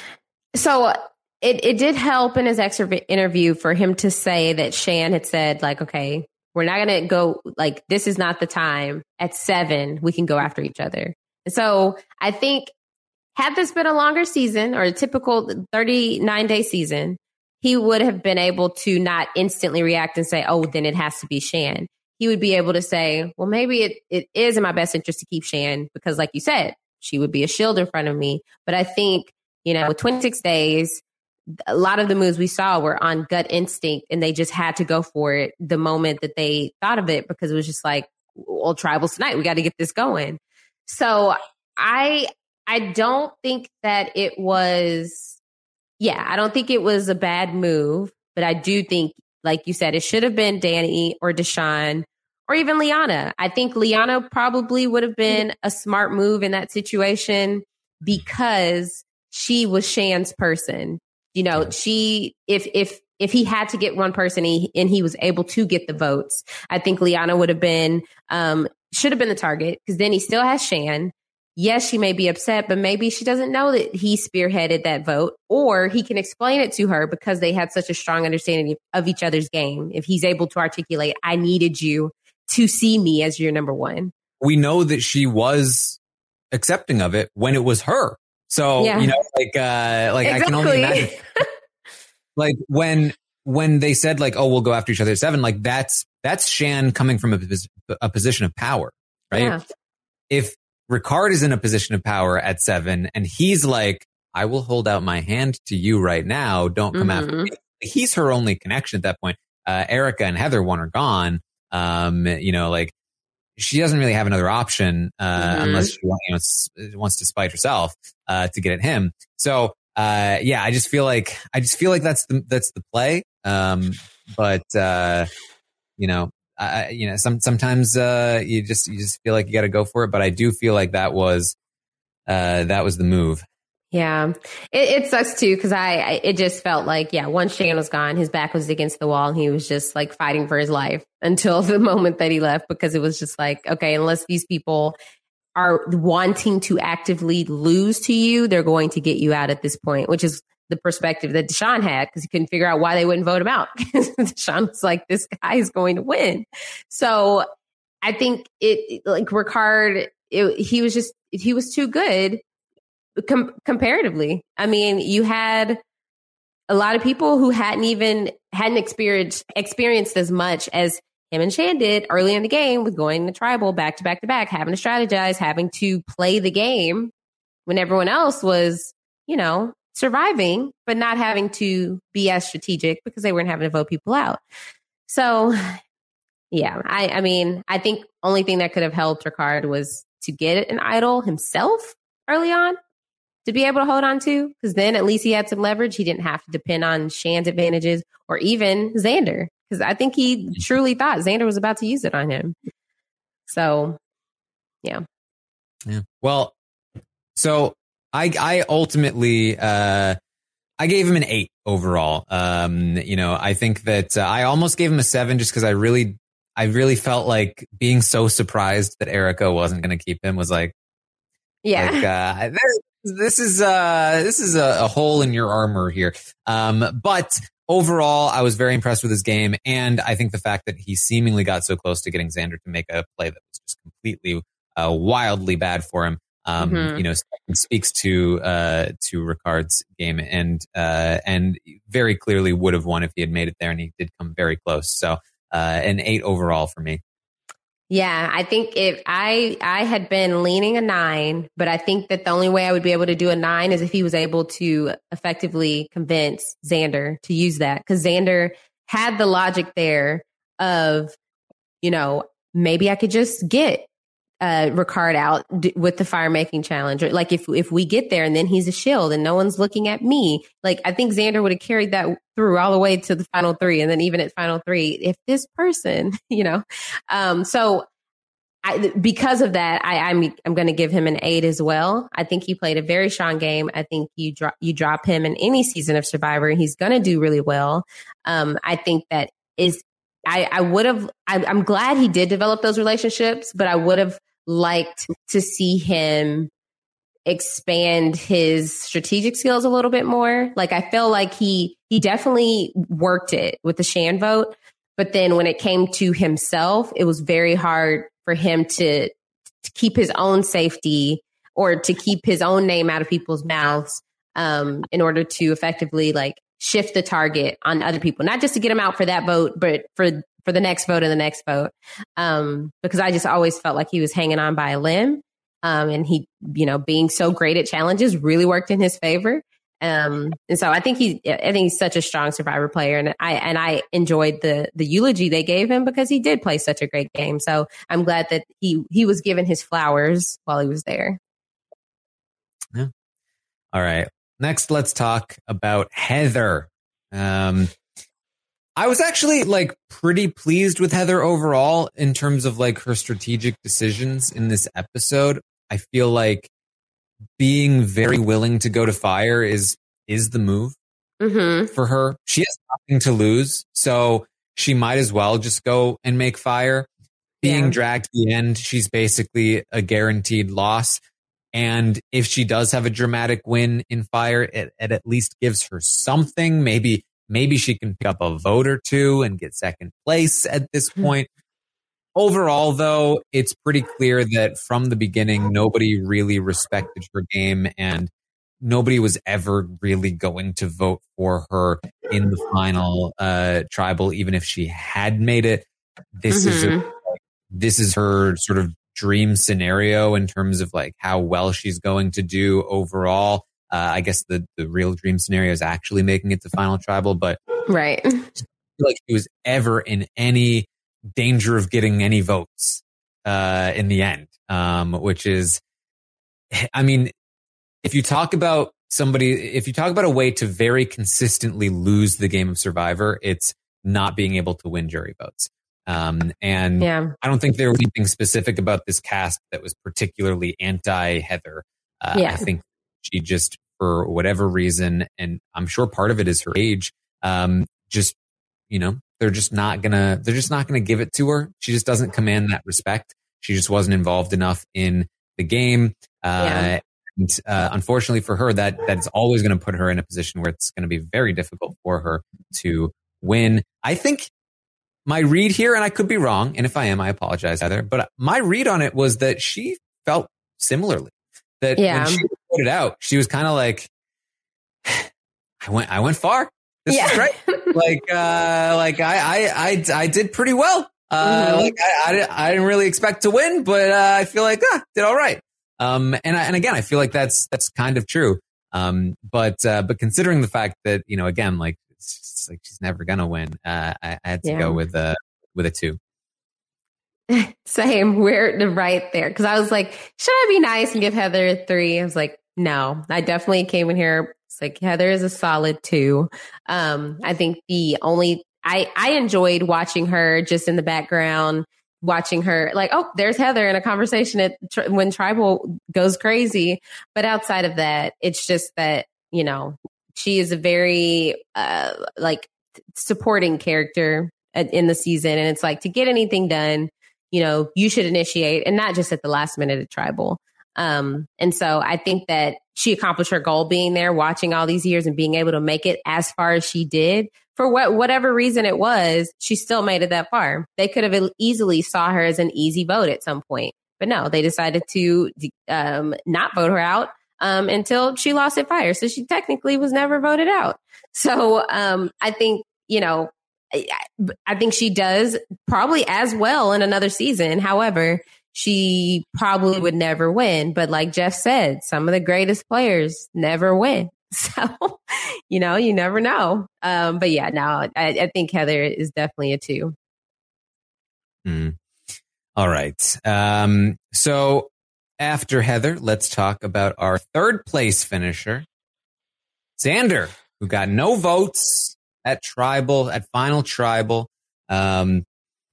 So, It it did help in his extra interview for him to say that Shan had said, like, okay, we're not going to go, like, this is not the time. At seven, we can go after each other. And so I think had this been a longer season or a typical thirty-nine day season, he would have been able to not instantly react and say, oh, then it has to be Shan. He would be able to say, well, maybe it, it is in my best interest to keep Shan because, like you said, she would be a shield in front of me. But I think, you know, with twenty-six days, a lot of the moves we saw were on gut instinct, and they just had to go for it the moment that they thought of it, because it was just like, well, tribals tonight, we got to get this going. So I, I don't think that it was, yeah, I don't think it was a bad move, but I do think, like you said, it should have been Danny or Deshaun or even Liana. I think Liana probably would have been a smart move in that situation because she was Shan's person. You know, yeah. she, if, if, if he had to get one person he, and he was able to get the votes, I think Liana would have been, um, should have been the target, because then he still has Shan. Yes, she may be upset, but maybe she doesn't know that he spearheaded that vote, or he can explain it to her because they had such a strong understanding of each other's game. If he's able to articulate, I needed you to see me as your number one. We know that she was accepting of it when it was her. So, yeah. you know, like, uh, like exactly. I can only imagine, like when, when they said like, oh, we'll go after each other at seven, like that's, that's Shan coming from a, a position of power, right? Yeah. If Ricard is in a position of power at seven and he's like, I will hold out my hand to you right now. Don't come mm-hmm. after me. He's her only connection at that point. Uh, Erica and Heather one are gone. Um, you know, like, she doesn't really have another option, uh, mm-hmm. unless she you know, wants to spite herself, uh, to get at him. So, uh, yeah, I just feel like, I just feel like that's the, that's the play. Um, but, uh, you know, I, you know, some, sometimes, uh, you just, you just feel like you got to go for it. But I do feel like that was, uh, that was the move. Yeah, it, it sucks too, because I, I it just felt like, yeah, once Shan was gone, his back was against the wall and he was just like fighting for his life until the moment that he left, because it was just like, okay, unless these people are wanting to actively lose to you, they're going to get you out at this point, which is the perspective that Deshaun had, because he couldn't figure out why they wouldn't vote him out. Deshaun was like, this guy is going to win. So I think it like Ricard, it, he was just he was too good com- comparatively. I mean, you had a lot of people who hadn't even hadn't experienced experienced as much as him and Shan did early in the game with going to tribal back to back to back, having to strategize, having to play the game when everyone else was, you know, surviving, but not having to be as strategic because they weren't having to vote people out. So, yeah, I, I mean, I think only thing that could have helped Ricard was to get an idol himself early on to be able to hold on to, because then at least he had some leverage. He didn't have to depend on Shan's advantages or even Xander, because I think he truly thought Xander was about to use it on him. So, yeah. Yeah. Well, so I, I ultimately, uh, I gave him an eight overall. Um, you know, I think that uh, I almost gave him a seven just because I really, I really felt like being so surprised that Erica wasn't going to keep him was like, yeah, like, uh, this, this is, uh, this is a, a hole in your armor here. Um, but overall, I was very impressed with his game. And I think the fact that he seemingly got so close to getting Xander to make a play that was just completely, uh, wildly bad for him. Um, mm-hmm. You know, speaks to, uh, to Ricard's game and, uh, and very clearly would have won if he had made it there. And he did come very close. So, uh, an eight overall for me. Yeah, I think if I, I had been leaning a nine, but I think that the only way I would be able to do a nine is if he was able to effectively convince Xander to use that. Cause Xander had the logic there of, you know, maybe I could just get Uh, Ricard out d- with the fire making challenge. Or like if if we get there and then he's a shield and no one's looking at me, like I think Xander would have carried that through all the way to the final three. And then even at final three, if this person, you know, um, so I, because of that, I, I'm I'm going to give him an eight as well. I think he played a very strong game. I think you drop you drop him in any season of Survivor, and he's going to do really well. Um, I think that is I I would have. I'm glad he did develop those relationships, but I would have liked to see him expand his strategic skills a little bit more. Like I feel like he he definitely worked it with the Shan vote, but then when it came to himself, it was very hard for him to, to keep his own safety or to keep his own name out of people's mouths um, in order to effectively like shift the target on other people, not just to get him out for that vote, but for for the next vote and the next vote. Um, because I just always felt like he was hanging on by a limb. Um, and he, you know, being so great at challenges really worked in his favor. Um, and so I think he, I think he's such a strong Survivor player. And I, and I enjoyed the, the eulogy they gave him because he did play such a great game. So I'm glad that he, he was given his flowers while he was there. Yeah. All right. Next, let's talk about Heather. Um, I was actually like pretty pleased with Heather overall in terms of like her strategic decisions in this episode. I feel like being very willing to go to fire is, is the move mm-hmm. for her. She has nothing to lose. So she might as well just go and make fire. Being yeah. dragged to the end, she's basically a guaranteed loss. And if she does have a dramatic win in fire, it, it at least gives her something. Maybe Maybe she can pick up a vote or two and get second place at this point. Overall, though, it's pretty clear that from the beginning, nobody really respected her game and nobody was ever really going to vote for her in the final uh, tribal, even if she had made it. This mm-hmm. is a, this is her sort of dream scenario in terms of like how well she's going to do overall. Uh, I guess the, the real dream scenario is actually making it to final tribal, but right. I feel like she was ever in any danger of getting any votes uh, in the end, um, which is, I mean, if you talk about somebody, if you talk about a way to very consistently lose the game of Survivor, it's not being able to win jury votes. Um, and yeah. I don't think there was anything specific about this cast that was particularly anti-Heather. Uh, yeah. I think she just, for whatever reason, and I'm sure part of it is her age, um, just, you know, they're just not gonna, they're just not gonna give it to her. She just doesn't command that respect. She just wasn't involved enough in the game. Uh, yeah. and, uh, unfortunately for her, that, that's always going to put her in a position where it's going to be very difficult for her to win. I think, my read here, and I could be wrong, and if I am, I apologize, Heather, but my read on it was that she felt similarly. That yeah. when she put it out, she was kind of like, I went, I went far. This yeah. is great. like, uh, like I, I, I, I did pretty well. Uh, mm-hmm. like I, I, I didn't really expect to win, but uh, I feel like ah, did all right. Um, and I, and again, I feel like that's that's kind of true. Um, but uh, but considering the fact that you know, again, like it's just like she's never gonna win, uh, I, I had to yeah. go with a with a two. Same, we're right there because I was like, should I be nice and give Heather a three? I was like, no, I definitely came in here. It's like Heather is a solid two. Um, I think the only I, I enjoyed watching her just in the background, watching her like, oh, there's Heather in a conversation at, when Tribal goes crazy. But outside of that, it's just that, you know, she is a very uh, like supporting character in the season. And it's like to get anything done, you know, you should initiate and not just at the last minute at Tribal. Um, and so I think that she accomplished her goal being there, watching all these years and being able to make it as far as she did. For what, whatever reason it was, she still made it that far. They could have easily saw her as an easy vote at some point. But no, they decided to um, not vote her out um, until she lost at Fire. So she technically was never voted out. So um, I think, you know, I, I think she does probably as well in another season. However, she probably would never win. But like Jeff said, some of the greatest players never win. So, you know, you never know. Um, but yeah, no, I, I think Heather is definitely a two. Mm. All right. Um, so after Heather, let's talk about our third place finisher, Xander, who got no votes at Tribal, at Final Tribal. Um,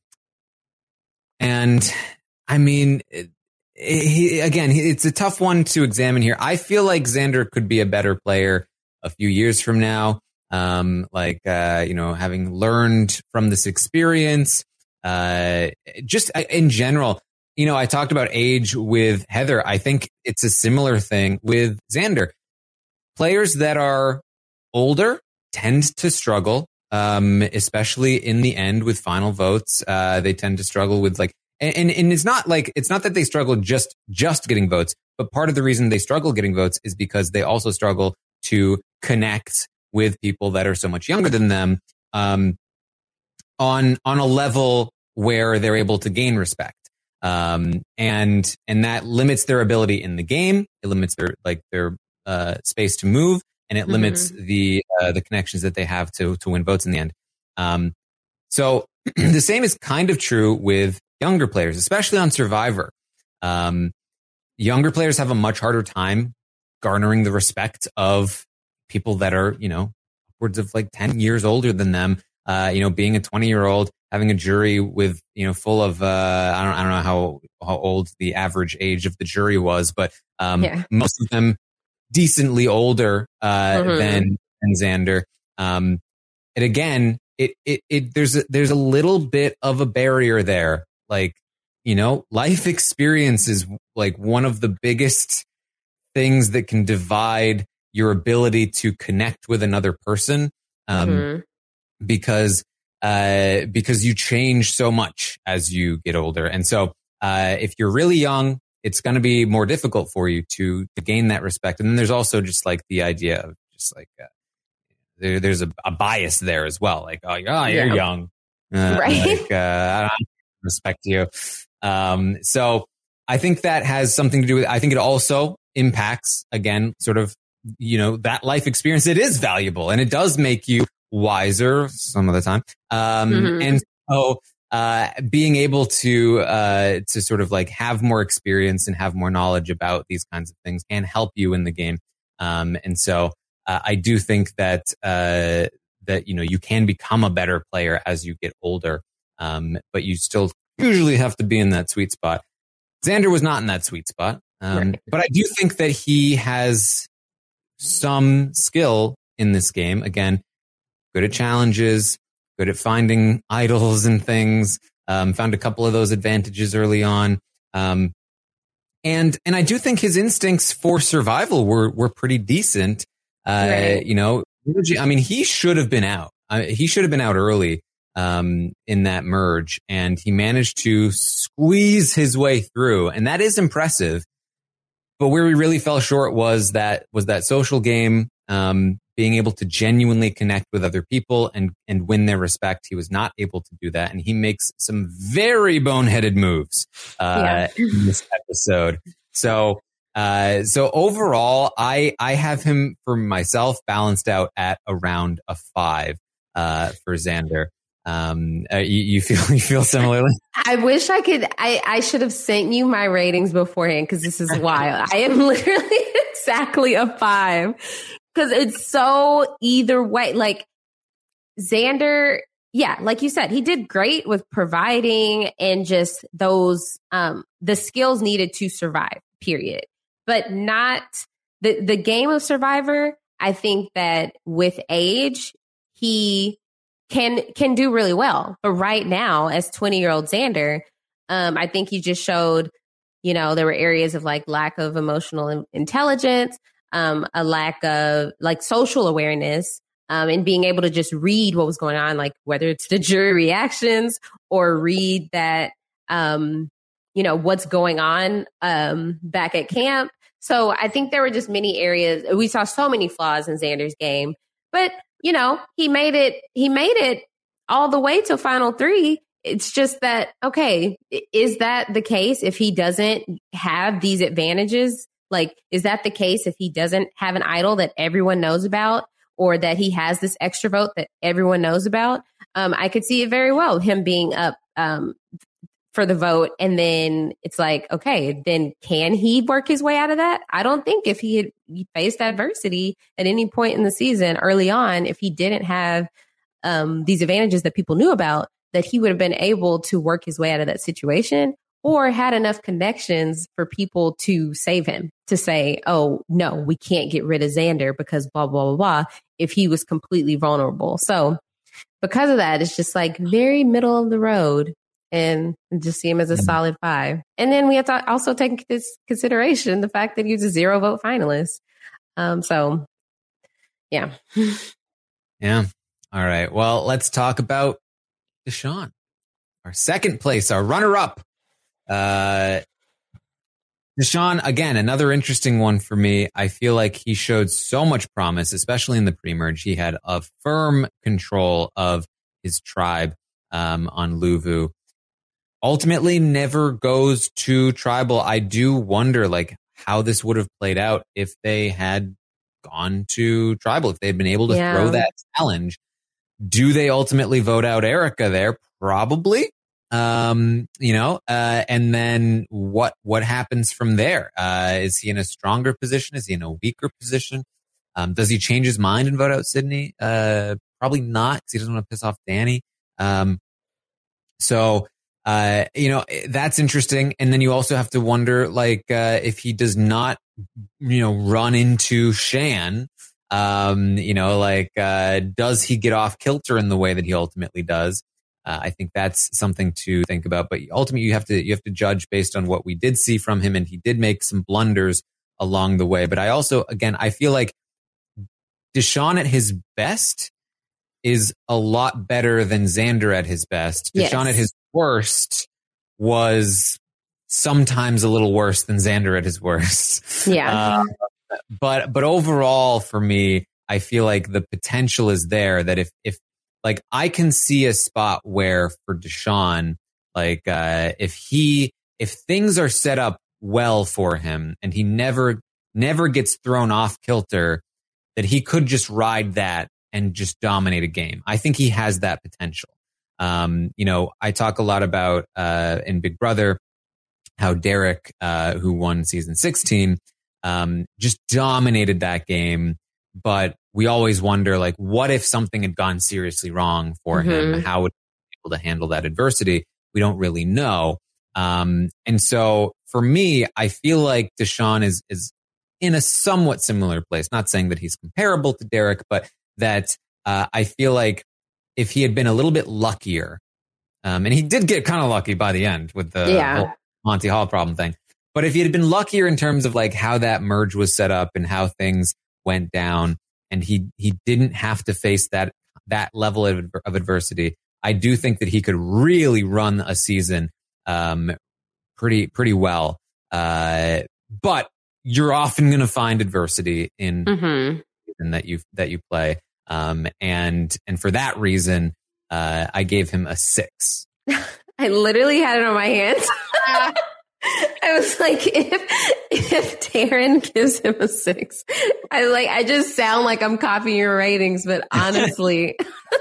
and I mean, it, He, again, it's a tough one to examine here. I feel like Xander could be a better player a few years from now. Um, like, uh, you know, having learned from this experience, uh, just in general, you know, I talked about age with Heather. I think it's a similar thing with Xander. Players that are older tend to struggle, um, especially in the end with final votes. Uh, they tend to struggle with like, And, and it's not like, it's not that they struggle just, just getting votes, but part of the reason they struggle getting votes is because they also struggle to connect with people that are so much younger than them, um, on, on a level where they're able to gain respect. Um, and, and that limits their ability in the game. It limits their, like their, uh, space to move, and it mm-hmm. limits the, uh, the connections that they have to, to win votes in the end. Um, so the same is kind of true with younger players, especially on Survivor. Um, younger players have a much harder time garnering the respect of people that are, you know, upwards of like ten years older than them. Uh, you know, being a twenty year old, having a jury with, you know, full of, uh, I don't, I don't know how, how old the average age of the jury was, but, um, yeah. most of them decently older, uh, mm-hmm. than, than Xander. Um, and again, it, it, it, there's a, there's a little bit of a barrier there. Like, you know, life experience is like one of the biggest things that can divide your ability to connect with another person. Um, mm-hmm. because, uh, because you change so much as you get older. And so, uh, if you're really young, it's going to be more difficult for you to, to gain that respect. And then there's also just like the idea of just like, uh, there, there's a, a bias there as well. Like, oh, you're, oh, you're yeah. young. Uh, right. Like, uh, I don't respect you. Um, so I think that has something to do with, I think it also impacts, again, sort of, you know, that life experience. It is valuable and it does make you wiser some of the time. Um, mm-hmm. and so, uh, being able to, uh, to sort of like have more experience and have more knowledge about these kinds of things can help you in the game. Um, and so, uh, I do think that, uh, that, you know, you can become a better player as you get older. Um, but you still usually have to be in that sweet spot. Xander was not in that sweet spot. Um, right. But I do think that he has some skill in this game. Again, good at challenges, good at finding idols and things. Um, found a couple of those advantages early on. Um, and, and I do think his instincts for survival were, were pretty decent. Uh, right. You know, I mean, he should have been out. Uh, he should have been out early. um, in that merge, and he managed to squeeze his way through, and that is impressive. But where we really fell short was that was that social game, um, being able to genuinely connect with other people and and win their respect. He was not able to do that, and he makes some very boneheaded moves uh, yeah. in this episode. So, uh, so overall, I I have him for myself balanced out at around a five uh, for Xander. Um, uh, you, you feel you feel similarly? I wish I could. I, I should have sent you my ratings beforehand because this is wild. I am literally exactly a five because it's so either way. Like Xander, yeah, like you said, he did great with providing and just those um the skills needed to survive. Period, but not the the game of Survivor. I think that with age, he. can can do really well. But right now, as twenty-year-old Xander, um, I think he just showed, you know, there were areas of like lack of emotional in- intelligence, um, a lack of like social awareness, um, and being able to just read what was going on, like whether it's the jury reactions or read that, um, you know, what's going on um, back at camp. So I think there were just many areas. We saw so many flaws in Xander's game, but you know, he made it, he made it all the way to final three. It's just that, okay, is that the case if he doesn't have these advantages? Like, is that the case if he doesn't have an idol that everyone knows about or that he has this extra vote that everyone knows about? Um, I could see it very well, him being up um, for the vote. And then it's like, okay, then can he work his way out of that? I don't think if he had faced adversity at any point in the season early on, if he didn't have um, these advantages that people knew about, that he would have been able to work his way out of that situation or had enough connections for people to save him, to say, oh, no, we can't get rid of Xander because blah, blah, blah, blah, if he was completely vulnerable. So because of that, it's just like very middle of the road. And just see him as a solid five. And then we have to also take into this consideration the fact that he was a zero vote finalist. Um, so, yeah. Yeah. All right. Well, let's talk about Deshaun, our second place, our runner up. Uh, Deshaun, again, another interesting one for me. I feel like he showed so much promise, especially in the pre-merge. He had a firm control of his tribe um, on Luvu. Ultimately never goes to tribal. I do wonder like how this would have played out if they had gone to tribal, if they'd been able to yeah. throw that challenge. Do they ultimately vote out Erica there? Probably. Um, you know, uh, and then what, what happens from there? Uh, is he in a stronger position? Is he in a weaker position? Um, does he change his mind and vote out Sydney? Uh, probably not because he doesn't want to piss off Danny. Um, so, Uh, you know, that's interesting. And then you also have to wonder, like, uh, if he does not, you know, run into Shan, um, you know, like, uh, does he get off kilter in the way that he ultimately does? Uh, I think that's something to think about. But ultimately, you have to, you have to judge based on what we did see from him. And he did make some blunders along the way. But I also, again, I feel like Deshaun at his best is a lot better than Xander at his best. Yes. Deshaun at his worst was sometimes a little worse than Xander at his worst. Yeah. Uh, but, but overall for me, I feel like the potential is there that if, if like I can see a spot where for Deshaun, like, uh, if he, if things are set up well for him and he never, never gets thrown off kilter, that he could just ride that and just dominate a game. I think he has that potential. Um, you know, I talk a lot about, uh, in Big Brother, how Derek, uh, who won season sixteen, um, just dominated that game. But we always wonder, like, what if something had gone seriously wrong for mm-hmm. him? How would he be able to handle that adversity? We don't really know. Um, and so for me, I feel like Deshaun is, is in a somewhat similar place. Not saying that he's comparable to Derek, but that, uh, I feel like if he had been a little bit luckier, um, and he did get kind of lucky by the end with the yeah. whole Monty Hall problem thing. But if he had been luckier in terms of like how that merge was set up and how things went down, and he, he didn't have to face that, that level of, of adversity, I do think that he could really run a season um, pretty pretty well. Uh, but you're often going to find adversity in, mm-hmm. in that you that you play, um, and and for that reason, uh, I gave him a six. I literally had it on my hands. I was like, if if Taryn gives him a six, I like I just sound like I'm copying your ratings, but honestly,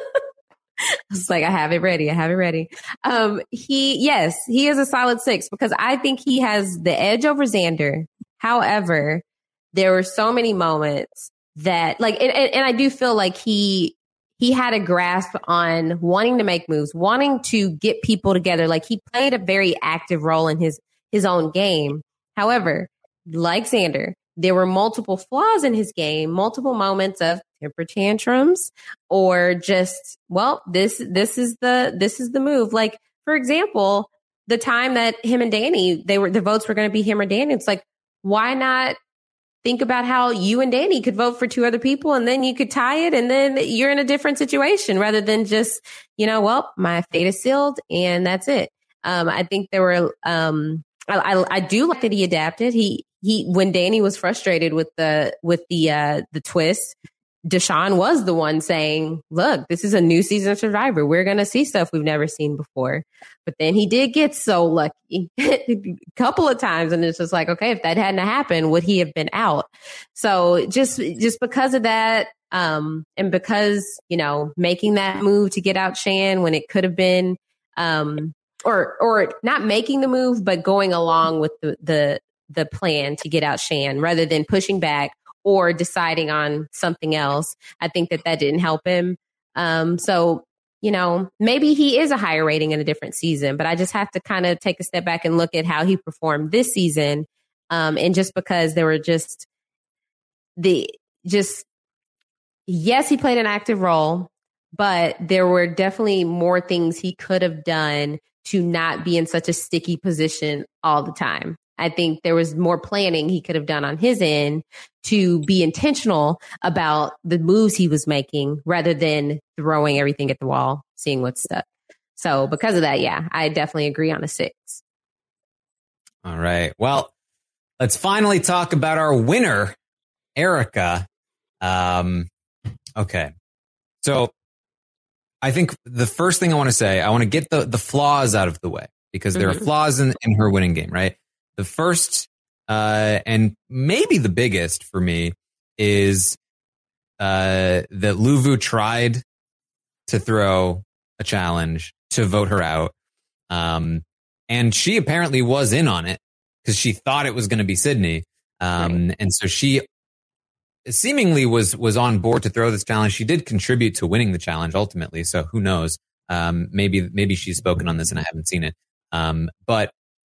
I was like, I have it ready. I have it ready. Um, he yes, he is a solid six because I think he has the edge over Xander. However, there were so many moments that like, and, and, and I do feel like he he had a grasp on wanting to make moves, wanting to get people together. Like he played a very active role in his his own game. However, like Xander, there were multiple flaws in his game, multiple moments of temper tantrums or just, well, this this is the this is the move. Like, for example, the time that him and Danny, they were the votes were going to be him or Danny. It's like, why not think about how you and Danny could vote for two other people and then you could tie it and then you're in a different situation rather than just, you know, well, my fate is sealed and that's it. Um, I think there were um I, I, I do like that he adapted. He he when Danny was frustrated with the with the uh, the twist, Deshaun was the one saying, "Look, this is a new season of Survivor. We're going to see stuff we've never seen before." But then he did get so lucky a couple of times, and it's just like, okay, if that hadn't happened, would he have been out? So just just because of that, um, and because you know making that move to get out Shan when it could have been. Um, Or, or not making the move, but going along with the, the, the plan to get out Shan rather than pushing back or deciding on something else. I think that that didn't help him. Um, so, you know, maybe he is a higher rating in a different season, but I just have to kind of take a step back and look at how he performed this season. Um, and just because there were just the, just, yes, he played an active role, but there were definitely more things he could have done to not be in such a sticky position all the time. I think there was more planning he could have done on his end to be intentional about the moves he was making rather than throwing everything at the wall, seeing what's stuck. So because of that, yeah, I definitely agree on a six. All right. Well, let's finally talk about our winner, Erica. Um, okay. So I think the first thing I want to say, I want to get the, the flaws out of the way because there mm-hmm. are flaws in, in her winning game, right? The first, uh, and maybe the biggest for me is, uh, that Luvu tried to throw a challenge to vote her out. Um, and she apparently was in on it because she thought it was going to be Sydney. Um, right. And so she seemingly was was on board to throw this challenge. She did contribute to winning the challenge ultimately, so who knows? Um, maybe maybe she's spoken on this and I haven't seen it. Um, but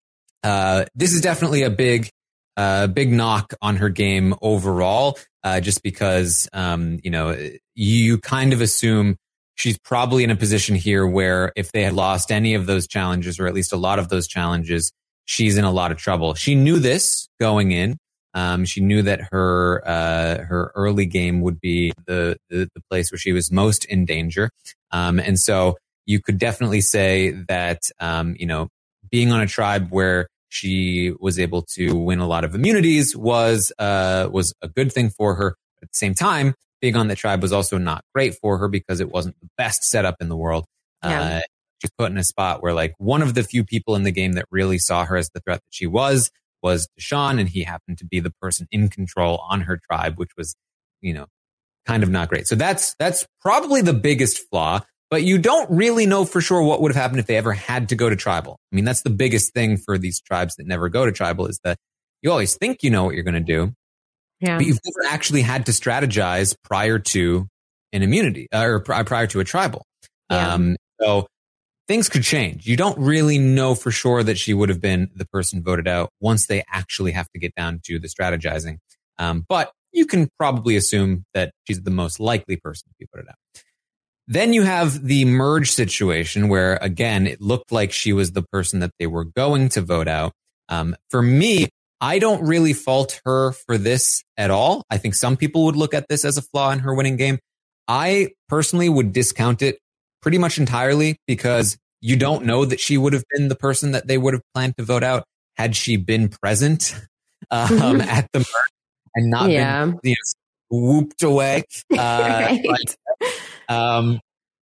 uh, this is definitely a big uh, big knock on her game overall, uh, just because um, you know you kind of assume she's probably in a position here where if they had lost any of those challenges, or at least a lot of those challenges, she's in a lot of trouble. She knew this going in. Um, she knew that her, uh, her early game would be the, the, the place where she was most in danger. Um, and so you could definitely say that, um, you know, being on a tribe where she was able to win a lot of immunities was, uh, was a good thing for her. At the same time, being on the tribe was also not great for her because it wasn't the best setup in the world. Yeah. Uh, she's put in a spot where like one of the few people in the game that really saw her as the threat that she was, was Deshaun, and he happened to be the person in control on her tribe, which was, you know, kind of not great. So that's, that's probably the biggest flaw, but you don't really know for sure what would have happened if they ever had to go to tribal. I mean, that's the biggest thing for these tribes that never go to tribal is that you always think you know what you're going to do, yeah. but you've never actually had to strategize prior to an immunity or prior to a tribal. Yeah. Um, so things could change. You don't really know for sure that she would have been the person voted out once they actually have to get down to the strategizing. Um, but you can probably assume that she's the most likely person to be voted out. Then you have the merge situation where, again, it looked like she was the person that they were going to vote out. Um, for me, I don't really fault her for this at all. I think some people would look at this as a flaw in her winning game. I personally would discount it pretty much entirely because you don't know that she would have been the person that they would have planned to vote out had she been present um, at the merge and not yeah. been you know, whooped away. Uh, right. but, um,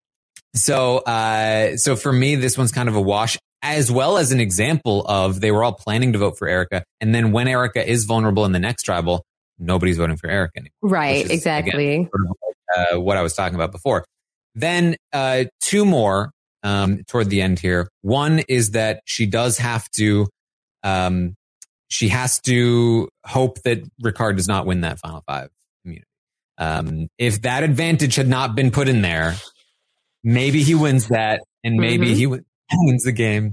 so, uh, so for me, this one's kind of a wash, as well as an example of they were all planning to vote for Erica. And then when Erica is vulnerable in the next tribal, nobody's voting for Erica anymore. Right, is, exactly. Again, sort of like, uh, what I was talking about before. Then uh, two more um, toward the end here. One is that she does have to, um, she has to hope that Ricard does not win that final five immunity. Um, if that advantage had not been put in there, maybe he wins that, and maybe mm-hmm. he w- wins the game.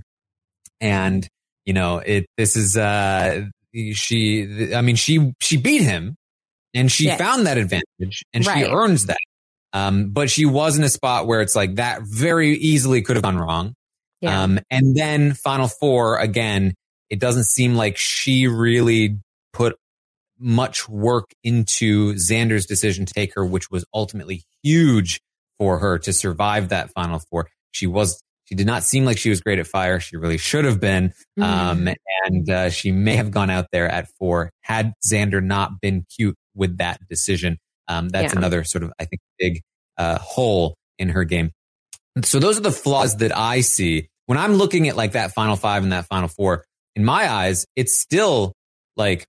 And you know, it. This is uh, she. I mean, she she beat him, and she yes. found that advantage, and right. she earns that. Um, but she was in a spot where it's like that very easily could have gone wrong. Yeah. Um, and then Final Four again. It doesn't seem like she really put much work into Xander's decision to take her, which was ultimately huge for her to survive that Final Four. She was, she did not seem like she was great at fire. She really should have been. Mm. Um, and, uh, she may have gone out there at four had Xander not been cute with that decision. Um, that's yeah. another sort of, I think, big, uh, hole in her game. So those are the flaws that I see when I'm looking at like that Final Five and that Final Four. In my eyes, it's still like,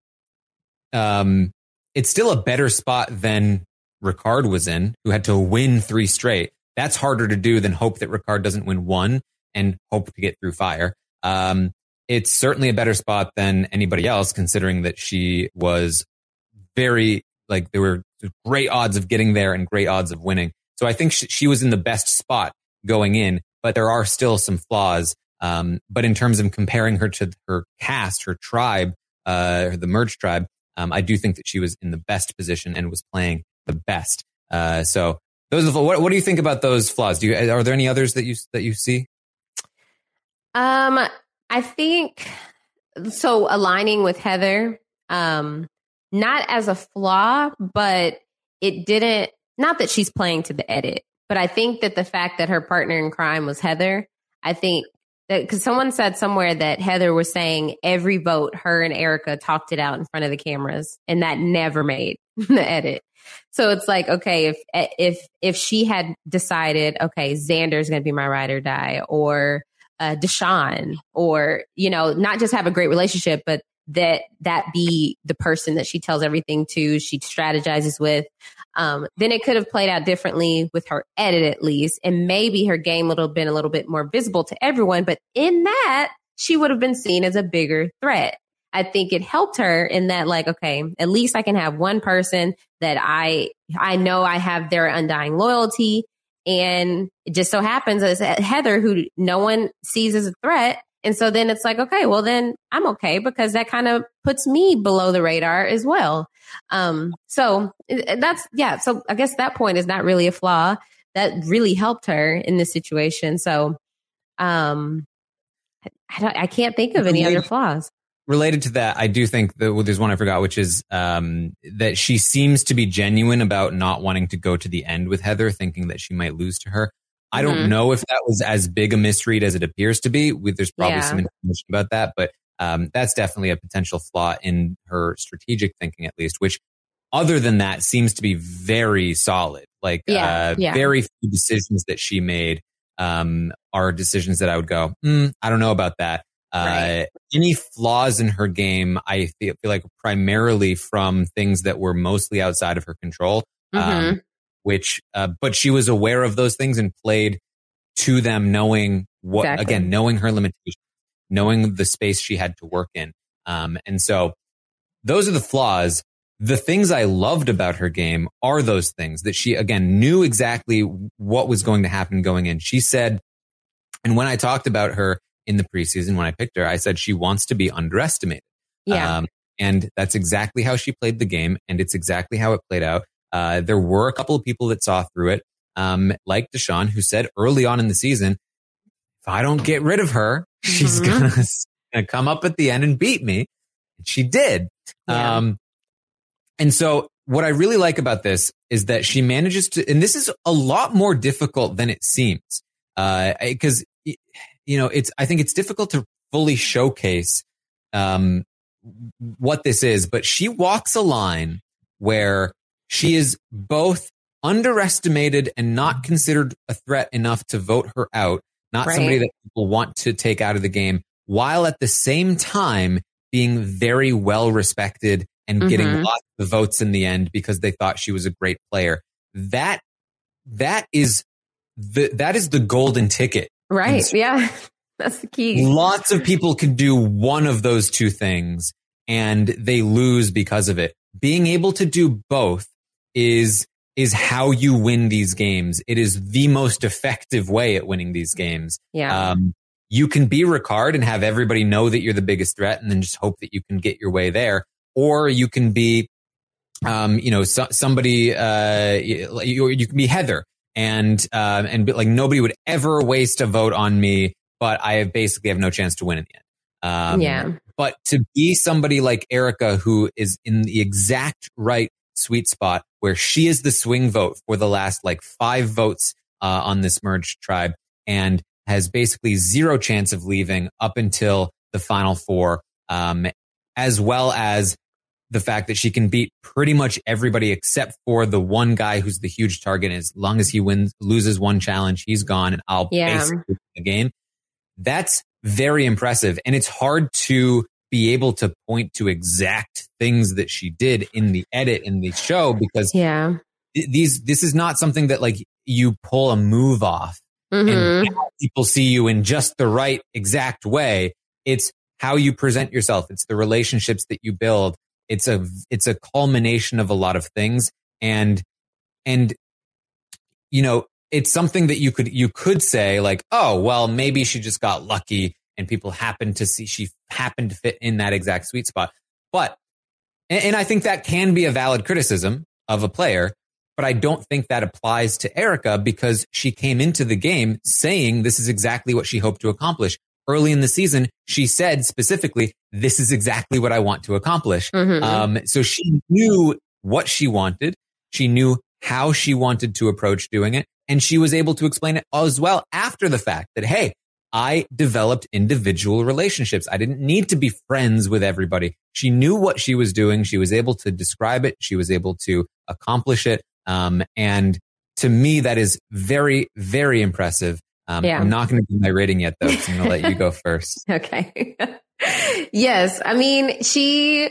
um, it's still a better spot than Ricard was in, who had to win three straight. That's harder to do than hope that Ricard doesn't win one and hope to get through fire. Um, it's certainly a better spot than anybody else, considering that she was very, like, there were great odds of getting there and great odds of winning. So I think she, she was in the best spot going in, but there are still some flaws. Um, but in terms of comparing her to her cast, her tribe, uh, the merge tribe, um, I do think that she was in the best position and was playing the best. Uh, so those are, what, what do you think about those flaws? Do you, are there any others that you, that you see? Um, I think, so aligning with Heather, um, not as a flaw, but it didn't, not that she's playing to the edit, but I think that the fact that her partner in crime was Heather, I think, because someone said somewhere that Heather was saying every vote, her and Erica talked it out in front of the cameras, and that never made the edit. So it's like, okay, if if if she had decided, okay, Xander's going to be my ride or die, or uh, Deshawn, or, you know, not just have a great relationship, but that that be the person that she tells everything to, she strategizes with, um, then it could have played out differently with her edit at least. And maybe her game would have been a little bit more visible to everyone. But in that, she would have been seen as a bigger threat. I think it helped her in that, like, okay, at least I can have one person that I I know I have their undying loyalty. And it just so happens as Heather, who no one sees as a threat. And so then it's like, okay, well, then I'm okay, because that kind of puts me below the radar as well. Um, so that's, yeah. So I guess that point is not really a flaw. That really helped her in this situation. So um, I, don't, I can't think of any related, other flaws. Related to that, I do think that well, there's one I forgot, which is um, that she seems to be genuine about not wanting to go to the end with Heather, thinking that she might lose to her. I don't mm-hmm. know if that was as big a misread as it appears to be. There's probably yeah. some information about that, but um, that's definitely a potential flaw in her strategic thinking, at least, which other than that seems to be very solid. Like yeah. Uh, Yeah. very few decisions that she made um, are decisions that I would go, mm, I don't know about that. Uh, right. Any flaws in her game, I feel, feel like primarily from things that were mostly outside of her control. Mm-hmm. Um, which, uh, but she was aware of those things and played to them, knowing what, exactly. again, knowing her limitations, knowing the space she had to work in. Um, and so those are the flaws. The things I loved about her game are those things that she, again, knew exactly what was going to happen going in. She said, and when I talked about her in the preseason, when I picked her, I said she wants to be underestimated. Yeah. Um, and that's exactly how she played the game. And it's exactly how it played out. Uh, there were a couple of people that saw through it, um, like Deshawn, who said early on in the season, if I don't get rid of her, mm-hmm. she's gonna, gonna come up at the end and beat me. And she did. Yeah. Um, and so what I really like about this is that she manages to, and this is a lot more difficult than it seems. Uh, because, you know, it's, I think it's difficult to fully showcase, um, what this is, but she walks a line where she is both underestimated and not considered a threat enough to vote her out, not right. somebody that people want to take out of the game, while at the same time being very well respected and mm-hmm. getting lots of votes in the end because they thought she was a great player. That, that is the, that is the golden ticket. Right. Yeah. That's the key. Lots of people could do one of those two things and they lose because of it. Being able to do both is, is how you win these games. It is the most effective way at winning these games. Yeah. Um, you can be Ricard and have everybody know that you're the biggest threat and then just hope that you can get your way there. Or you can be, um, you know, so, somebody, uh, you, you can be Heather and, um, and be like, nobody would ever waste a vote on me, but I have basically have no chance to win in the end. Um, yeah. But to be somebody like Erica, who is in the exact right sweet spot where she is the swing vote for the last like five votes, uh, on this merged tribe and has basically zero chance of leaving up until the final four, um, as well as the fact that she can beat pretty much everybody except for the one guy who's the huge target. As long as he wins, loses one challenge, he's gone and I'll yeah. basically win the game. That's very impressive. And it's hard to be able to point to exact things that she did in the edit in the show because yeah. th- these, this is not something that like you pull a move off mm-hmm. and people see you in just the right exact way. It's how you present yourself. It's the relationships that you build. It's a, it's a culmination of a lot of things. And, and, you know, it's something that you could, you could say like, oh, well, maybe she just got lucky and people happened to see, she happened to fit in that exact sweet spot. But, and, and I think that can be a valid criticism of a player, but I don't think that applies to Erica because she came into the game saying this is exactly what she hoped to accomplish. Early in the season, she said specifically, this is exactly what I want to accomplish. Mm-hmm. Um, so she knew what she wanted. She knew how she wanted to approach doing it. And she was able to explain it as well after the fact that, hey, I developed individual relationships. I didn't need to be friends with everybody. She knew what she was doing. She was able to describe it. She was able to accomplish it. Um, and to me, that is very, very impressive. Um, yeah. I'm not going to do my rating yet, though. So I'm going to let you go first. Okay. Yes. I mean, she,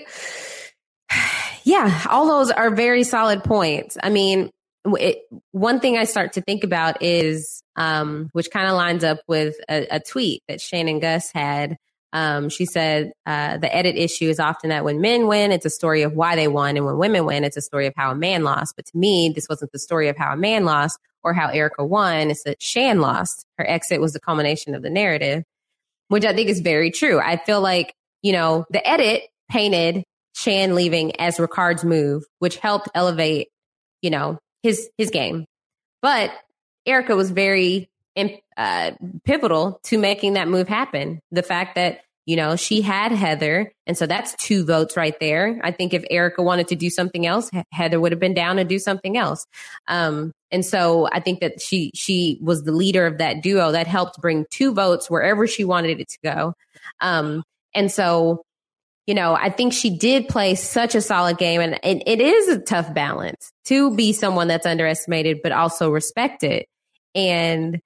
yeah, all those are very solid points. I mean, it, one thing I start to think about is, um, which kind of lines up with a, a tweet that Shannon Gus had. Um, she said, uh, the edit issue is often that when men win, it's a story of why they won. And when women win, it's a story of how a man lost. But to me, this wasn't the story of how a man lost or how Erica won. It's that Shan lost. Her exit was the culmination of the narrative, which I think is very true. I feel like, you know, the edit painted Shan leaving as Ricard's move, which helped elevate, you know, his, his game. But Erica was very uh, pivotal to making that move happen. The fact that, you know, she had Heather. And so that's two votes right there. I think if Erica wanted to do something else, Heather would have been down to do something else. Um, and so I think that she, she was the leader of that duo that helped bring two votes wherever she wanted it to go. Um, and so, you know, I think she did play such a solid game, and it, it is a tough balance to be someone that's underestimated, but also respected. And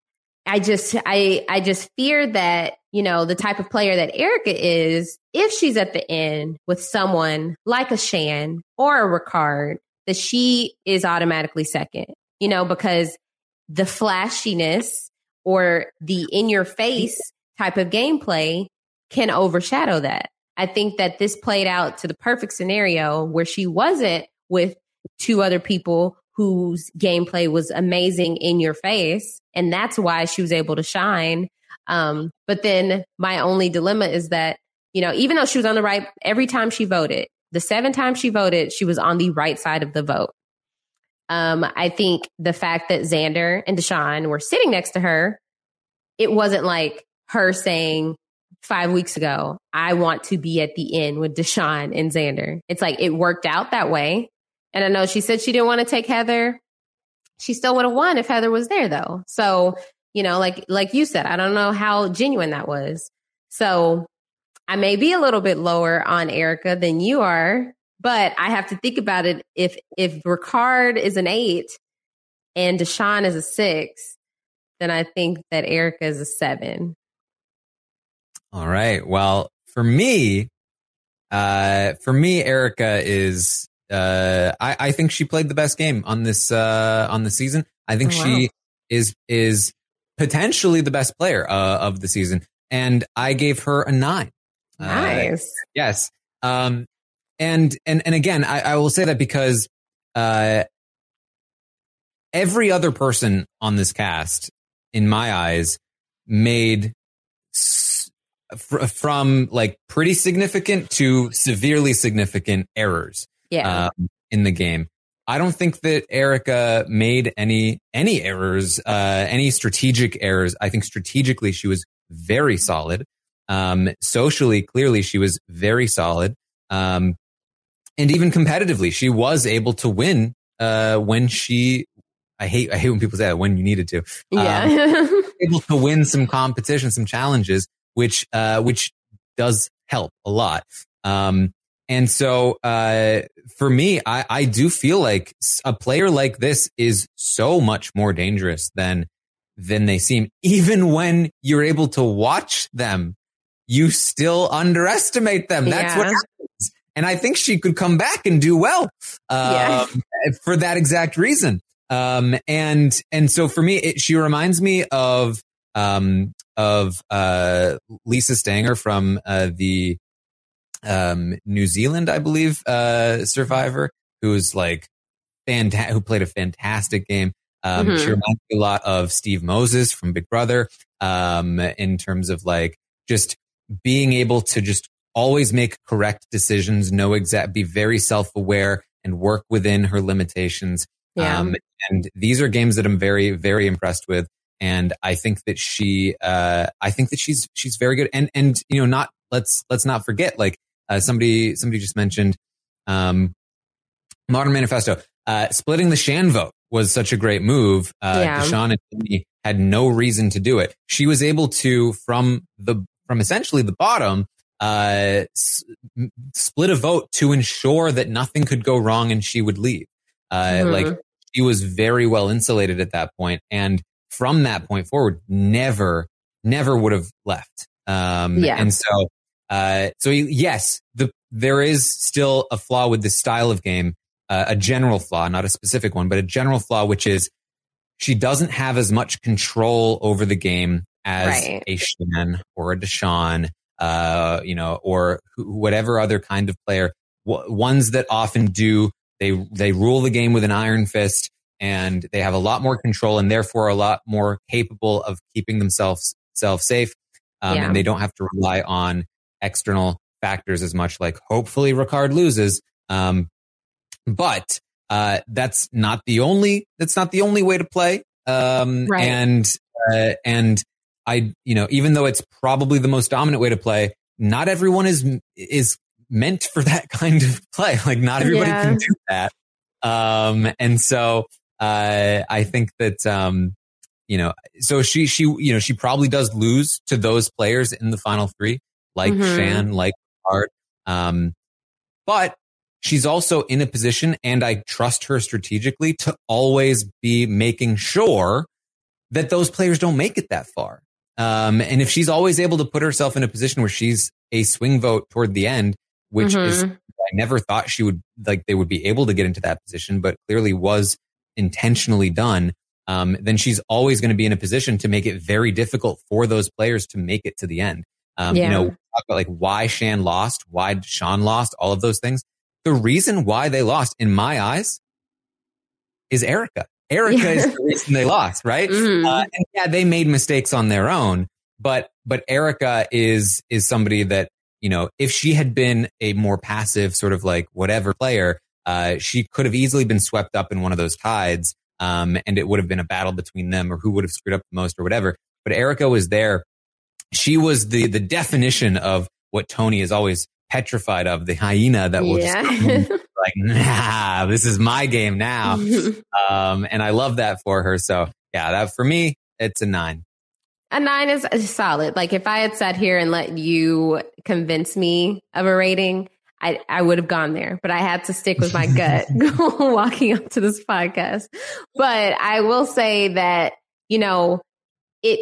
I just, I, I just fear that, you know, the type of player that Erica is, if she's at the end with someone like a Shan or a Ricard, that she is automatically second, you know, because the flashiness or the in your face type of gameplay can overshadow that. I think that this played out to the perfect scenario where she wasn't with two other people whose gameplay was amazing in your face. And that's why she was able to shine. Um, but then my only dilemma is that, you know, even though she was on the right, every time she voted, the seven times she voted, she was on the right side of the vote. Um, I think the fact that Xander and Deshawn were sitting next to her, it wasn't like her saying five weeks ago, I want to be at the end with Deshawn and Xander. It's like it worked out that way. And I know she said she didn't want to take Heather. She still would have won if Heather was there, though. So You know, like like you said, I don't know how genuine that was. So I may be a little bit lower on Erica than you are, but I have to think about it. If if Ricard is an eight and Deshaun is a six, then I think that Erica is a seven. All right. Well, for me, uh, for me, Erica is. Uh, I, I think she played the best game on this uh, on the season. I think oh, wow. she is is potentially the best player uh, of the season, and I gave her a nine. Nice. Uh, yes. Um, and, and, and again, I, I will say that because, uh, every other person on this cast, in my eyes, made s- fr- from like pretty significant to severely significant errors. Yeah. Um, in the game. I don't think that Erica made any, any errors, uh, any strategic errors. I think strategically she was very solid. Um, socially, clearly she was very solid. Um, and even competitively, she was able to win, uh, when she, I hate, I hate when people say that, when you needed to, yeah. um, able to win some competition, some challenges, which, uh, which does help a lot. Um, and so, uh, for me, I, I do feel like a player like this is so much more dangerous than, than they seem. Even when you're able to watch them, you still underestimate them. That's yeah. what happens. And I think she could come back and do well, um, yeah. for that exact reason. Um, and, and so for me, it, she reminds me of, um, of, uh, Lisa Stanger from, uh, the, um, New Zealand, I believe, uh, Survivor, who's like, fanta- who played a fantastic game. Um, mm-hmm. She reminds me a lot of Steve Moses from Big Brother, um, in terms of like just being able to just always make correct decisions, know exact, be very self-aware and work within her limitations. Yeah. Um, and these are games that I'm very, very impressed with. And I think that she, uh, I think that she's, she's very good. And, and, you know, not, let's, let's not forget, like, uh, somebody, somebody just mentioned, um, Modern Manifesto, uh, splitting the Shan vote was such a great move. Uh, yeah. Deshaun and Tony had no reason to do it. She was able to, from the, from essentially the bottom, uh, s- split a vote to ensure that nothing could go wrong and she would leave. Uh, mm-hmm. Like she was very well insulated at that point. And from that point forward, never, never would have left. Um, yeah. and so, uh, so yes, the, there is still a flaw with this style of game, uh, a general flaw, not a specific one, but a general flaw, which is she doesn't have as much control over the game as right. a Shan or a Deshaun, uh, you know, or wh- whatever other kind of player, w- ones that often do, they, they rule the game with an iron fist and they have a lot more control and therefore a lot more capable of keeping themselves self safe. Um, yeah. and they don't have to rely on external factors as much, like hopefully Ricard loses. Um, but, uh, that's not the only, that's not the only way to play. Um, right. and, uh, and, I, you know, even though it's probably the most dominant way to play, not everyone is, is meant for that kind of play. Like not everybody yeah. can do that. Um, and so, uh, I think that, um, you know, so she, she, you know, she probably does lose to those players in the final three, like mm-hmm. Shan, like Hart. Um, but she's also in a position, and I trust her strategically to always be making sure that those players don't make it that far. Um, and if she's always able to put herself in a position where she's a swing vote toward the end, which mm-hmm. is, I never thought she would, like, they would be able to get into that position, but clearly was intentionally done. Um, then she's always going to be in a position to make it very difficult for those players to make it to the end. Um, yeah. you know, talk about like why Shan lost, why Deshaun lost, all of those things. The reason why they lost, in my eyes, is Erica. Erica yeah. is the reason they lost, right? Mm-hmm. Uh, and yeah, they made mistakes on their own, but, but Erica is, is somebody that, you know, if she had been a more passive sort of like whatever player, uh, she could have easily been swept up in one of those tides. Um, and it would have been a battle between them or who would have screwed up the most or whatever. But Erica was there. She was the, the definition of what Tony is always petrified of, the hyena that will yeah. just like, nah, this is my game now. um, and I love that for her. So yeah, that for me, it's a nine. A nine is, is solid. Like if I had sat here and let you convince me of a rating, I, I would have gone there, but I had to stick with my gut walking up to this podcast. But I will say that, you know, it,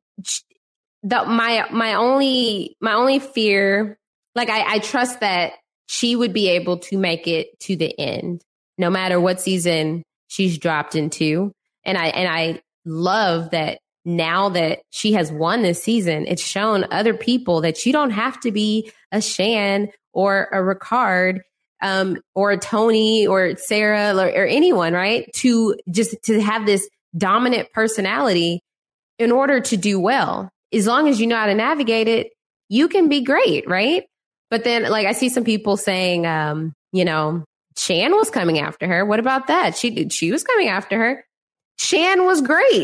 the, my, my only, my only fear, like I, I trust that she would be able to make it to the end, no matter what season she's dropped into. And I, and I love that now that she has won this season, it's shown other people that you don't have to be a Shan or a Ricard, um, or a Tony or Sarah or, or anyone, right? To just to have this dominant personality in order to do well. As long as you know how to navigate it, you can be great, right? But then, like, I see some people saying, um, you know, Shan was coming after her. What about that? She she was coming after her. Shan was great.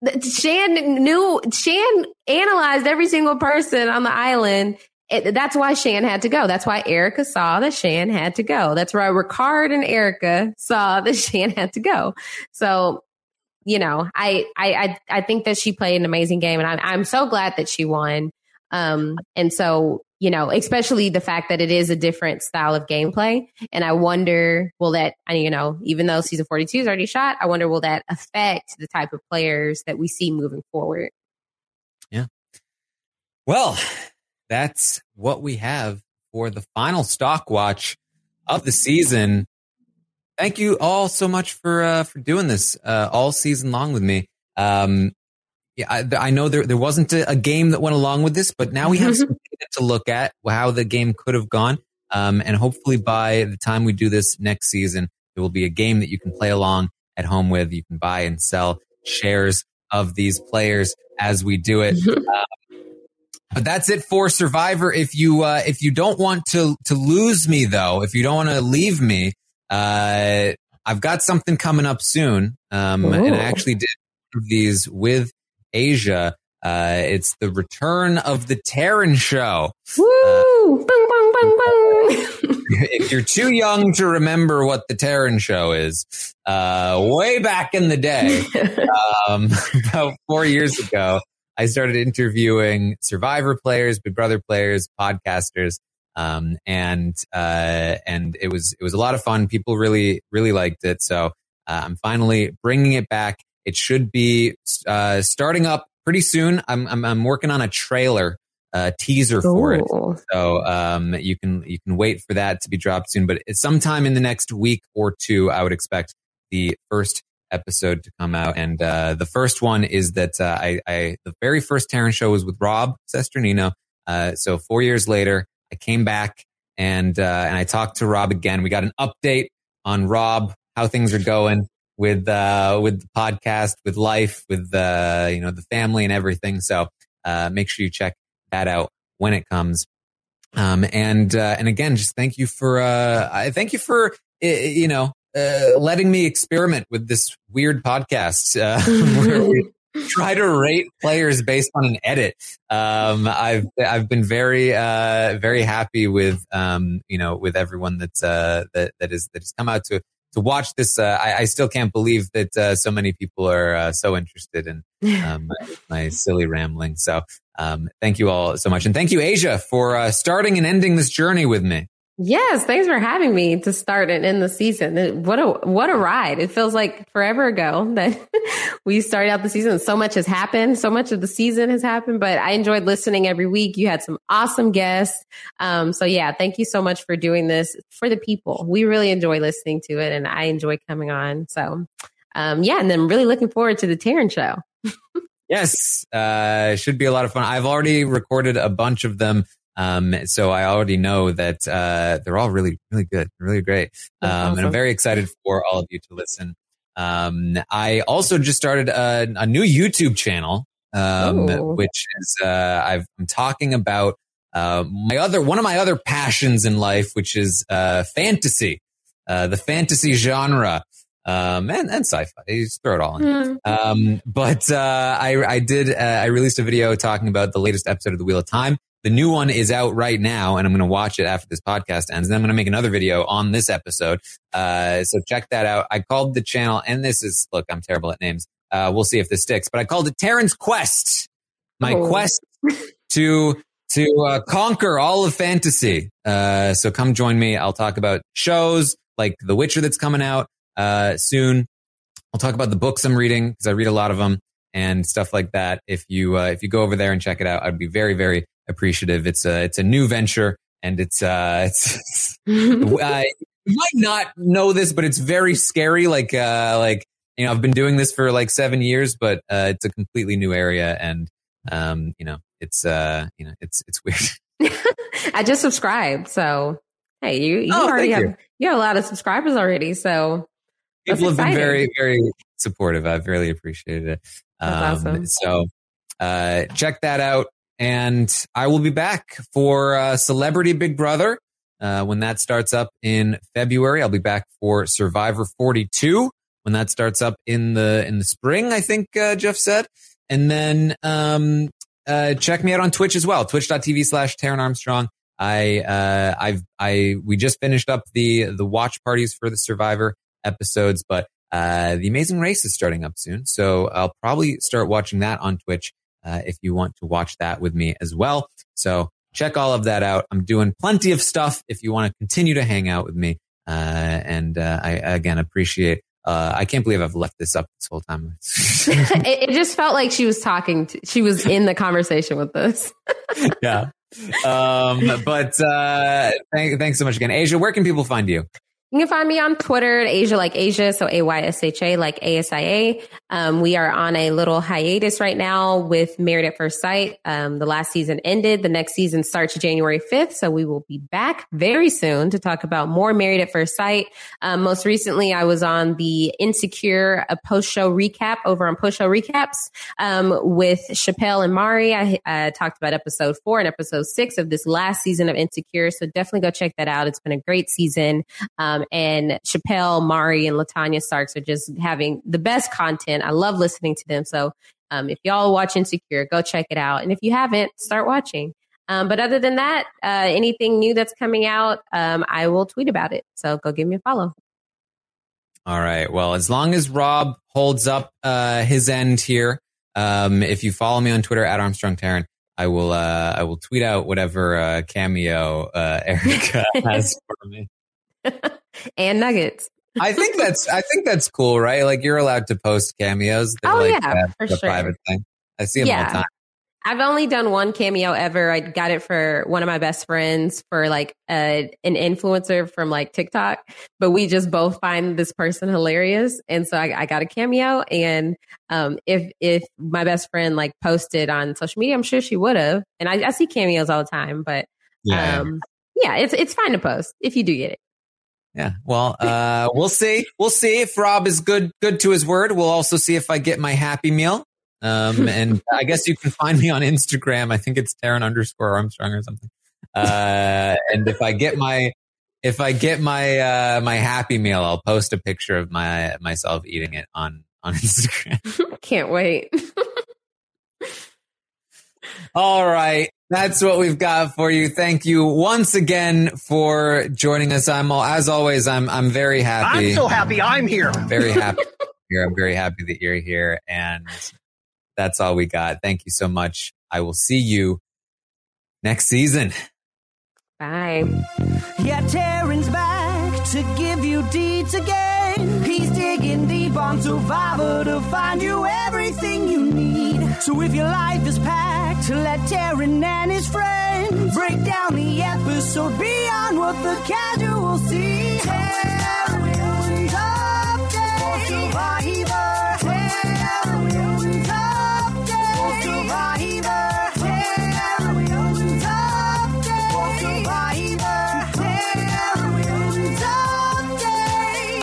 Shan knew, Shan analyzed every single person on the island. It, that's why Shan had to go. That's why Erica saw that Shan had to go. That's why Ricard and Erica saw that Shan had to go. So, you know, I, I, I, I think that she played an amazing game, and I'm, I'm so glad that she won. Um, and so, you know, especially the fact that it is a different style of gameplay. And I wonder, will that, you know, even though season forty-two is already shot, I wonder, will that affect the type of players that we see moving forward? Yeah. Well, that's what we have for the final stock watch of the season. Thank you all so much for, uh, for doing this, uh, all season long with me. Um, Yeah, I, I know there there wasn't a, a game that went along with this, but now we have some data to look at how the game could have gone. Um, and hopefully by the time we do this next season, there will be a game that you can play along at home with. You can buy and sell shares of these players as we do it. um, but that's it for Survivor. If you uh, if you don't want to to lose me, though, if you don't want to leave me, uh, I've got something coming up soon. Um, and I actually did one of these with Asia. Uh, it's the return of the Terran Show. Woo! Uh, bung, bung, bung, bung. If you're too young to remember what the Terran Show is, uh, way back in the day, um, about four years ago, I started interviewing Survivor players, Big Brother players, podcasters, um, and uh, and it was it was a lot of fun. People really really liked it, so uh, I'm finally bringing it back. It should be uh, starting up pretty soon. I'm, I'm I'm working on a trailer, uh, teaser for Ooh. it, so um, you can you can wait for that to be dropped soon. But it's sometime in the next week or two, I would expect the first episode to come out. And uh, the first one is that uh, I, I the very first Terran Show was with Rob Sesternino. Uh, so four years later, I came back and uh, and I talked to Rob again. We got an update on Rob, how things are going with, uh, with the podcast, with life, with, uh, you know, the family and everything. So, uh, make sure you check that out when it comes. Um, and, uh, and again, just thank you for, uh, I thank you for, uh, you know, uh, letting me experiment with this weird podcast, uh, where we try to rate players based on an edit. Um, I've, I've been very, uh, very happy with, um, you know, with everyone that's, uh, that, that is, that has come out to, to watch this. Uh, I, I still can't believe that, uh, so many people are, uh, so interested in, um, my, my silly rambling. So, um, thank you all so much. And thank you, Asia, for, uh, starting and ending this journey with me. Yes, thanks for having me to start and end the season. What a what a ride. It feels like forever ago that we started out the season. So much has happened. So much of the season has happened, but I enjoyed listening every week. You had some awesome guests. Um, so yeah, thank you so much for doing this for the people. We really enjoy listening to it, and I enjoy coming on. So um, yeah, and then really looking forward to the Terran Show. Yes, uh, it should be a lot of fun. I've already recorded a bunch of them. Um, so I already know that, uh, they're all really, really good, really great. Um, awesome. And I'm very excited for all of you to listen. Um, I also just started a, a new YouTube channel, um, Ooh. which is, uh, I've, I'm talking about, uh, my other, one of my other passions in life, which is, uh, fantasy, uh, the fantasy genre. Um, and, and sci-fi. You just throw it all in. Mm. Um, but, uh, I, I did, uh, I released a video talking about the latest episode of The Wheel of Time. The new one is out right now, and I'm going to watch it after this podcast ends. And then I'm going to make another video on this episode. Uh, so check that out. I called the channel, and this is, look, I'm terrible at names. uh, we'll see if this sticks. But I called it Taryn's Quest, my Oh. quest to to uh, conquer all of fantasy. Uh, so come join me. I'll talk about shows like The Witcher that's coming out uh, soon. I'll talk about the books I'm reading because I read a lot of them and stuff like that. If you uh, if you go over there and check it out, I'd be very very appreciative. It's a it's a new venture and it's uh it's uh, you might not know this, but it's very scary. Like uh like you know I've been doing this for like seven years, but uh, it's a completely new area and um you know it's uh you know it's it's weird. I just subscribed, so hey, you you Oh, already thank have you. you have a lot of subscribers already, so that's People have been exciting. very, very supportive. I've really appreciated it. That's Um, awesome. So uh, check that out. And I will be back for uh, Celebrity Big Brother uh, when that starts up in February. I'll be back for Survivor forty-two when that starts up in the in the spring, I think uh, Jeff said. And then um, uh, check me out on Twitch as well, twitch.tv slash Taran Armstrong. I uh, I've I we just finished up the the watch parties for the Survivor episodes, but uh, the Amazing Race is starting up soon. So I'll probably start watching that on Twitch uh, if you want to watch that with me as well. So check all of that out. I'm doing plenty of stuff if you want to continue to hang out with me. Uh, and uh, I, again, appreciate uh, I can't believe I've left this up this whole time. it, it just felt like she was talking to, she was in the conversation with us. Yeah. Um, but uh, thank, thanks so much again. Asia, where can people find you? You can find me on Twitter at Asia Like Asia, so A Y S H A like A S I A. Um, we are on a little hiatus right now with Married at First Sight. Um, the last season ended. The next season starts January fifth, so we will be back very soon to talk about more Married at First Sight. Um, most recently, I was on the Insecure a post-show recap over on Post Show Recaps um, with Chappelle and Mari. I uh, talked about episode four and episode six of this last season of Insecure, so definitely go check that out. It's been a great season. Um, and Chappelle, Mari, and LaTanya Starks are just having the best content. I love listening to them. So um, if y'all watch Insecure, go check it out. And if you haven't, start watching. Um, but other than that, uh, anything new that's coming out, um, I will tweet about it. So go give me a follow. All right. Well, as long as Rob holds up uh, his end here, um, if you follow me on Twitter at Armstrong Taran, I will uh, I will tweet out whatever uh, cameo uh, Erica has for me. And nuggets. I think that's I think that's cool, right? Like you're allowed to post cameos. They're Oh, like yeah, uh, for a sure. private thing. I see them all Yeah. the time. I've only done one cameo ever. I got it for one of my best friends for like uh, an influencer from like TikTok, but we just both find this person hilarious. And so I, I got a cameo. And um, if if my best friend like posted on social media, I'm sure she would have. And I, I see cameos all the time, but Yeah. um, yeah, it's it's fine to post if you do get it. Yeah. Well, uh, we'll see. We'll see if Rob is good good to his word. We'll also see if I get my Happy Meal. Um, and I guess you can find me on Instagram. I think it's Taran underscore Armstrong or something. Uh, and if I get my if I get my uh, my Happy Meal, I'll post a picture of my myself eating it on on Instagram. Can't wait. All right. That's what we've got for you. Thank you once again for joining us. I'm all, as always, I'm, I'm very happy. I'm so happy I'm here. Very happy here. I'm very happy that you're here. And that's all we got. Thank you so much. I will see you next season. Bye. Yeah, Taryn's back to give you deeds again. He's digging deep on Survivor to find you everything you need. So if your life is packed, let Taryn and his friends break down the episode beyond what the casual see. Taryn's update for Survivor. Taryn's update for Survivor. Taryn's update for Survivor. Taryn's update.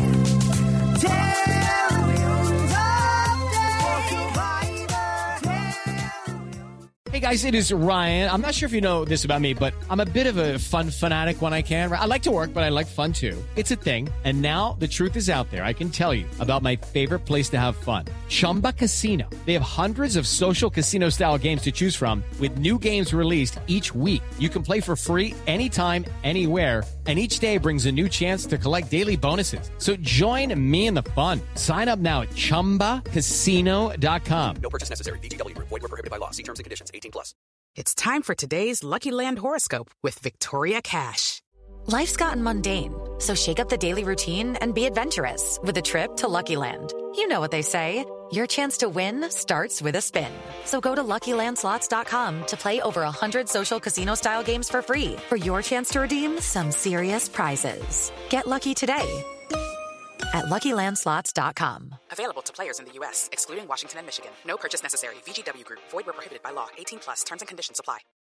Taryn's update for Survivor. Hey guys, it is Ryan. I'm not sure if you know this about me, but I'm a bit of a fun fanatic when I can. I like to work, but I like fun too. It's a thing. And now the truth is out there. I can tell you about my favorite place to have fun. Chumba Casino. They have hundreds of social casino style games to choose from with new games released each week. You can play for free anytime, anywhere, And each day brings a new chance to collect daily bonuses. So join me in the fun. Sign up now at chumba casino dot com. No purchase necessary. V G W Group. Void where prohibited by law. See terms and conditions. eighteen plus. It's time for today's Lucky Land horoscope with Victoria Cash. Life's gotten mundane, so shake up the daily routine and be adventurous with a trip to Lucky Land. You know what they say. Your chance to win starts with a spin. So go to Lucky Land Slots dot com to play over one hundred social casino-style games for free for your chance to redeem some serious prizes. Get lucky today at Lucky Land Slots dot com. Available to players in the U S, excluding Washington and Michigan. No purchase necessary. V G W Group. Void where prohibited by law. eighteen plus. Terms and conditions apply.